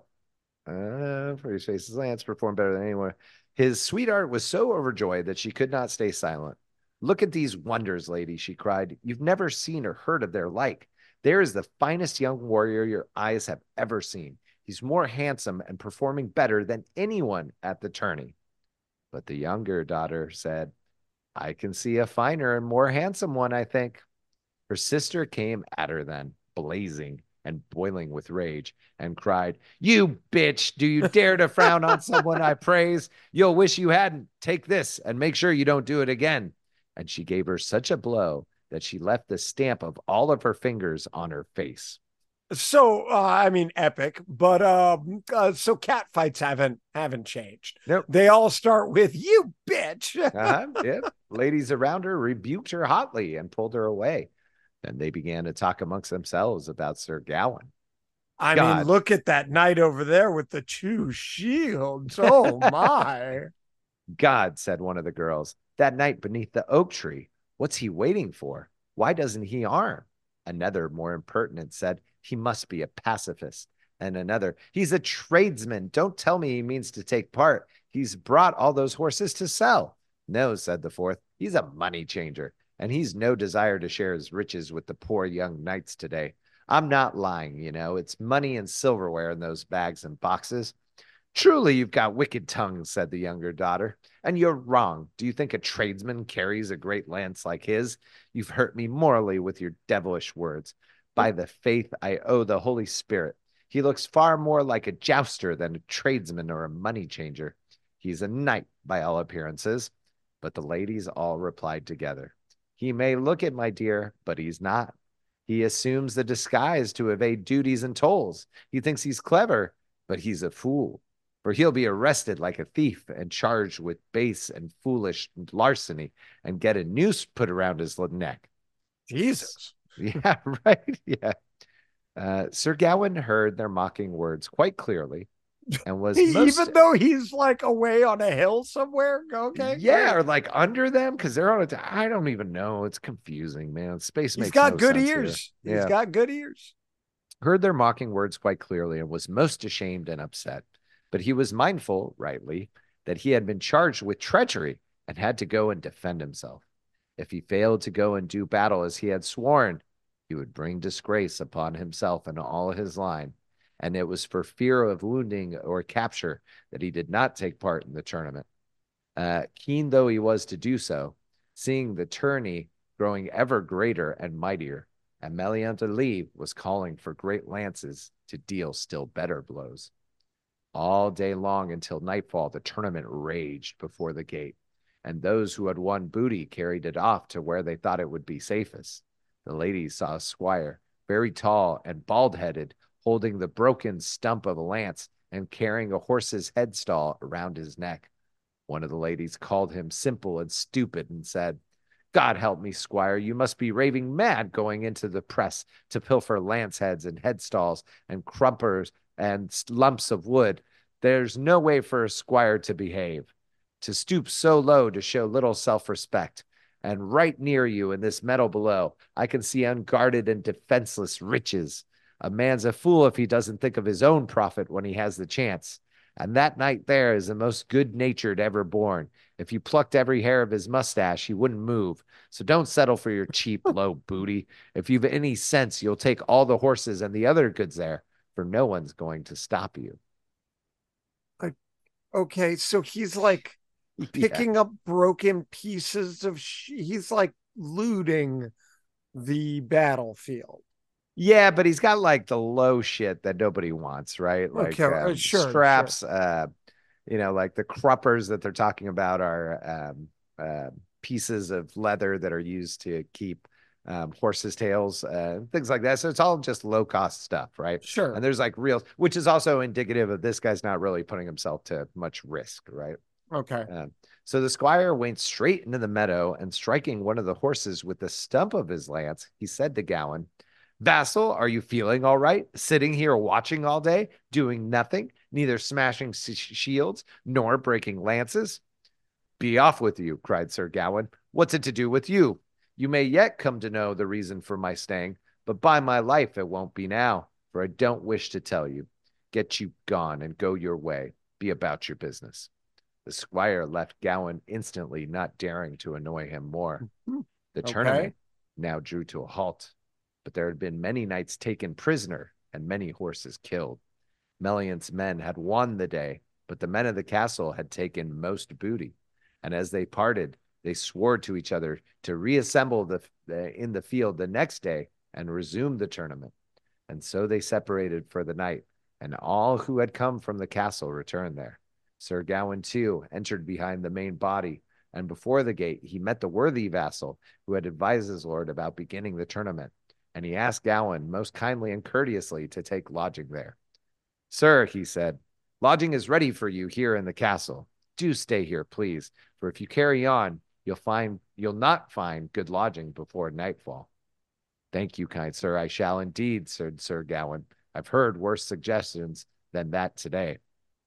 Uh, for his faces, Lance performed better than anyone. His sweetheart was so overjoyed that she could not stay silent. "Look at these wonders, lady," she cried. "You've never seen or heard of their like. There is the finest young warrior your eyes have ever seen. He's more handsome and performing better than anyone at the tourney." But the younger daughter said, I can see a finer and more handsome one, I think. Her sister came at her then, blazing and boiling with rage, and cried, "You bitch, do you dare to frown on someone I praise? You'll wish you hadn't. Take this and make sure you don't do it again." And she gave her such a blow that she left the stamp of all of her fingers on her face. So uh, I mean, epic, but um, uh, so cat fights haven't haven't changed. Nope. They all start with "you bitch." Uh-huh. Yep. Ladies around her rebuked her hotly and pulled her away. Then they began to talk amongst themselves about Sir Gawain. I mean, God. look at that knight over there with the two shields. Oh my. God, said one of the girls, that knight beneath the oak tree, what's he waiting for? Why doesn't he arm? Another, more impertinent, said, he must be a pacifist. And another, he's a tradesman. Don't tell me he means to take part. He's brought all those horses to sell. No, said the fourth, he's a money changer, and he's no desire to share his riches with the poor young knights today. I'm not lying, you know. It's money and silverware in those bags and boxes. Truly, you've got wicked tongues, said the younger daughter. And you're wrong. Do you think a tradesman carries a great lance like his? You've hurt me morally with your devilish words. By the faith I owe the Holy Spirit, he looks far more like a jouster than a tradesman or a money changer. He's a knight by all appearances. But the ladies all replied together, he may look it, my dear, but he's not. He assumes the disguise to evade duties and tolls. He thinks he's clever, but he's a fool. For he'll be arrested like a thief and charged with base and foolish larceny and get a noose put around his neck. Jesus. Yeah, right. Yeah. Uh, Sir Gawain heard their mocking words quite clearly and was most... Even though he's like away on a hill somewhere. Okay. Yeah, or like under them because they're on a... I don't even know. It's confusing, man. Space He's makes got no good sense ears. here. He's Yeah. got good ears. Heard their mocking words quite clearly and was most ashamed and upset. But he was mindful, rightly, that he had been charged with treachery and had to go and defend himself. If he failed to go and do battle as he had sworn, he would bring disgrace upon himself and all his line. And it was for fear of wounding or capture that he did not take part in the tournament. Uh, keen though he was to do so, seeing the tourney growing ever greater and mightier, and Meliant Ali was calling for great lances to deal still better blows. All day long until nightfall, the tournament raged before the gate, and those who had won booty carried it off to where they thought it would be safest. The ladies saw a squire, very tall and bald-headed, holding the broken stump of a lance and carrying a horse's headstall around his neck. One of the ladies called him simple and stupid and said, God help me, squire, you must be raving mad going into the press to pilfer lance heads and headstalls and crumpers and lumps of wood. There's no way for a squire to behave, to stoop so low to show little self-respect. And right near you in this meadow below, I can see unguarded and defenseless riches. A man's a fool if he doesn't think of his own profit when he has the chance. And that knight there is the most good-natured ever born. If you plucked every hair of his mustache, he wouldn't move. So don't settle for your cheap, low booty. If you've any sense, you'll take all the horses and the other goods there, for no one's going to stop you. Okay, so he's like picking yeah. up broken pieces of... Sh- he's like looting the battlefield. Yeah, but he's got like the low shit that nobody wants, right? Like okay, um, sure, straps, sure. uh, you know, like the cruppers that they're talking about are um, uh, pieces of leather that are used to keep um, horses' tails, uh, things like that. So it's all just low cost stuff, right? Sure. And there's like real, which is also indicative of this guy's not really putting himself to much risk, right? Okay. Uh, so the squire went straight into the meadow and striking one of the horses with the stump of his lance, he said to Gawain, Vassal, are you feeling all right? Sitting here watching all day, doing nothing, neither smashing shields nor breaking lances? Be off with you, cried Sir Gawain. What's it to do with you? You may yet come to know the reason for my staying, but by my life it won't be now, for I don't wish to tell you. Get you gone and go your way. Be about your business. The squire left Gawain instantly, not daring to annoy him more. The okay. tournament now drew to a halt, but there had been many knights taken prisoner and many horses killed. Meliant's men had won the day, but the men of the castle had taken most booty, and as they parted, They swore to each other to reassemble the, the in the field the next day and resume the tournament. And so they separated for the night, and all who had come from the castle returned there. Sir Gawain, too, entered behind the main body, and before the gate he met the worthy vassal who had advised his lord about beginning the tournament, and he asked Gawain most kindly and courteously to take lodging there. Sir, he said, lodging is ready for you here in the castle. Do stay here, please, for if you carry on, you'll find you'll not find good lodging before nightfall. Thank you, kind sir, I shall indeed, said Sir Gawain. I've heard worse suggestions than that today.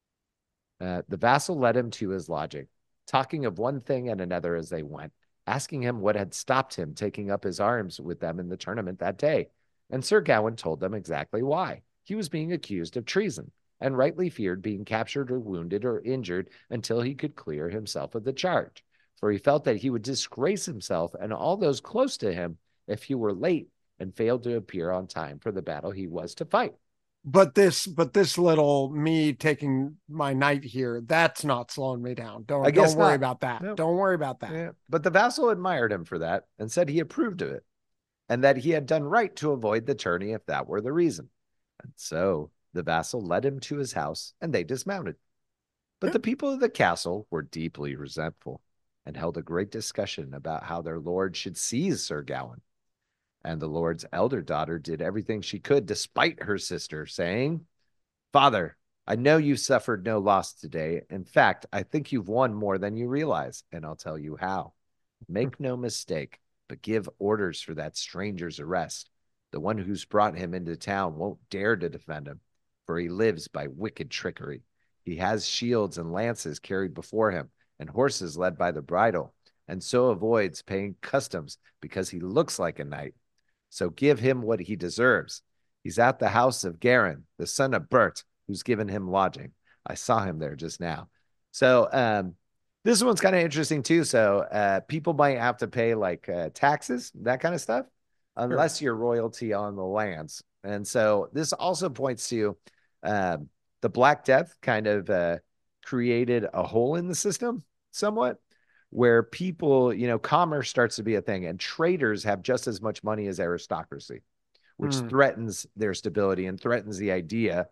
Uh, the vassal led him to his lodging, talking of one thing and another as they went, asking him what had stopped him taking up his arms with them in the tournament that day. And Sir Gawain told them exactly why. He was being accused of treason, and rightly feared being captured or wounded or injured until he could clear himself of the charge, for he felt that he would disgrace himself and all those close to him if he were late and failed to appear on time for the battle he was to fight. But this, but this little me taking my night here, that's not slowing me down. Don't, I guess don't worry not. about that. No. Don't worry about that. Yeah. But the vassal admired him for that and said he approved of it, and that he had done right to avoid the tourney if that were the reason. And so the vassal led him to his house, and they dismounted. But yeah. the people of the castle were deeply resentful, and held a great discussion about how their lord should seize Sir Gawain. And the lord's elder daughter did everything she could despite her sister, saying, Father, I know you suffered no loss today. In fact, I think you've won more than you realize, and I'll tell you how. Make no mistake, but give orders for that stranger's arrest. The one who's brought him into town won't dare to defend him, for he lives by wicked trickery. He has shields and lances carried before him, and horses led by the bridle, and so avoids paying customs because he looks like a knight. So give him what he deserves. He's at the house of Garin, the son of Bert, who's given him lodging. I saw him there just now. So um, this one's kind of interesting too. So uh, people might have to pay like uh, taxes, that kind of stuff, unless sure. you're royalty on the lands. And so this also points to um, the Black Death kind of uh, created a hole in the system somewhat, where people, you know, commerce starts to be a thing, and traders have just as much money as aristocracy, which mm. threatens their stability and threatens the idea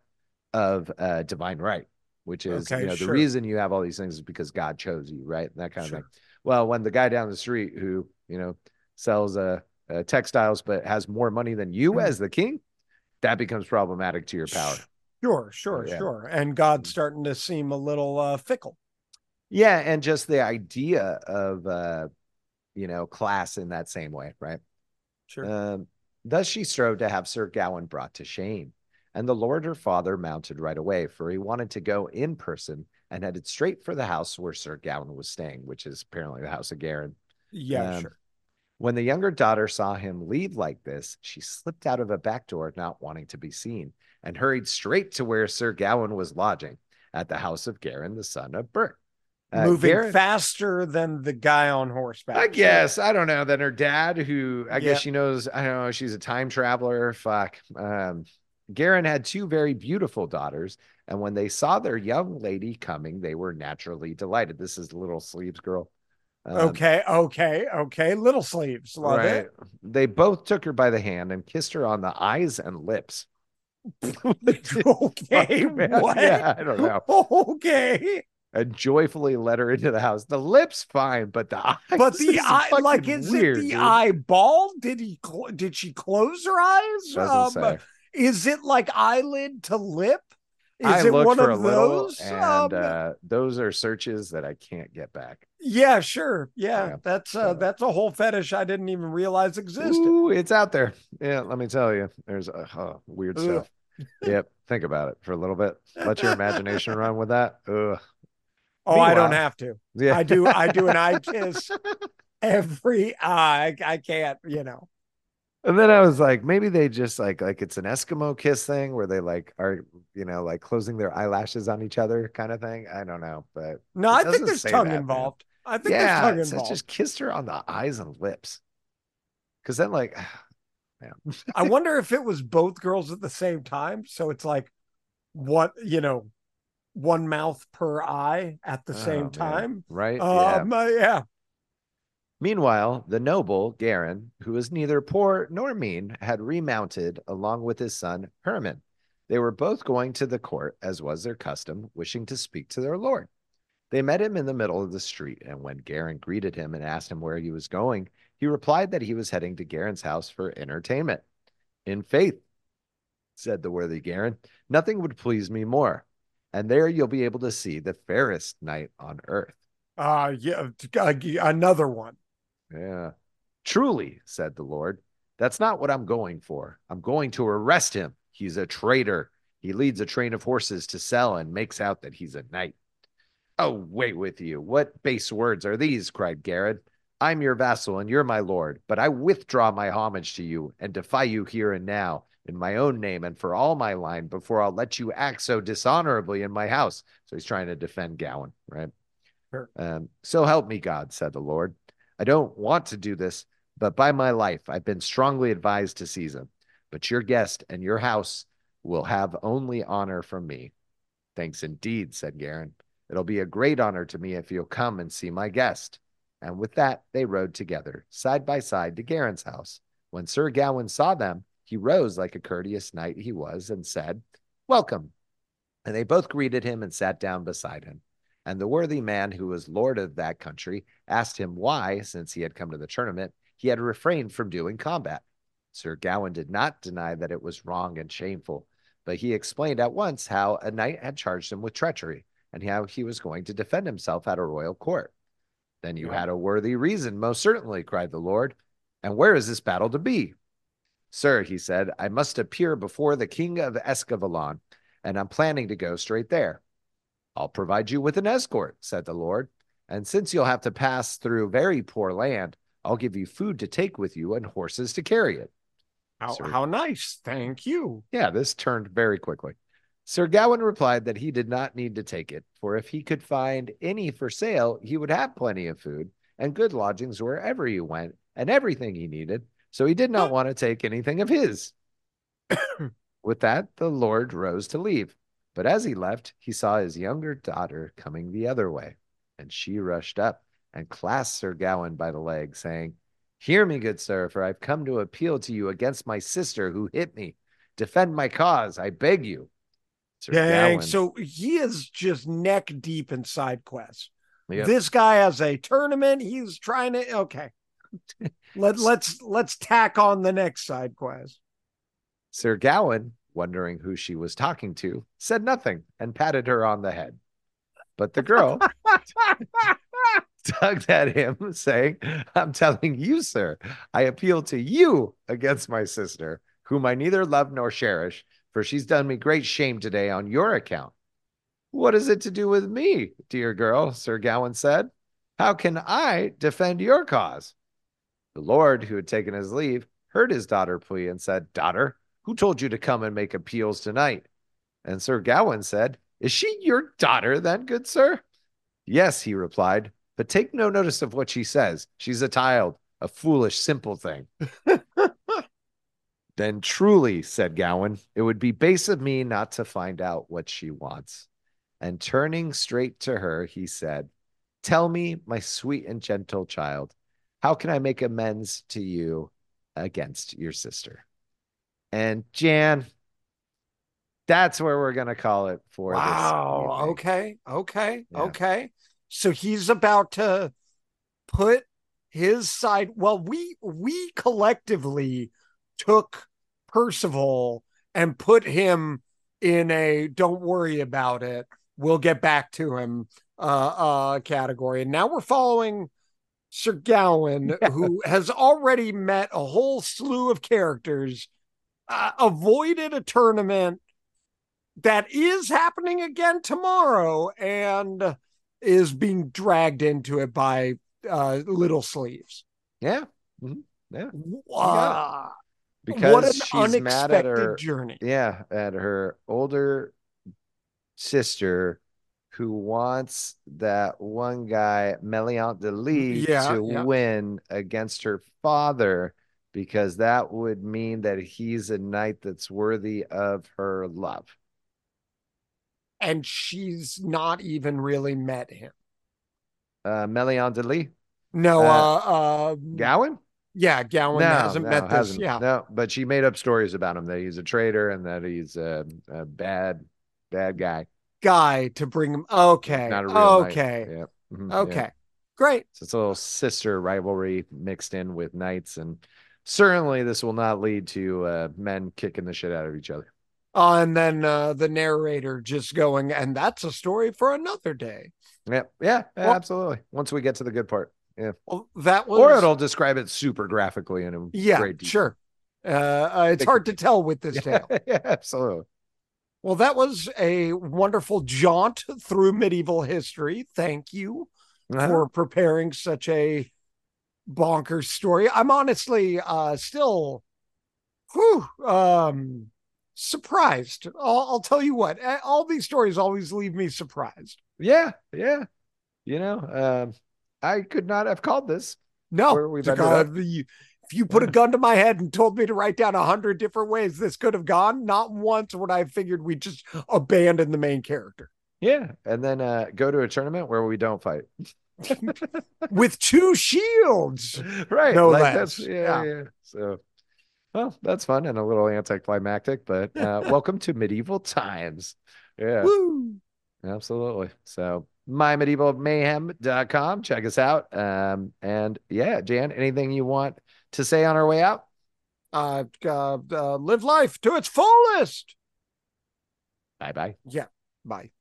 of uh, divine right, which is, okay, you know, sure. the reason you have all these things is because God chose you, right? That kind sure. of thing. Well, when the guy down the street who, you know, sells uh, uh, textiles but has more money than you mm. as the king, that becomes problematic to your power. Sure, sure, yeah. sure. And God's starting to seem a little uh, fickle. Yeah, and just the idea of, uh, you know, class in that same way, right? Sure. Um, thus she strove to have Sir Gawain brought to shame, and the lord her father mounted right away, for he wanted to go in person and headed straight for the house where Sir Gawain was staying, which is apparently the house of Garin. Yeah, um, sure. When the younger daughter saw him leave like this, she slipped out of a back door, not wanting to be seen, and hurried straight to where Sir Gawain was lodging, at the house of Garin, the son of Bert. Uh, Moving Garin, faster than the guy on horseback. I guess. I don't know. Than her dad, who I yeah. guess she knows, I don't know, she's a time traveler. Fuck. Um, Garin had two very beautiful daughters, and when they saw their young lady coming, they were naturally delighted. This is Little Sleeves girl. Um, okay, okay, okay. Little Sleeves. Love right. it. They both took her by the hand and kissed her on the eyes and lips. Okay, what? Yeah, I don't know. Okay. And joyfully led her into the house. The lips fine, but the eyes, but the eye, like, is weird, it the dude. eyeball? Did he? Did she close her eyes? Doesn't um, say. Is it like eyelid to lip? Is I it looked one for of a little, those? and um, uh, those are searches that I can't get back. Yeah, sure. Yeah, yeah. that's uh, so. that's a whole fetish I didn't even realize existed. Ooh, it's out there. Yeah, let me tell you, there's uh, oh, weird stuff. Yep, think about it for a little bit. Let your imagination run with that. Ugh. Oh, Meanwhile, I don't have to. Yeah. I do. I do an eye kiss every eye. I can't, you know. And then I was like, maybe they just like, like it's an Eskimo kiss thing where they like are, you know, like closing their eyelashes on each other kind of thing. I don't know, but no, I think there's tongue that, involved. Man. I think yeah, there's tongue so involved. Just kissed her on the eyes and lips. Cause then like, man. I wonder if it was both girls at the same time. So it's like what, you know, one mouth per eye at the oh, same time. Man. Right. Um, yeah. Uh, yeah. Meanwhile, the noble Garin, who was neither poor nor mean, had remounted along with his son Herman. They were both going to the court, as was their custom, wishing to speak to their lord. They met him in the middle of the street, and when Garin greeted him and asked him where he was going, he replied that he was heading to Garin's house for entertainment. In faith, said the worthy Garin, nothing would please me more. And there you'll be able to see the fairest knight on earth. Uh, yeah, uh, another one. Yeah. Truly, said the Lord, that's not what I'm going for. I'm going to arrest him. He's a traitor. He leads a train of horses to sell and makes out that he's a knight. Oh, wait with you. What base words are these? Cried Garin. I'm your vassal and you're my lord, but I withdraw my homage to you and defy you here and now in my own name and for all my line before I'll let you act so dishonorably in my house. So he's trying to defend Gawain, right? Sure. Um, so help me God, said the Lord. I don't want to do this, but by my life, I've been strongly advised to seize him. But your guest and your house will have only honor from me. Thanks indeed, said Garin. It'll be a great honor to me if you'll come and see my guest. And with that, they rode together, side by side, to Garin's house. When Sir Gawain saw them, he rose like a courteous knight he was and said, Welcome. And they both greeted him and sat down beside him. And the worthy man who was lord of that country asked him why, since he had come to the tournament, he had refrained from doing combat. Sir Gawain did not deny that it was wrong and shameful, but he explained at once how a knight had charged him with treachery and how he was going to defend himself at a royal court. Then you Yeah. had a worthy reason, most certainly, cried the Lord. And where is this battle to be? Sir, he said, I must appear before the king of Escavalon, and I'm planning to go straight there. I'll provide you with an escort, said the Lord. And since you'll have to pass through very poor land, I'll give you food to take with you and horses to carry it. How, Sir, how nice. Thank you. yeah, this turned very quickly. Sir Gawain replied that he did not need to take it, for if he could find any for sale, he would have plenty of food and good lodgings wherever he went and everything he needed, so he did not want to take anything of his. With that, the Lord rose to leave, but as he left, he saw his younger daughter coming the other way, and she rushed up and clasped Sir Gawain by the leg, saying, Hear me, good sir, for I've come to appeal to you against my sister who hit me. Defend my cause, I beg you. Sir Dang. Gawain. So he is just neck deep in side quests. Yep. This guy has a tournament. He's trying to okay. Let let's let's tack on the next side quest. Sir Gawain, wondering who she was talking to, said nothing and patted her on the head. But the girl tugged at him, saying, I'm telling you, sir, I appeal to you against my sister, whom I neither love nor cherish, for she's done me great shame today on your account. What is it to do with me, dear girl? Sir Gawain said. How can I defend your cause? The Lord, who had taken his leave, heard his daughter plea and said, Daughter, who told you to come and make appeals tonight? And Sir Gawain said, Is she your daughter then, good sir? Yes, he replied, but take no notice of what she says. She's a child, a foolish, simple thing. Then truly, said Gawain, it would be base of me not to find out what she wants. And turning straight to her, he said, Tell me, my sweet and gentle child, how can I make amends to you against your sister? And Jan, that's where we're going to call it for wow. this. Wow. Okay. Okay. Yeah. Okay. So he's about to put his side. Well, we we collectively took Percival and put him in a don't worry about it. We'll get back to him uh, uh, category. And now we're following Sir Gawain, yeah. who has already met a whole slew of characters, uh, avoided a tournament that is happening again tomorrow, and is being dragged into it by uh, Little Sleeves. Yeah. Mm-hmm. Yeah. Uh, because what an she's unexpected mad at her, journey. Yeah, at her older sister who wants that one guy, Meliant de Lee, yeah, to yeah. win against her father, because that would mean that he's a knight that's worthy of her love. And she's not even really met him. Uh, Meliant de Lee? No, Uh, uh, uh, Gowan? yeah, Gowan No, hasn't no, met this. hasn't. Yeah, No, but she made up stories about him that he's a traitor and that he's a, a bad, bad guy. guy to bring him. Okay, Not a real knight. okay, Yeah. Mhm, yeah. okay, great. So it's a little sister rivalry mixed in with knights, and certainly this will not lead to uh, men kicking the shit out of each other. Uh, and then uh, the narrator just going, and that's a story for another day. Yeah, yeah, Well, absolutely. Once we get to the good part, yeah, well that or was, it'll describe it super graphically and in yeah, great detail. sure. Uh, uh, it's It could hard to be. tell with this Yeah, tale. yeah, absolutely. Well, that was a wonderful jaunt through medieval history. Thank you Uh-huh. for preparing such a bonkers story. I'm honestly uh, still whew, um, surprised. I'll, I'll tell you what, all these stories always leave me surprised. Yeah, yeah. You know, um, I could not have called this No, where we've ended up. God, if you put a Yeah. gun to my head and told me to write down a hundred different ways this could have gone, not once would I have figured we just abandon the main character. Yeah, and then uh, go to a tournament where we don't fight. With two shields, Right, no like that's less. yeah, Yeah. yeah. So, well, that's fun and a little anticlimactic, but uh, welcome to medieval times. Yeah, Woo. absolutely. So, my medieval mayhem dot com. Check us out. Um, and yeah, Jan, anything you want to say on our way out? Uh, uh, uh, live life to its fullest. Bye bye. Yeah. Bye.